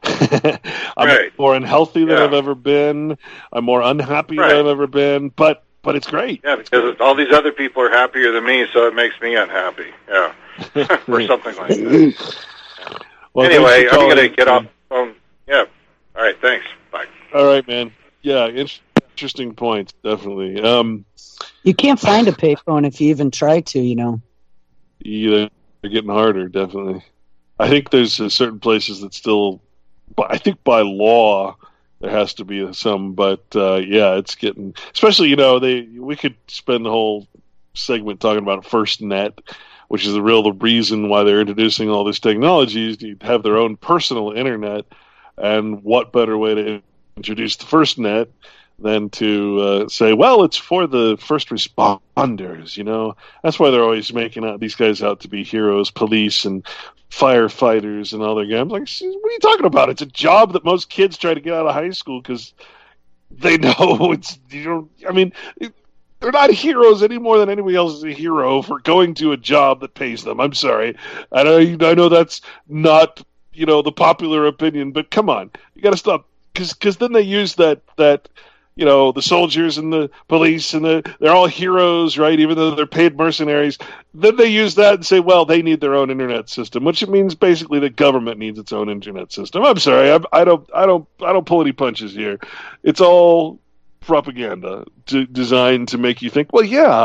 I'm Right. more unhealthy than Yeah. I've ever been. I'm more unhappy Right. than I've ever been. But but it's great. Yeah, because all these other people are happier than me, so it makes me unhappy. Yeah, or something like that. Well, Anyway, thanks for I'm going to calling. get off the phone. Yeah. All right. Thanks. Bye. All right, man. Yeah, in- interesting points, definitely. Um, You can't find a payphone if you even try to, you know. yeah, they're getting harder, definitely. I think there's uh, certain places that still, but I think by law there has to be some. But uh, yeah, it's getting, especially, you know, they we could spend the whole segment talking about FirstNet, which is the real the reason why they're introducing all this technology is to have their own personal internet. And what better way to introduce the FirstNet than to uh, say, well, it's for the first responders, you know? That's why they're always making out these guys out to be heroes, police and firefighters and all their games. Like, what are you talking about? It's a job that most kids try to get out of high school because they know it's, you know, I mean, it, they're not heroes any more than anybody else is a hero for going to a job that pays them. I'm sorry. I know, I know that's not, you know, the popular opinion, but come on, you got to stop, because because then they use that that you know, the soldiers and the police and the they're all heroes, right? Even though they're paid mercenaries, then they use that and say, well, they need their own internet system, which means basically the government needs its own internet system. I'm sorry, I, I don't, I don't, I don't pull any punches here. It's all propaganda to, designed to make you think, well, yeah,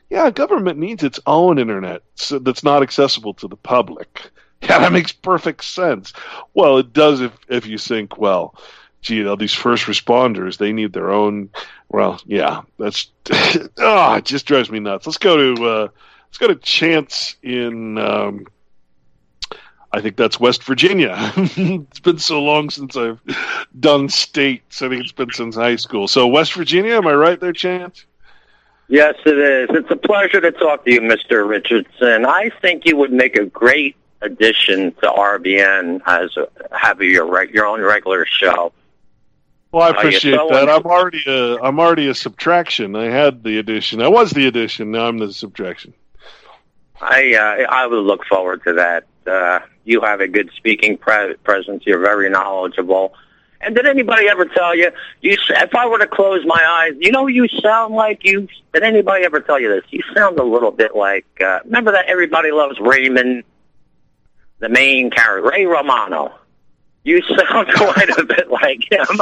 yeah, government needs its own internet so that's not accessible to the public. Yeah, that makes perfect sense. Well, it does if, if you think, well, gee, you know, these first responders, they need their own. Well, yeah, that's oh, it just drives me nuts. Let's go to uh, let's go to Chance in. Um, I think that's West Virginia. It's been so long since I've done states. I think it's been since high school. So West Virginia, am I right there, Chance? Yes, it is. It's a pleasure to talk to you, Mister Richardson. I think you would make a great addition to R B N as a, have your reg, your own regular show. Well, I appreciate uh, so that. I'm already a I'm already a subtraction. I had the addition. I was the addition. Now I'm the subtraction. I uh, I would look forward to that. Uh, you have a good speaking pre- presence. You're very knowledgeable. And did anybody ever tell you, you, if I were to close my eyes, you know, you sound like you, did anybody ever tell you this? You sound a little bit like, uh, remember that Everybody Loves Raymond, the main character, Ray Romano? You sound quite a bit like him.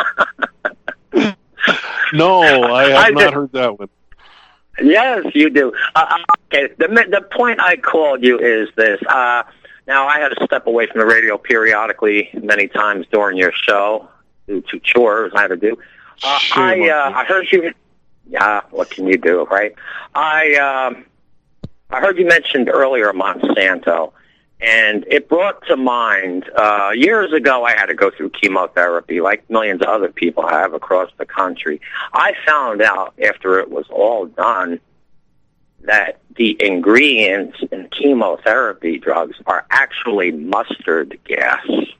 No, I have I not did, heard that one. Yes, you do. Uh, okay, the the point I called you is this. Uh, now, I had to step away from the radio periodically many times during your show due to chores I had to do. Uh, I uh, I heard you. Yeah, what can you do, right? I um, I heard you mentioned earlier Monsanto, and it brought to mind uh, years ago I had to go through chemotherapy like millions of other people have across the country. I found out after it was all done that the ingredients in chemotherapy drugs are actually mustard gas.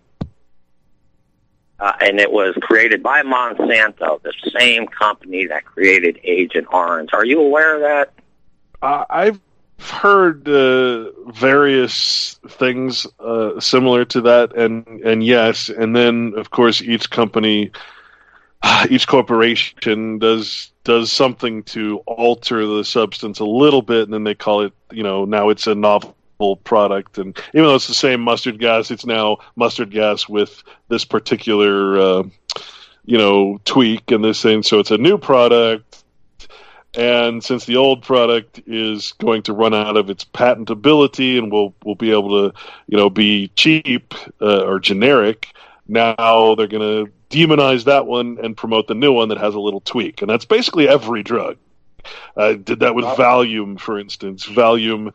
Uh, and it was created by Monsanto, the same company that created Agent Orange. Are you aware of that? Uh, I've heard uh, various things uh, similar to that, and, and yes, and then, of course, each company, each corporation does does something to alter the substance a little bit, and then they call it, you know, now it's a novel product. And even though it's the same mustard gas, it's now mustard gas with this particular, uh, you know, tweak and this thing. So it's a new product. And since the old product is going to run out of its patentability and will will be able to, you know, be cheap uh, or generic, now they're going to demonize that one and promote the new one that has a little tweak. And that's basically every drug. I uh, did that with Valium, for instance. Valium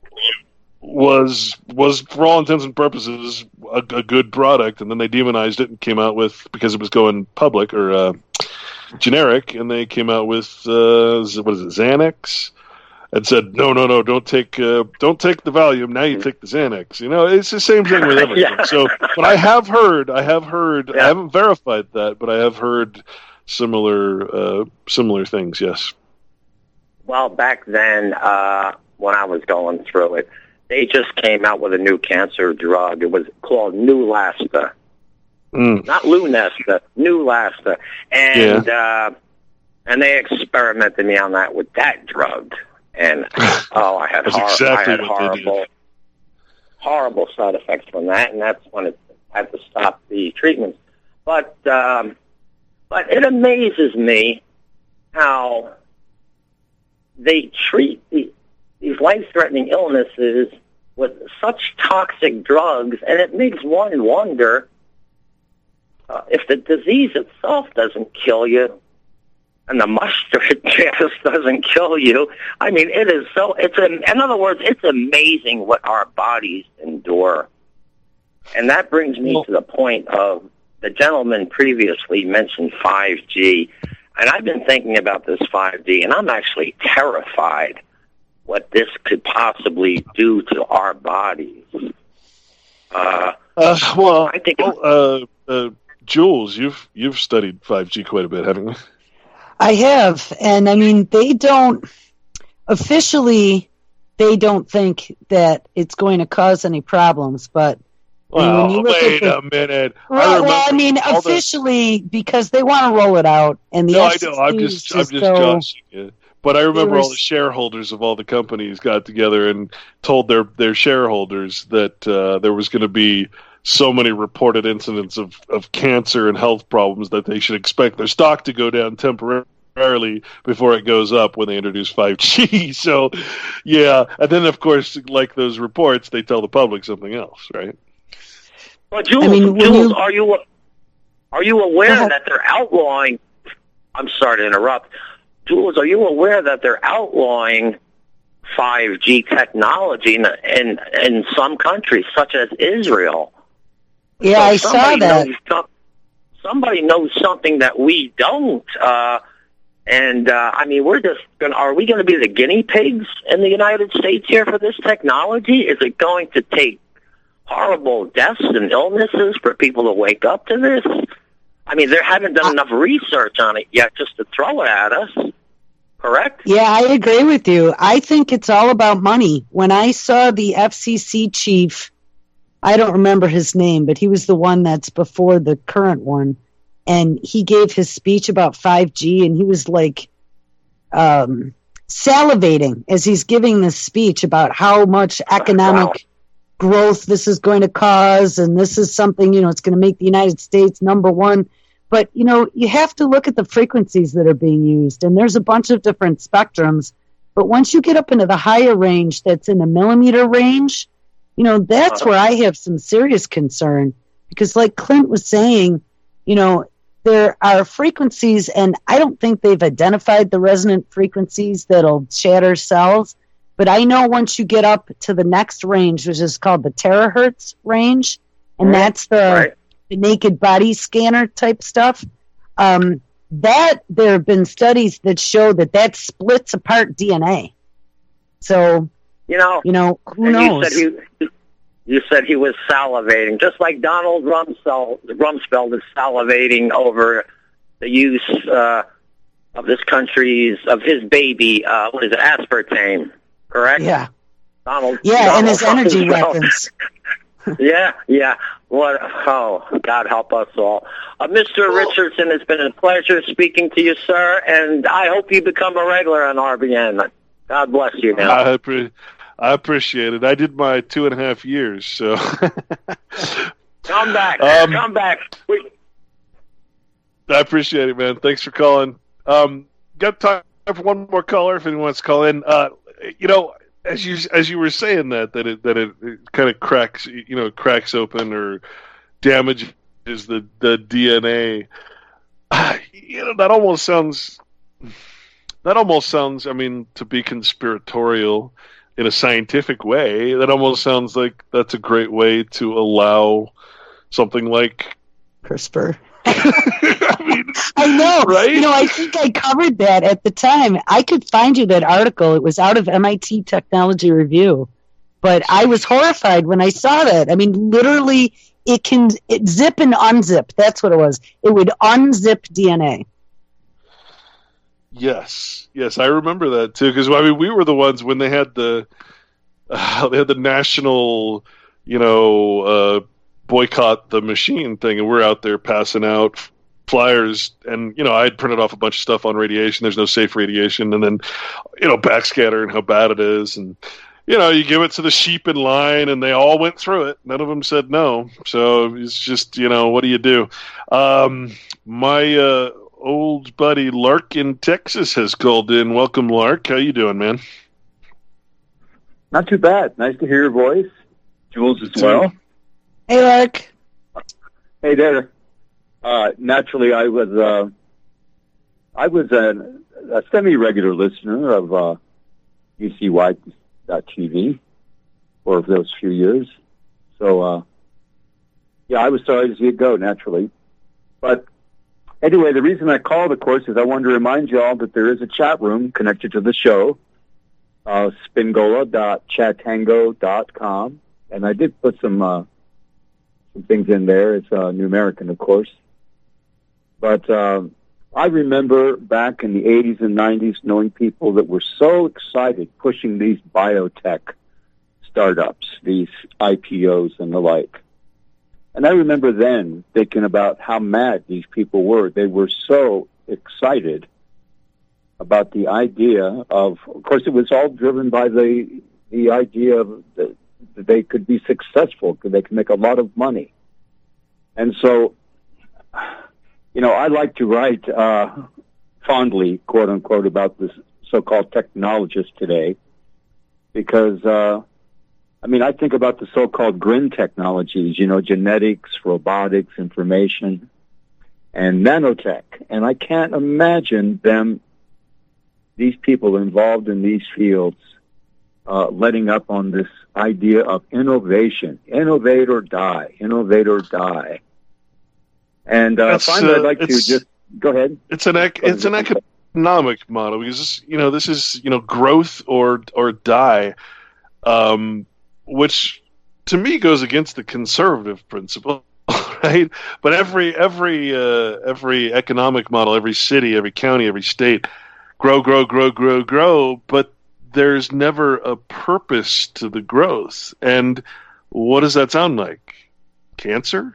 was, was for all intents and purposes, a, a good product, and then they demonized it and came out with, because it was going public or uh, generic, and they came out with, uh, what is it, Xanax? And said, no, no, no, don't take uh, don't take the Valium, now you take the Xanax. You know, it's the same thing with everything. Yeah. So, but I have heard, I have heard, yeah. I haven't verified that, but I have heard similar uh, similar things, yes. Well, back then, uh, when I was going through it, they just came out with a new cancer drug. It was called Neulasta. Mm. Not Lunesta, Neulasta. And, yeah. uh, and they experimented me on that with that drug. And oh, I had, hor- exactly I had horrible, horrible side effects from that, and that's when it had to stop the treatment. But um, but it amazes me how they treat the, these life-threatening illnesses with such toxic drugs, and it makes one wonder uh, if the disease itself doesn't kill you. And the mustard gas doesn't kill you. I mean, it is so, it's a, in other words, it's amazing what our bodies endure. And that brings me well, to the point of the gentleman previously mentioned five G. And I've been thinking about this five G, and I'm actually terrified what this could possibly do to our bodies. Uh, uh, well, I think, well, uh, uh, Jules, you've, you've studied five G quite a bit, haven't you? I have, and I mean, they don't, officially, they don't think that it's going to cause any problems, but well, I mean, when you look wait at the, a minute. Right, I well, I mean, officially, the, because they want to roll it out, and the no, F C C I know, I'm just, just I'm just so, joshing you. But I remember all the shareholders of all the companies got together and told their, their shareholders that uh, there was going to be so many reported incidents of, of cancer and health problems that they should expect their stock to go down temporarily temporarily before it goes up when they introduce five G. So, yeah. And then, of course, like those reports, they tell the public something else, right? Well, Jules, I mean, Jules you... are you are you aware that they're outlawing? I'm sorry to interrupt, Jules. Are you aware that they're outlawing five G technology in in, in some countries, such as Israel? Yeah, so I saw that. Knows, somebody knows something that we don't. Uh, and uh, I mean, we're just going. Are we going to be the guinea pigs in the United States here for this technology? Is it going to take horrible deaths and illnesses for people to wake up to this? I mean, they haven't done enough research on it yet just to throw it at us, correct? Yeah, I agree with you. I think it's all about money. When I saw the F C C chief, I don't remember his name, but he was the one that's before the current one, and he gave his speech about five G, and he was like um, salivating as he's giving this speech about how much economic... Wow. growth this is going to cause, and this is something, you know, it's going to make the United States number one. But, you know, you have to look at the frequencies that are being used, and there's a bunch of different spectrums. But once you get up into the higher range that's in the millimeter range, you know, that's where I have some serious concern. Because like Clint was saying, you know, there are frequencies, and I don't think they've identified the resonant frequencies that'll shatter cells. But I know once you get up to the next range, which is called the terahertz range, and that's the, right. the naked body scanner type stuff, um, that there have been studies that show that that splits apart D N A. So, you know, you know who knows? You said, he, you said he was salivating, just like Donald Rumsfeld, Rumsfeld is salivating over the use uh, of this country's, of his baby, uh, what is it, aspartame. Correct? Yeah. Donald. Yeah, Donald and his energy Trump. weapons. yeah, yeah. What? Oh, God help us all. Uh, Mister Oh. Richardson, it's been a pleasure speaking to you, sir, and I hope you become a regular on R B N. God bless you now. I, appre- I appreciate it. I did my two and a half years, so. Come back. Um, Come back. We- I appreciate it, man. Thanks for calling. Um, got time for one more caller if anyone wants to call in. Uh, You know, as you as you were saying that that it that it, it kind of cracks, you know, cracks open or damages the the D N A. You know, that almost sounds that almost sounds. I mean, to be conspiratorial in a scientific way, that almost sounds like that's a great way to allow something like CRISPR. I mean, I know, right? You know, I think I covered that at the time. I could find you that article. It was out of M I T Technology Review, but I was horrified when I saw that. I mean, literally, it can it zip and unzip. That's what it was. It would unzip D N A. Yes, yes, I remember that too. Because I mean, we were the ones when they had the uh, they had the national, you know. Uh, boycott the machine thing, and we're out there passing out flyers, and you know, I'd printed off a bunch of stuff on radiation. There's no safe radiation, and then you know, backscatter and how bad it is, and you know, you give it to the sheep in line, and they all went through it. None of them said no. So it's just, you know, what do you do? Um, my uh, old buddy Lark in Texas has called in. Welcome, Lark. How you doing, man? Not too bad. Nice to hear your voice, Jules, as well. Hey, Lark. Hey there. Uh, naturally, I was uh, I was a, a semi-regular listener of uh, U C Y dot T V for those few years. So, uh, yeah, I was sorry to see it go, naturally. But anyway, the reason I called, of course, is I wanted to remind you all that there is a chat room connected to the show, uh, spingola dot chatango dot com. And I did put some... Uh, some things in there. It's uh, New American, of course. But uh, I remember back in the eighties and nineties knowing people that were so excited pushing these biotech startups, these I P Os and the like. And I remember then thinking about how mad these people were. They were so excited about the idea of, of course, it was all driven by the the idea of the, that they could be successful, because they could make a lot of money. And so, you know, I like to write uh, fondly, quote unquote, about this so-called technologist today, because uh, I mean, I think about the so-called green technologies, you know, genetics, robotics, information, and nanotech, and I can't imagine them, these people involved in these fields, uh, letting up on this idea of innovation, innovate or die, innovate or die. And uh, finally, uh, I'd like to just go ahead. It's an ec- it's an economic model because this, you know, this is, you know, growth or or die, um, which to me goes against the conservative principle, right? But every every uh, every economic model, every city, every county, every state, grow, grow, grow, grow, grow, but there's never a purpose to the growth. And what does that sound like? Cancer?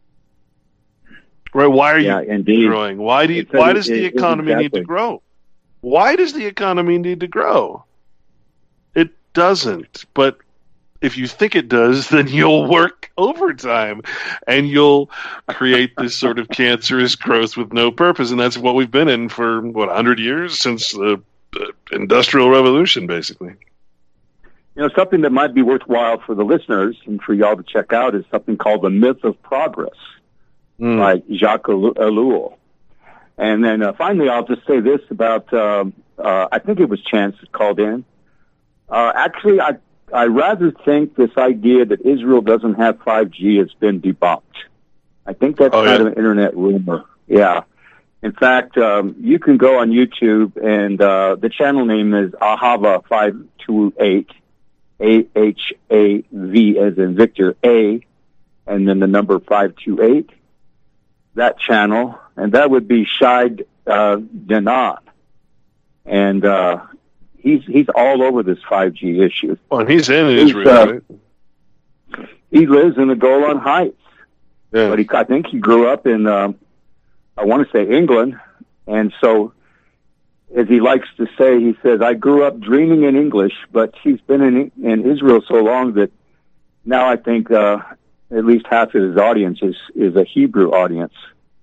Right? Why are yeah, you indeed. growing? Why do you, It's why a- does the it- economy exactly. need to grow? Why does the economy need to grow? It doesn't. But if you think it does, then you'll work overtime and you'll create this sort of cancerous growth with no purpose. And that's what we've been in for, what, one hundred years since the uh, Industrial Revolution, basically. You know, something that might be worthwhile for the listeners and for y'all to check out is something called The Myth of Progress Mm. by Jacques Ellul- Ellul. And then uh, finally, I'll just say this about, um, uh, I think it was Chance that called in. Uh, actually, I, I rather think this idea that Israel doesn't have five G has been debunked. I think that's Oh, kind yeah? of an internet rumor. Yeah. In fact, um, you can go on YouTube, and uh, the channel name is Ahava five two eight, A H A V as in Victor, A, and then the number five two eight. That channel, and that would be Shide uh, Danan. And uh, he's he's all over this five G issue. Well, and he's in He's, Israel, uh, right? He lives in the Golan Heights. Yeah. But he, I think he grew up in, um, I want to say England, and so, as he likes to say, he says, I grew up dreaming in English, but he's been in, in Israel so long that now I think uh, at least half of his audience is, is a Hebrew audience,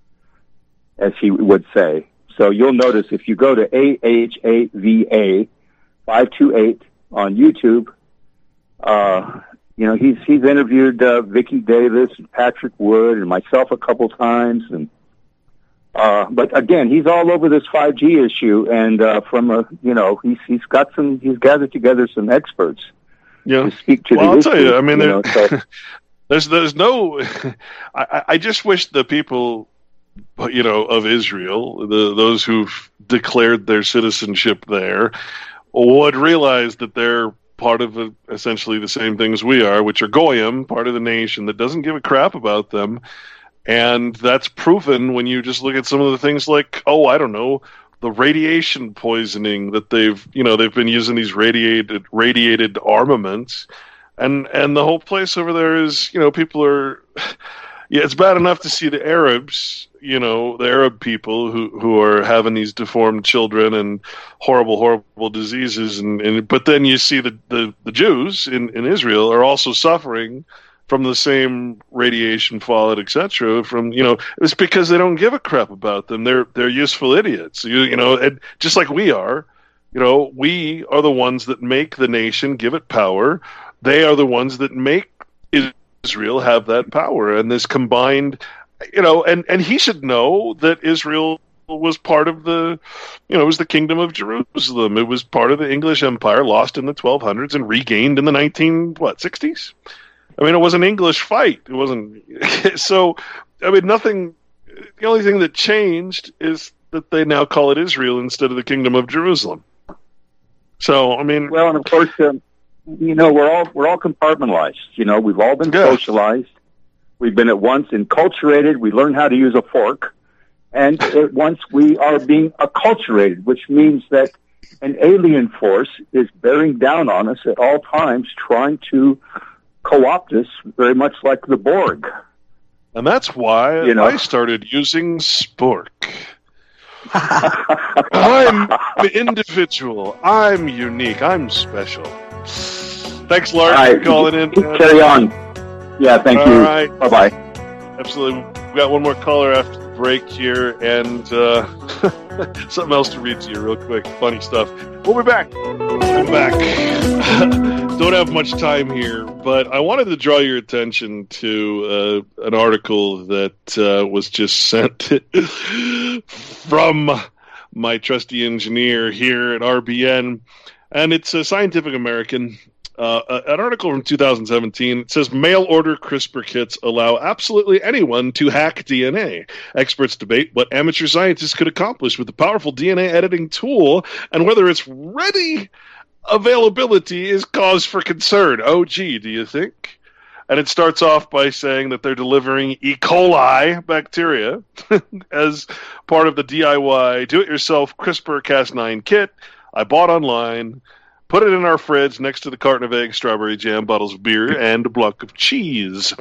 as he would say. So you'll notice if you go to A H A V A five two eight on YouTube, uh, you know, he's he's interviewed uh, Vicki Davis and Patrick Wood and myself a couple times, and uh, but again, he's all over this five G issue, and uh, from a you know, he's he's got some he's gathered together some experts Yeah. to speak to Well, the I'll issue. tell you, I mean, you there- know, so, There's there's no. I, I just wish the people, you know, of Israel, the those who've declared their citizenship there, would realize that they're part of a, essentially the same thing as we are, which are goyim, part of the nation that doesn't give a crap about them, and that's proven when you just look at some of the things like, oh, I don't know, the radiation poisoning that they've, you know, they've been using these radiated radiated armaments. And and the whole place over there is, you know, people are, yeah, it's bad enough to see the Arabs, you know, the Arab people who, who are having these deformed children and horrible, horrible diseases. And, and but then you see the, the, the Jews in, in Israel are also suffering from the same radiation fallout, et cetera. From, you know, it's because they don't give a crap about them. They're they're useful idiots, you, you know, and just like we are. You know, we are the ones that make the nation, give it power. They are the ones that make Israel have that power, and this combined, you know, and, and he should know that Israel was part of the, you know, it was the Kingdom of Jerusalem. It was part of the English Empire, lost in the twelve hundreds and regained in the nineteen what sixties. I mean, it was an English fight. It wasn't so. I mean, nothing. The only thing that changed is that they now call it Israel instead of the Kingdom of Jerusalem. So, I mean, well, and of course, um, you know, we're all we're all compartmentalized. You know, we've all been Yeah. socialized. We've been at once enculturated. We learn how to use a fork, and at once we are being acculturated, which means that an alien force is bearing down on us at all times, trying to co-opt us, very much like the Borg. and that's why You know. I started using Spork. I'm an individual. I'm unique. I'm special. Thanks, Lark, All right, for calling in. carry on. Yeah, thank All you. right. Bye bye. Absolutely. We got one more caller after break here, and uh, something else to read to you real quick. Funny stuff. We'll be back. We'll be back. Don't have much time here, but I wanted to draw your attention to uh, an article that uh, was just sent from my trusty engineer here at R B N, and it's a Scientific American. Uh, an article from two thousand seventeen. It says mail-order CRISPR kits allow absolutely anyone to hack D N A. Experts debate what amateur scientists could accomplish with the powerful D N A editing tool, and whether its ready availability is cause for concern. Oh, gee, do you think? And it starts off by saying that they're delivering E. coli bacteria as part of the D I Y do-it-yourself CRISPR Cas nine kit I bought online. Put it in our fridge next to the carton of eggs, strawberry jam, bottles of beer, and a block of cheese.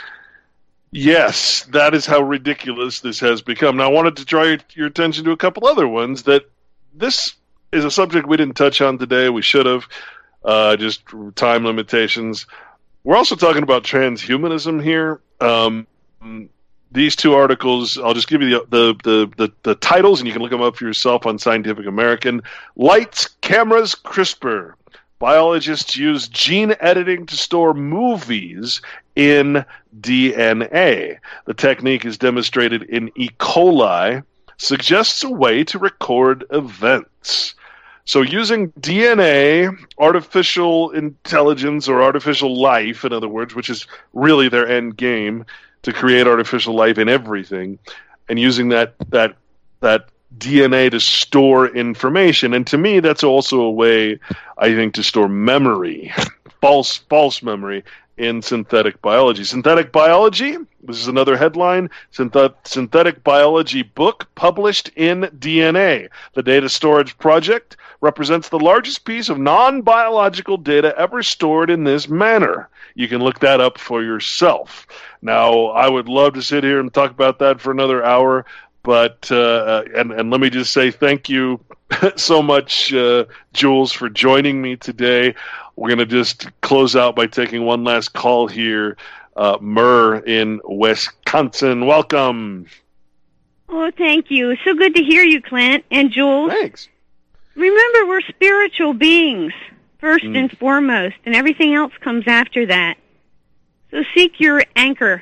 Yes, that is how ridiculous this has become. Now, I wanted to draw your, your attention to a couple other ones. That this is a subject we didn't touch on today. We should have. Uh, just time limitations. We're also talking about transhumanism here. Um, these two articles, I'll just give you the, the, the, the, the titles, and you can look them up for yourself on Scientific American. Lights, Cameras, CRISPR. Biologists use gene editing to store movies in D N A. The technique is demonstrated in E. coli, suggests a way to record events. So using D N A, artificial intelligence, or artificial life, in other words, which is really their end game, to create artificial life in everything, and using that that that D N A to store information. And to me, that's also a way, I think, to store memory, false false memory, in synthetic biology. Synthetic biology, this is another headline, Synth- Synthetic Biology book published in D N A. The Data Storage Project represents the largest piece of non-biological data ever stored in this manner. You can look that up for yourself. Now, I would love to sit here and talk about that for another hour, but uh, and, and let me just say thank you so much, uh, Jules, for joining me today. We're going to just close out by taking one last call here. Uh, Murr in Wisconsin, welcome. Oh, thank you. So good to hear you, Clint and Jules. Thanks. Remember, we're spiritual beings, first Mm. and foremost, and everything else comes after that. So seek your anchor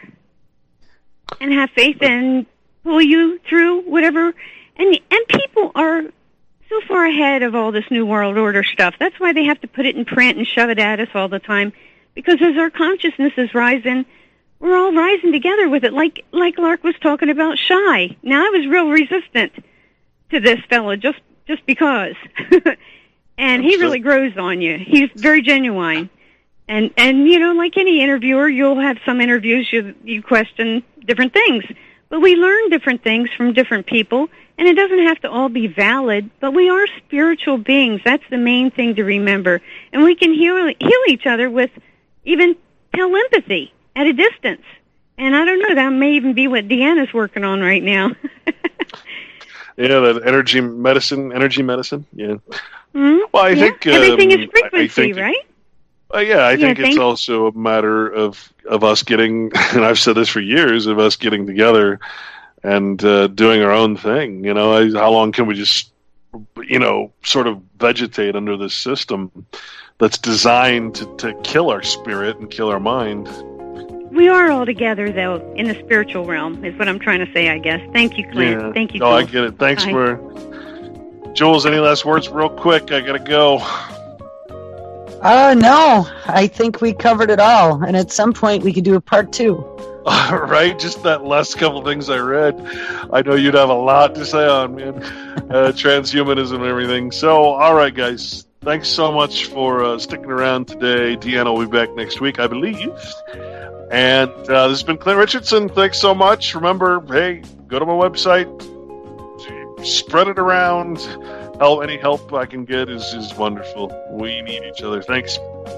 and have faith and pull you through whatever. And and people are so far ahead of all this New World Order stuff. That's why they have to put it in print and shove it at us all the time. Because as our consciousness is rising, we're all rising together with it. Like like Lark was talking about Shy. Now, I was real resistant to this fella just, just because. And he really grows on you. He's very genuine. And, and you know, like any interviewer, you'll have some interviews you, you question different things. But we learn different things from different people, and it doesn't have to all be valid, but we are spiritual beings. That's the main thing to remember. And we can heal, heal each other with even telepathy at a distance. And I don't know, that may even be what Deanna's working on right now. Yeah, that energy medicine, energy medicine, yeah. Mm-hmm. Well, I yeah. think... Um, everything is frequency, I think, right? Uh, yeah, I Yeah, think it's thank- also a matter of, of us getting, and I've said this for years, of us getting together and uh, doing our own thing. You know, I, how long can we just, you know, sort of vegetate under this system that's designed to, to kill our spirit and kill our mind? We are all together, though, in the spiritual realm, is what I'm trying to say, I guess. Thank you, Clint. Yeah. Thank you, Oh, I Jules. get it. Thanks Bye. for... Jules, any last words real quick? I gotta go. Uh, no, I think we covered it all. And at some point, we could do a part two. Right? Just that last couple things I read. I know you'd have a lot to say on, man. Uh, transhumanism and everything. So, all right, guys. Thanks so much for uh, sticking around today. Deanna will be back next week, I believe. And uh, this has been Clint Richardson. Thanks so much. Remember, hey, go to my website. Spread it around. Help, any help I can get is, is wonderful. We need each other. Thanks.